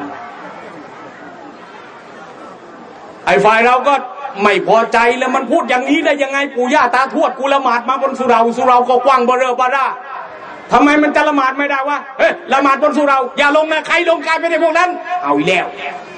ไอ้ฝ่ายเราก็ไม่พอใจแล้วมันพูดอย่างนี้ได้ยังไงปู่ย่าตาทวดกูละหมาดมาบนสุเราก็กว้างเบอเรอบาร่าทำไมมันจะละหมาดไม่ได้วะเฮ้ยละหมาดบนสุเราอย่าลงนะใครลงกายไปในพวกนั้นเอาอีกแล้ว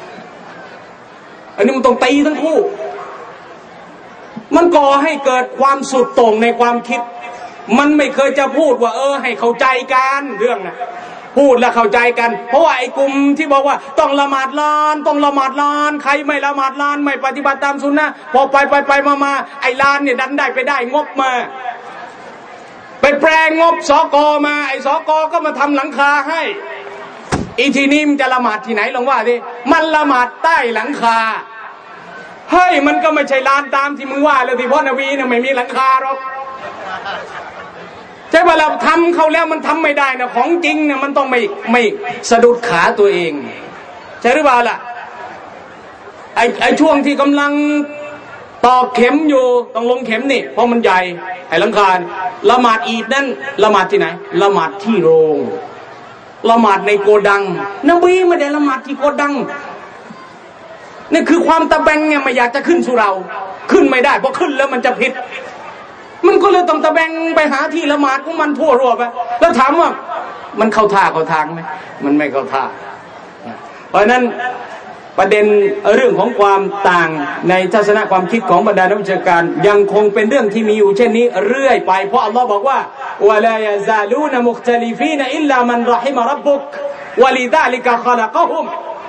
อันนี้มันต้องตีทั้งคู่มันก่อให้เกิดความสุดโต่งในความคิดมันไม่เคยจะพูดว่าให้เข้าใจกันเรื่องนะพูดแล้วเข้าใจกันเพราะว่าไอ้กลุ่มที่บอกว่าต้องละหมาดลานต้องละหมาดลานใครไม่ละหมาดลานไม่ปฏิบัติตามสุนนะพอไปมาไอ้ลานเนี่ยดันได้ไปได้งบมาไปแปลงงบสกมาไอ้สกก็มาทำหลังคาให้อีทีนี้มันจะละหมาดที่ไหนลองว่าดิมันละหมาดใต้หลังคาเฮ้ยมันก็ไม่ใช่ลานตามที่มึงว่าเลยที่พ่อนบีเนี่ยไม่มีหลังคาหรอกใช่ป่ะเราทำเขาแล้วมันทำไม่ได้นะของจริงเนี่ยมันต้องไม่สะดุดขาตัวเองใช่หรือเปล่าล่ะไอ้ช่วงที่กำลังตอกเข็มอยู่ต้องลงเข็มนี่เพราะมันใหญ่ไอ้หลังคาละหมาดอีดนั่นละหมาดที่ไหนละหมาดที่โรงละหมาดในโกดังนบีไม่ได้ละหมาดที่โกดังนี่คือความตะแบงเนี่ยไม่อยากจะขึ้นสู่เราขึ้นไม่ได้เพราะขึ้นแล้วมันจะผิดมันก็เลยต้องตะแบงไปหาที่ละหมาดของมันทั่วโลกไปแล้วถามว่ามันเข้าท่าเข้าทางไหมมันไม่เข้าท่าเพราะนั้นประเด็นเรื่องของความต่างในทัศนความคิดของบรรดานักวิชาการยังคงเป็นเรื่องที่มีอยู่เช่นนี้เรื่อยไปเพราะอัลลอฮ์บอกว่าวะลายะซาลูนมุคตลิฟีนอิลลามันรอฮิมะร็อบบุกวะลิซาลิกะคอละกะฮุม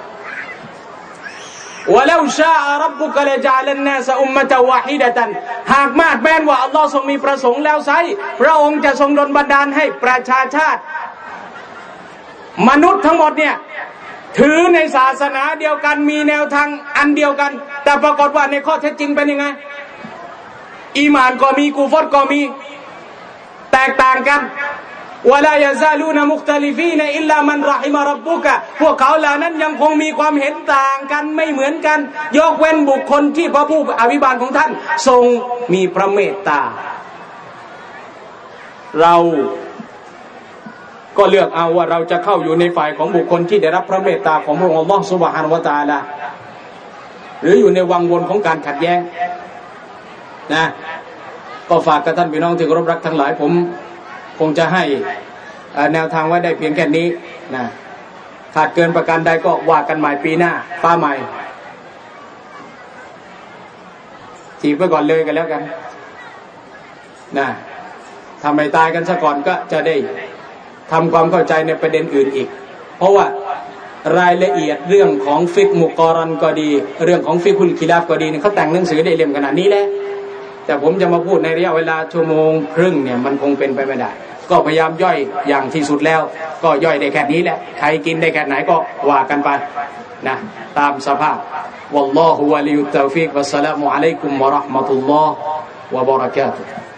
وَلَوْ شَاءَ رَبُّكَ لَجَعَلَ النَّاسَ أُمَّةً وَاحِدَةً หากมาดแม้นว่าอัลลอฮ์ทรงมีประสงค์แล้วไซพระองค์จะทรงดลบันดาลให้ประชาชาติมนุษย์ทั้งหมดเนี่ยถือในศาสนาเดียวกันมีแนวทางอันเดียวกันแต่ปรากฏว่าในข้อเท็จจริงเป็นยังไงอีหม่านก็มีกุฟรก็มีแตกต่างกันวะลายะซาลูนมุคตลิฟีนอิลลามันรอฮิมะร็อบบุกะพวกเขาเหล่านั้นยังคงมีความเห็นต่างกันไม่เหมือนกันยกเว้นบุคคลที่พระผู้อภิบาลของท่านทรงมีพระเมตตาเราก็เลือกเอาว่าเราจะเข้าอยู่ในฝ่ายของบุคคลที่ได้รับพระเมตตาของพระองค์อัลเลาะห์ซุบฮานะฮูวะตะอาลาหรืออยู่ในวังวนของการขัดแย้งนะก็ฝากกับท่านพี่น้องที่เคารพรักทั้งหลายผมคงจะให้แนวทางไว้ได้เพียงแค่นี้นะขาดเกินประการใดก็ว่ากันใหม่ปีหน้าป้าใหม่ถีบไปก่อนเลยกันแล้วกันนะทำให้ตายกันซะก่อนก็จะได้ทำความเข้าใจในประเด็นอื่นอีกเพราะว่ารายละเอียดเรื่องของฟิกมุกอรันก็ดีเรื่องของฟิกุลคิลาฟก็ดีเขาแต่งหนังสือได้เล่มขนาดนี้แล้วแต่ผมจะมาพูดในระยะเวลาชั่วโมงครึ่งเนี่ยมันคงเป็นไปไม่ได้ก็พยายามย่อยอย่างที่สุดแล้วก็ย่อยได้แค่นี้แหละใครกินได้แค่ไหนก็ว่ากันไปนะตามสภาพวัลลอฮุวะลิยุตตอฟิกวัสสลามุอะลัยกุมวะเราะห์มะตุลลอฮ์วะบะเราะกาตุฮ์